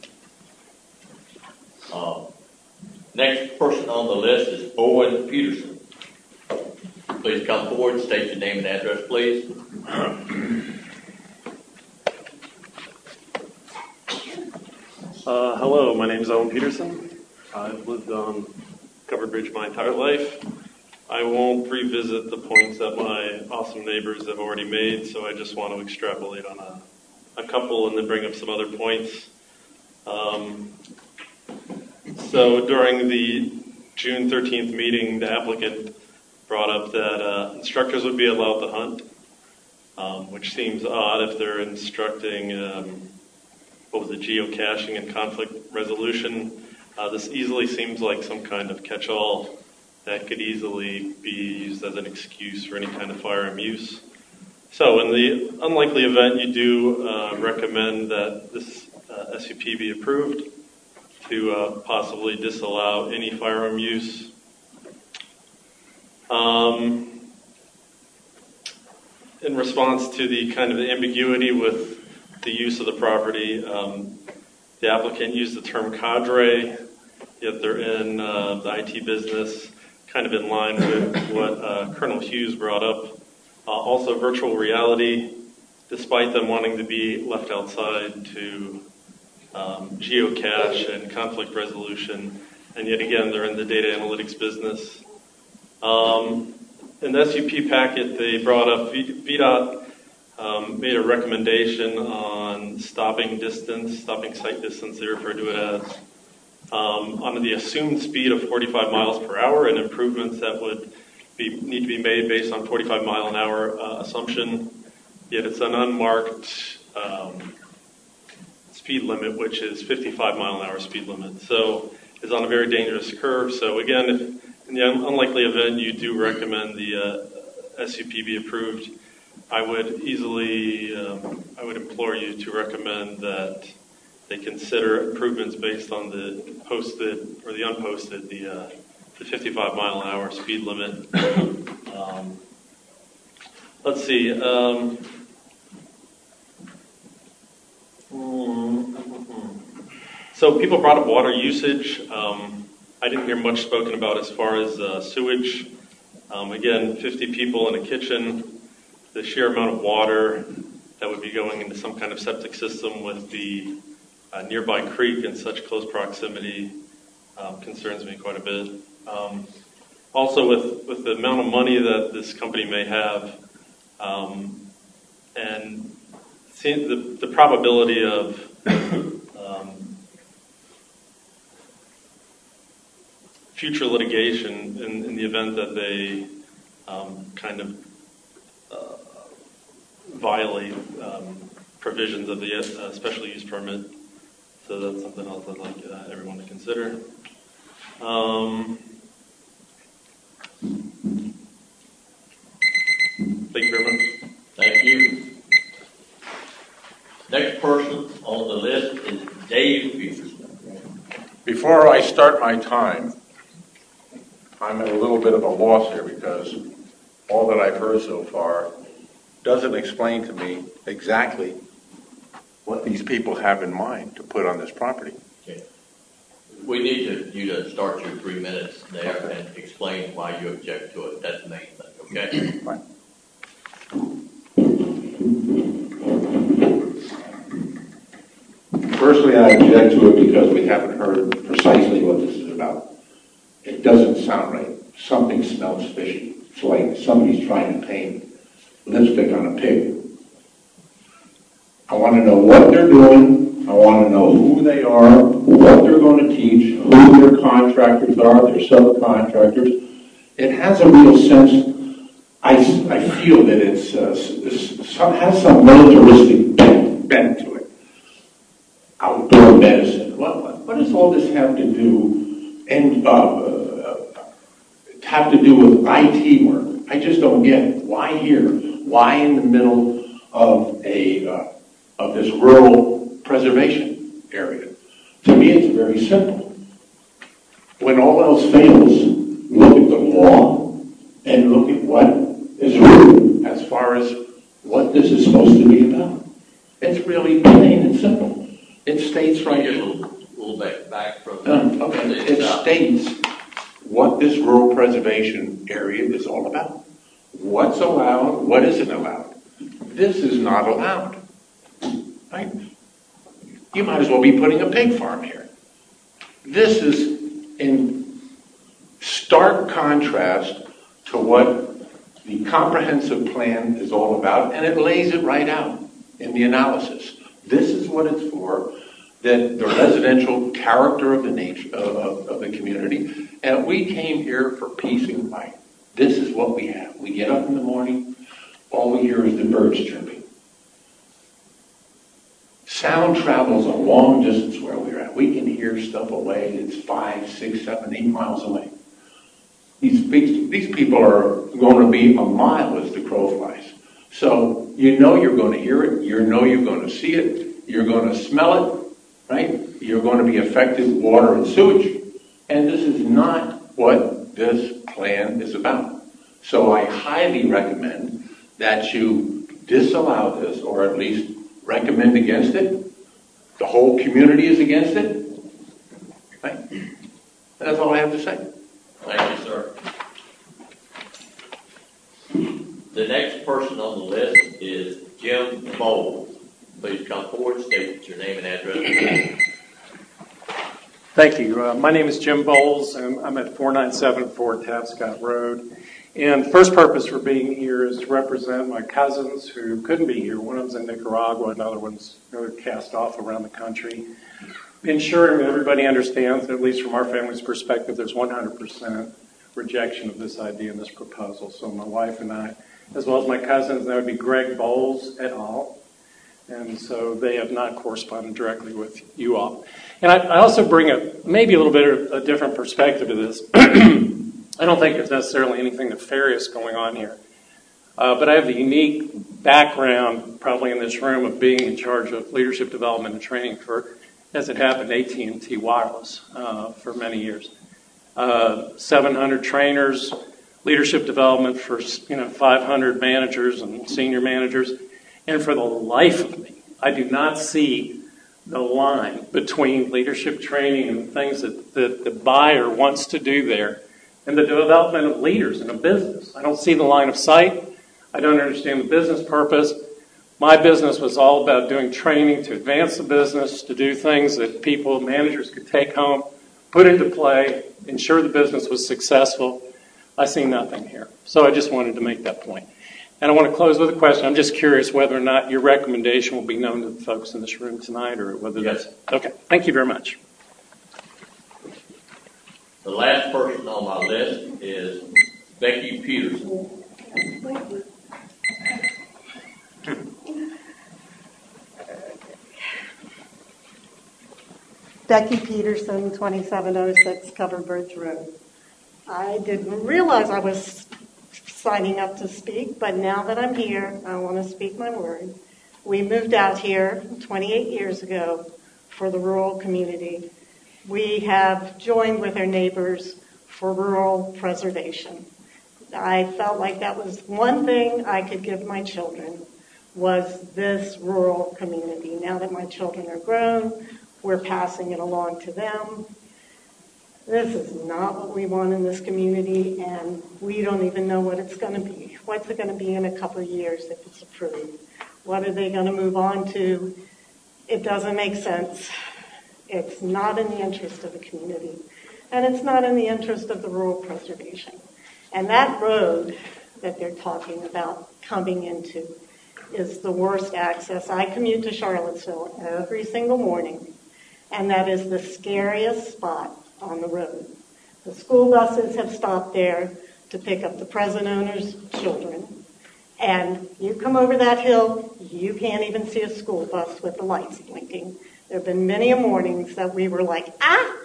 Um, next person on the list is Owen Peterson. Please come forward, state your name and address, please. Uh, hello, my name is Owen Peterson. I've lived on Covered Bridge my entire life. I won't revisit the points that my awesome neighbors have already made, so I just want to extrapolate on a, a couple and then bring up some other points. Um, so during the June thirteenth meeting, the applicant brought up that uh, instructors would be allowed to hunt, um, which seems odd if they're instructing, um, what was it, geocaching and conflict resolution. Uh, this easily seems like some kind of catch-all that could easily be used as an excuse for any kind of firearm use. So in the unlikely event you do uh, recommend that this uh, S U P be approved to uh, possibly disallow any firearm use. Um, in response to the kind of the ambiguity with the use of the property, um, the applicant used the term cadre, yet they're in uh, the I T business, kind of in line with what uh, Colonel Hughes brought up. Uh, also virtual reality, despite them wanting to be left outside to um, geocache and conflict resolution, and yet again, they're in the data analytics business. Um, in the S U P packet, they brought up V DOT um, made a recommendation on stopping distance, stopping sight distance, they refer to it as, um, on the assumed speed of forty-five miles per hour, and improvements that would be, need to be made based on forty-five mile an hour uh, assumption. Yet it's an unmarked um, speed limit, which is fifty-five mile an hour speed limit. So it's on a very dangerous curve. So again, if in the unlikely event you do recommend the uh, S U P be approved, I would easily, um, I would implore you to recommend that they consider improvements based on the posted or the unposted, the, uh, the fifty-five mile an hour speed limit. Um, let's see. Um, so people brought up water usage. Um, I didn't hear much spoken about as far as uh, sewage. Um, again, fifty people in a kitchen, the sheer amount of water that would be going into some kind of septic system with the uh, nearby creek in such close proximity um, concerns me quite a bit. Um, also, with, with the amount of money that this company may have, um, and seeing the, the probability of um, future litigation in, in the event that they um, kind of uh, violate um, provisions of the uh, special use permit. So that's something else I'd like uh, everyone to consider. Um, thank you very much. Thank you. Next person on the list is Dave Peterson. Before I start my time, I'm at a little bit of a loss here because all that I've heard so far doesn't explain to me exactly what these people have in mind to put on this property. Okay. We need to, you to start your three minutes there okay. and explain why you object to it. That's the main thing, okay? Fine. Firstly, I object to it because we haven't heard precisely what this is about. It doesn't sound right. Something smells fishy. It's like somebody's trying to paint lipstick on a pig. I want to know what they're doing. I want to know who they are, what they're going to teach, who their contractors are, their subcontractors. It has a real sense. I, I feel that it's, uh, it's has some militaristic bent, bent to it. Outdoor medicine. What, what, what does all this have to do and uh, uh, have to do with I T work? I just don't get it. Why here? Why in the middle of a uh, of this rural preservation area? To me, it's very simple. When all else fails, look at the law and look at what is written as far as what this is supposed to be about. It's really plain and simple. It states right here. A little, little bit back from um, okay. It states what this rural preservation area is all about. What's allowed, what isn't allowed. This is not allowed. Right? You might as well be putting a pig farm here. This is in stark contrast to what the comprehensive plan is all about, and it lays it right out in the analysis. This is what it's for, that the residential character of the nature of, of, of the community, and we came here for peace and quiet. This is what we have. We get up in the morning, all we hear is the birds chirping. Sound travels a long distance where we're at. We can hear stuff away that's five, six, seven, eight miles away. These, these people are going to be a mile as the crow flies. So you know you're going to hear it, you know you're going to see it, you're going to smell it, right? You're going to be affected with water and sewage. And this is not what this plan is about. So I highly recommend that you disallow this, or at least recommend against it. The whole community is against it. Right? That's all I have to say. Thank you, sir. The next person on the list is Jim Bowles. Please come forward, state your name and address. Thank you. Uh, my name is Jim Bowles, and I'm at four nine seven four Tapscott Road. And the first purpose for being here is to represent my cousins who couldn't be here. One of them's in Nicaragua, another one's cast off around the country. Ensuring that everybody understands, at least from our family's perspective, there's one hundred percent rejection of this idea and this proposal. So my wife and I, as well as my cousins, that would be Greg Bowles et al., and so they have not corresponded directly with you all. And I, I also bring a maybe a little bit of a different perspective to this. I don't think there's necessarily anything nefarious going on here. Uh, but I have the unique background, probably in this room, of being in charge of leadership development and training for, as it happened, A T and T Wireless uh, for many years. Uh, seven hundred trainers, leadership development for you know five hundred managers and senior managers. And for the life of me, I do not see the line between leadership training and the things that, that the buyer wants to do there and the development of leaders in a business. I don't see the line of sight. I don't understand the business purpose. My business was all about doing training to advance the business, to do things that people, managers could take home, put into play, ensure the business was successful. I see nothing here. So I just wanted to make that point. And I want to close with a question. I'm just curious whether or not your recommendation will be known to the folks in this room tonight, or whether yes. that's... Okay. Thank you very much. The last person on my list is Becky Peterson. Becky Peterson, twenty-seven oh six Covered Bridge Road. I didn't realize I was signing up to speak, but now that I'm here, I want to speak my word. We moved out here twenty-eight years ago for the rural community. We have joined with our neighbors for rural preservation. I felt like that was one thing I could give my children, was this rural community. Now that my children are grown, we're passing it along to them. This is not what we want in this community, and we don't even know what it's going to be. What's it going to be in a couple of years if it's approved? What are they going to move on to? It doesn't make sense. It's not in the interest of the community, and it's not in the interest of the rural preservation. And that road that they're talking about coming into is the worst access. I commute to Charlottesville every single morning, and that is the scariest spot on the road. The school buses have stopped there to pick up the present owner's children. And you come over that hill, you can't even see a school bus with the lights blinking. There have been many mornings that we were like, ah,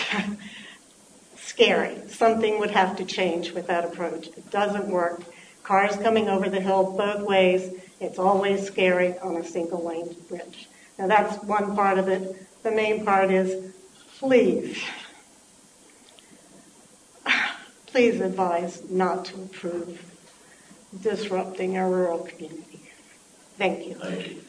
scary. Something would have to change with that approach. It doesn't work. Cars coming over the hill both ways. It's always scary on a single lane bridge. Now that's one part of it. The main part is, please, please advise not to approve disrupting our rural community. Thank you. Thank you.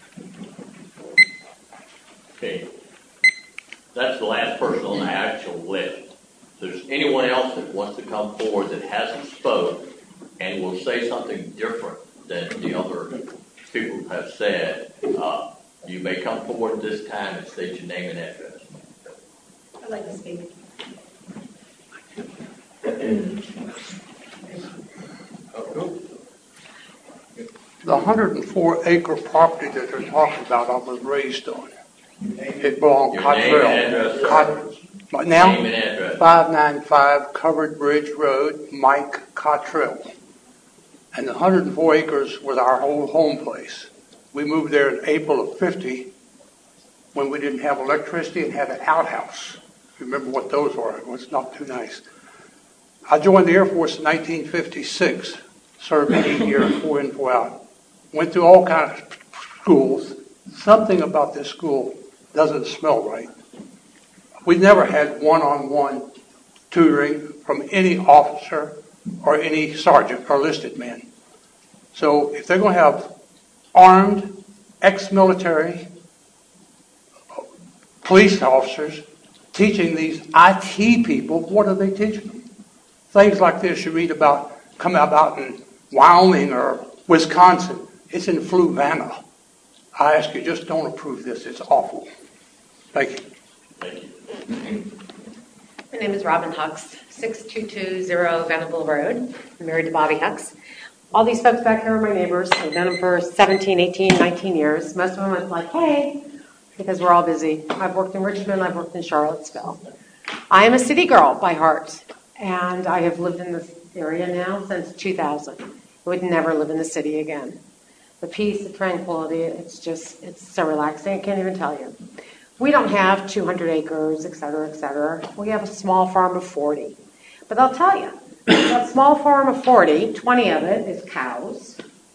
Okay. That's the last person on the actual list. If there's anyone else that wants to come forward that hasn't spoke and will say something different than the other people have said, uh, you may come forward this time and state your name and address. I'd like to speak. The one hundred four acre property that they're talking about, I was raised on. It belonged to Cottrell. Cott, but now, five ninety-five Covered Bridge Road, Mike Cottrell. And the one hundred four acres was our old home place. We moved there in April of fifty when we didn't have electricity and had an outhouse. Remember what those were. It was not too nice. I joined the Air Force in nineteen fifty-six, served eight years, four in, four out. Went through all kinds of schools. Something about this school doesn't smell right. We never had one-on-one tutoring from any officer or any sergeant or listed man. So if they're going to have armed, ex-military police officers teaching these I T people, what are they teaching them? Things like this you read about, come about in Wyoming or Wisconsin. It's in Fluvanna. I ask you, just don't approve this. It's awful. Thank you. Thank you. My name is Robin Hux, six two two zero Venable Road. I'm married to Bobby Hux. All these folks back here are my neighbors. I've known them for seventeen, eighteen, nineteen years. Most of them was like, hey, because we're all busy. I've worked in Richmond. I've worked in Charlottesville. I am a city girl by heart, and I have lived in this area now since two thousand. I would never live in the city again. The peace, the tranquility, it's just, it's so relaxing. I can't even tell you. We don't have two hundred acres, et cetera, et cetera. We have a small farm of forty. But I'll tell you, that small farm of forty, twenty of it is cows,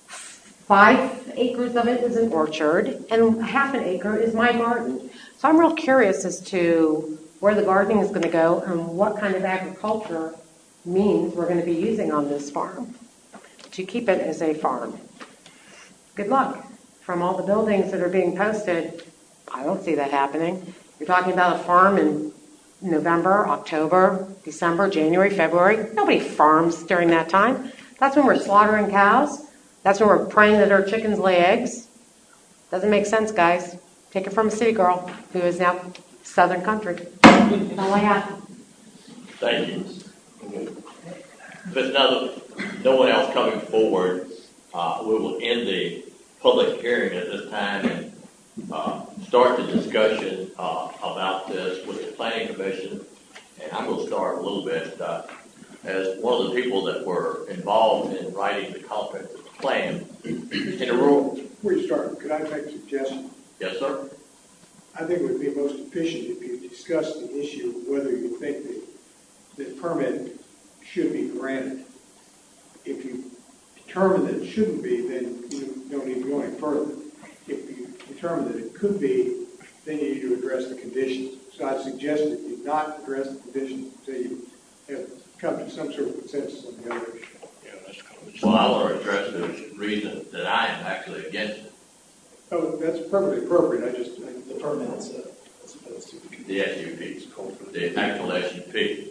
five acres of it is an orchard, and half an acre is my garden. So I'm real curious as to where the gardening is going to go and what kind of agriculture means we're going to be using on this farm to keep it as a farm. Good luck. From all the buildings that are being posted, I don't see that happening. You're talking about a farm in November, October, December, January, February. Nobody farms during that time. That's when we're slaughtering cows. That's when we're praying that our chickens lay eggs. Doesn't make sense, guys. Take it from a city girl who is now Southern country. That's all I have. Thank you. If there's no, no one else coming forward, uh, we will end the public hearing at this time and uh, start the discussion uh, about this with the Planning Commission. And I'm going to start a little bit uh, as one of the people that were involved in writing the comprehensive plan. In a rural. Before you start, could I make a suggestion? Yes, sir. I think it would be most efficient if you discuss the issue of whether you think that the permit should be granted. If you determine that it shouldn't be, then you don't need to go any further. If you determine that it could be, then you need to address the conditions. So I suggest that you not address the conditions until you have come to some sort of consensus on the other issue. Well, I want to address the reason that I am actually against it. Oh, that's perfectly appropriate. I just, the permits, uh, as opposed to the The S U P, the actual S U P.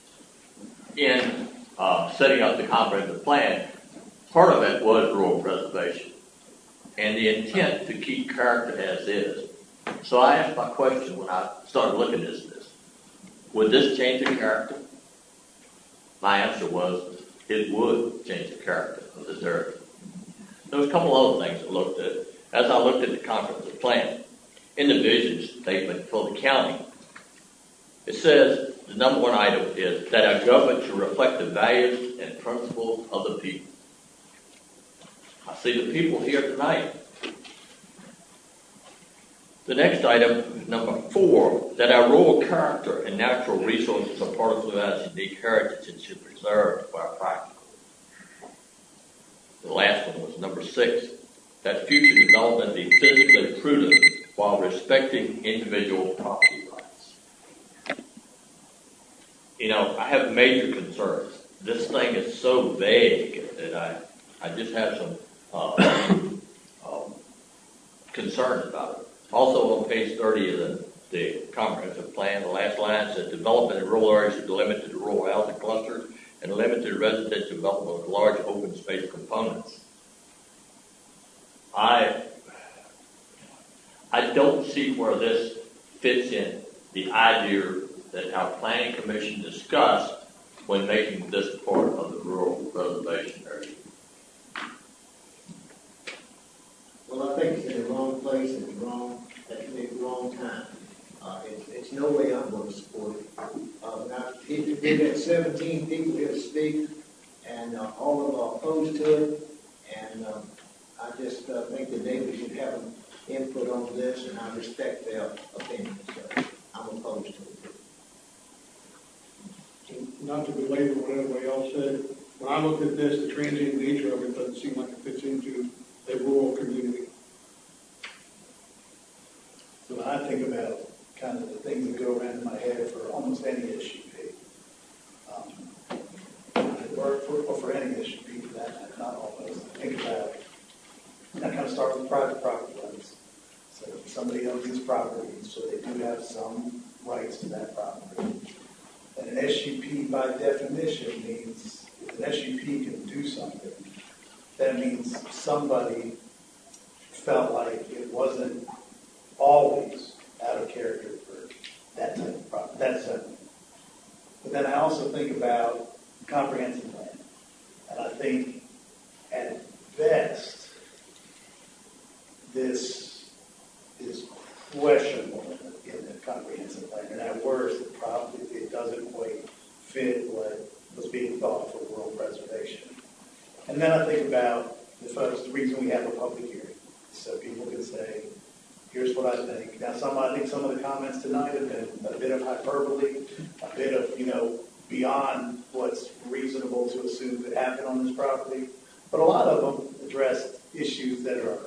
In uh, setting up the comprehensive plan, part of it was rural preservation and the intent to keep character as is. So I asked my question when I started looking at this, would this change the character? My answer was, it would change the character of this area. There was a couple other things I looked at. As I looked at the comprehensive plan, in the vision statement for the county, it says the number one item is that our government should reflect the values and principles of the people. I see the people here tonight. The next item, number four, that our rural character and natural resources are part of Fluvanna's unique heritage and should be preserved where practical. The last one was number six, that future development be physically prudent while respecting individual property rights. You know, I have major concerns. This thing is so vague that I, I just have some uh, um, concerns about it. Also on page thirty of the, the comprehensive plan, the last line says development in rural areas should be limited to rural housing clusters and limited to residential development with large open space components. I I don't see where this fits in the idea that our planning commission discussed when making this part of the rural preservation area. Well, I think it's in the wrong place at the wrong, at the wrong time. Uh, it's, it's no way I'm going to support it. Uh, now, if we've got seventeen people here to speak, and uh, all of them are opposed to it, and um, I just uh, think the neighbors should have an input on this, and I respect their opinions. So I'm opposed to it. Not to belabor what everybody else said, when I look at this, the transient nature of it doesn't seem like it fits into a rural community. So when I think about kind of the things that go around in my head for almost any S U P, um, or, for, or for any S U P for that matter, not always, I think about, I kind of start with private property rights. So if somebody owns this property, so they do have some rights to that property. And an S U P by definition means if an S U P can do something, that means somebody felt like it wasn't always out of character for that type of problem, that type. But then I also think about comprehensive plan. And I think at best, this is questionable in the comprehensive plan. And at worst, it probably it doesn't quite fit what was being thought for world preservation. And then I think about the folks, the reason we have a public hearing. So people can say, here's what I think. Now, some, I think some of the comments tonight have been a bit of hyperbole, a bit of, you know, beyond what's reasonable to assume could happen on this property. But a lot of them addressed issues that are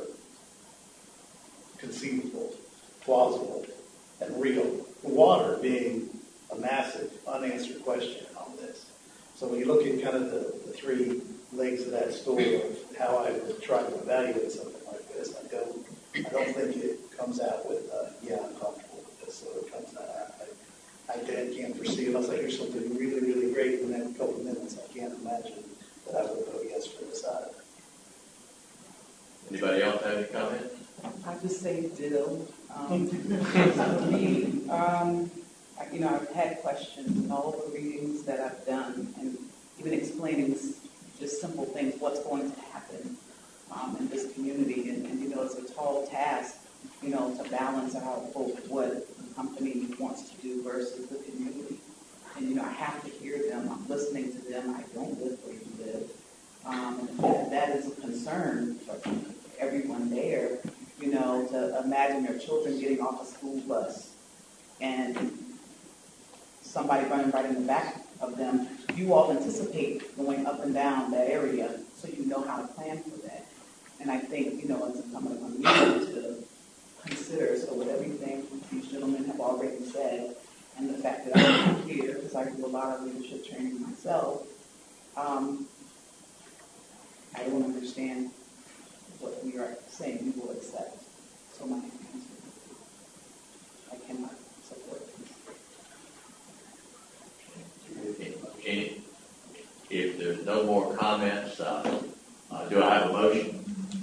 conceivable, plausible, and real. Water being a massive unanswered question on this. So when you look at kind of the, the three legs of that stool of how I would try to evaluate something like this, I don't, I don't think it comes out with, uh, yeah, I'm comfortable with this. So it comes out, I, I can't foresee, unless I hear something really, really great in the next couple of minutes, I can't imagine that I would vote yes for this item. Anybody else have any comments? I just say ditto. Um, for me, um, I, you know, I've had questions in all of the readings that I've done, and even explaining just simple things, what's going to happen um, in this community. And, and, you know, it's a tall task, you know, to balance out both what the company wants to do versus the community. And, you know, I have to hear them. I'm listening to them. I don't live where you live. Um, and that, that is a concern for everyone there, you know, to imagine their children getting off a school bus and somebody running right in the back of them. You all anticipate going up and down that area, so you know how to plan for that. And I think, you know, it's incumbent on you to consider, so with everything these gentlemen have already said, and the fact that I'm here, because I do a lot of leadership training myself, um, I don't understand what we are saying we will accept. So my answer, I cannot support this. Okay. If there's no more comments, uh, uh, do I have a motion?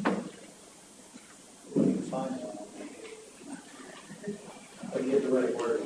We can find one. I'll get the right word.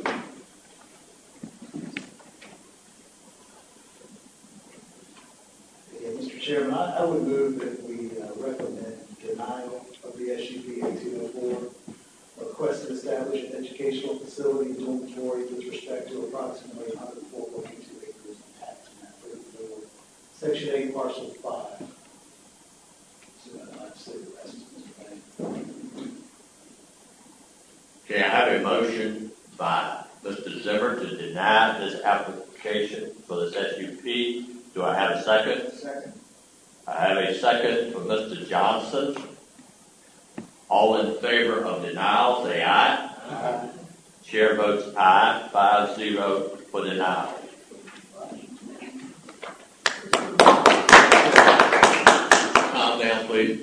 Yeah, Mister Chairman, I, I would move that we uh, recommend denial of the S U P eighteen oh four, request to establish an educational facility in dormitory with respect to approximately one hundred four point two acres of tax map thirty-four, Section eight, Parcel five. So uh, I'd say the rest, Mister Bank. Okay, I have a motion by Mister Zimmer to deny this application for this S U P. Do I have a second? Second. I have a second for Mister Johnson. All in favor of denial, say aye. Aye. Chair votes aye, five zero for denial. Calm down, please.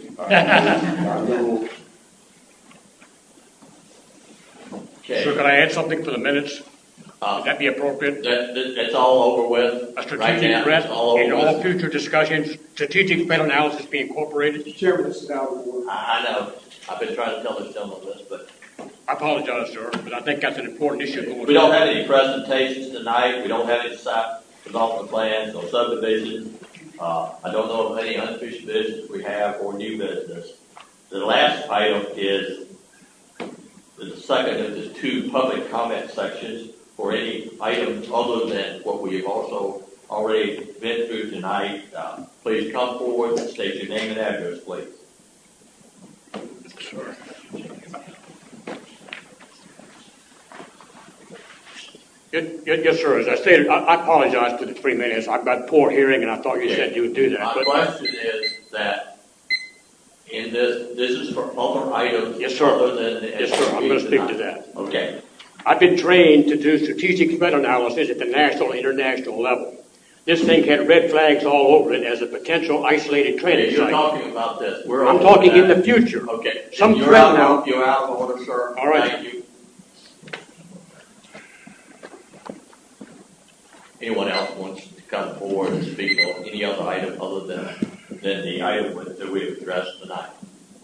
Okay. So can I add something for the minutes? Uh, Would that be appropriate? That, that, that's all over with. A strategic right now, threat it's all in over all with. future discussions, strategic threat analysis be incorporated. Chairman, this is now the board. I, I know. I've been trying to tell this gentleman this, but I apologize, sir, but I think that's an important issue going we don't forward. have any presentations tonight. We don't have any site development plans or subdivisions. Uh, I don't know of any unfinished business we have or new business. The last item is the second of the two public comment sections for any items other than what we have also already been through tonight. Uh, please come forward and state your name and address, please. Sure. Yes, yes, sir. As I stated, I, I apologize for the three minutes. I've got poor hearing, and I thought you said you would do that. My but question is that in this, this is for other items. Yes, sir. Other than the Yes, sir. I'm going to speak to that. Okay. I've been trained to do strategic threat analysis at the national and international level. This thing had red flags all over it as a potential isolated training You're site. talking about this. We're I'm over talking that. in the future. Okay. Some you're threat out now. Of, you're out of order, sir. All right. Thank you. Anyone else wants to come forward and speak on any other item other than, than the item that we have addressed tonight?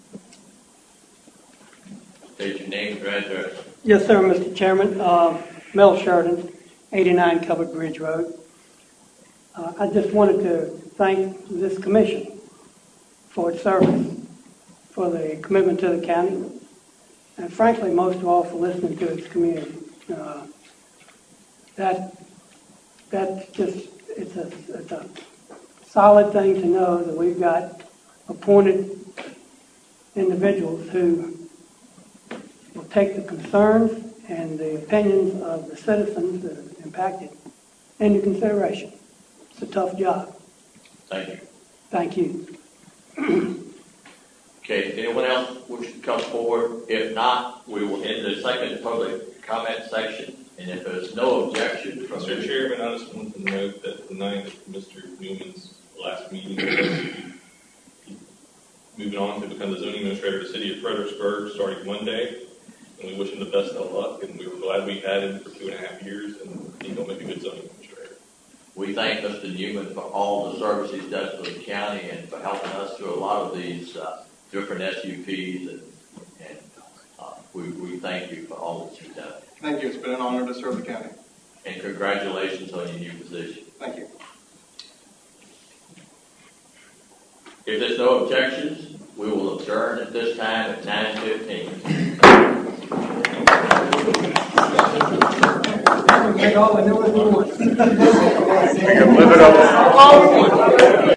State your name and address. Yes, sir, Mister Chairman. Uh, Mel Sheridan, eighty-nine Covered Bridge Road. Uh, I just wanted to thank this commission for its service, for the commitment to the county, and frankly, most of all, for listening to its community. Uh, that that's just it's a it's a solid thing to know that we've got appointed individuals who will take the concerns and the opinions of the citizens that are impacted into consideration. It's a tough job. Thank you. Thank you. Okay, anyone else wish to come forward? If not, we will end the second public comment section. And if there's no objection from Mister the Chairman, I just wanted to note that the night of Mister Newman's last meeting, moving on to become the zoning administrator of the city of Fredericksburg starting Monday. And we wish him the best of luck, and we were glad we had him for two and a half years, and he's going to make a good zoning administrator. We thank Mister Newman for all the service he's done for the county and for helping us through a lot of these uh, different S U Ps, and, and uh, we, we thank you for all that you've done. Thank you. It's been an honor to serve the county. And congratulations on your new position. Thank you. If there's no objections, we will adjourn at this time at nine fifteen. Make all the noise we want. We can live it up.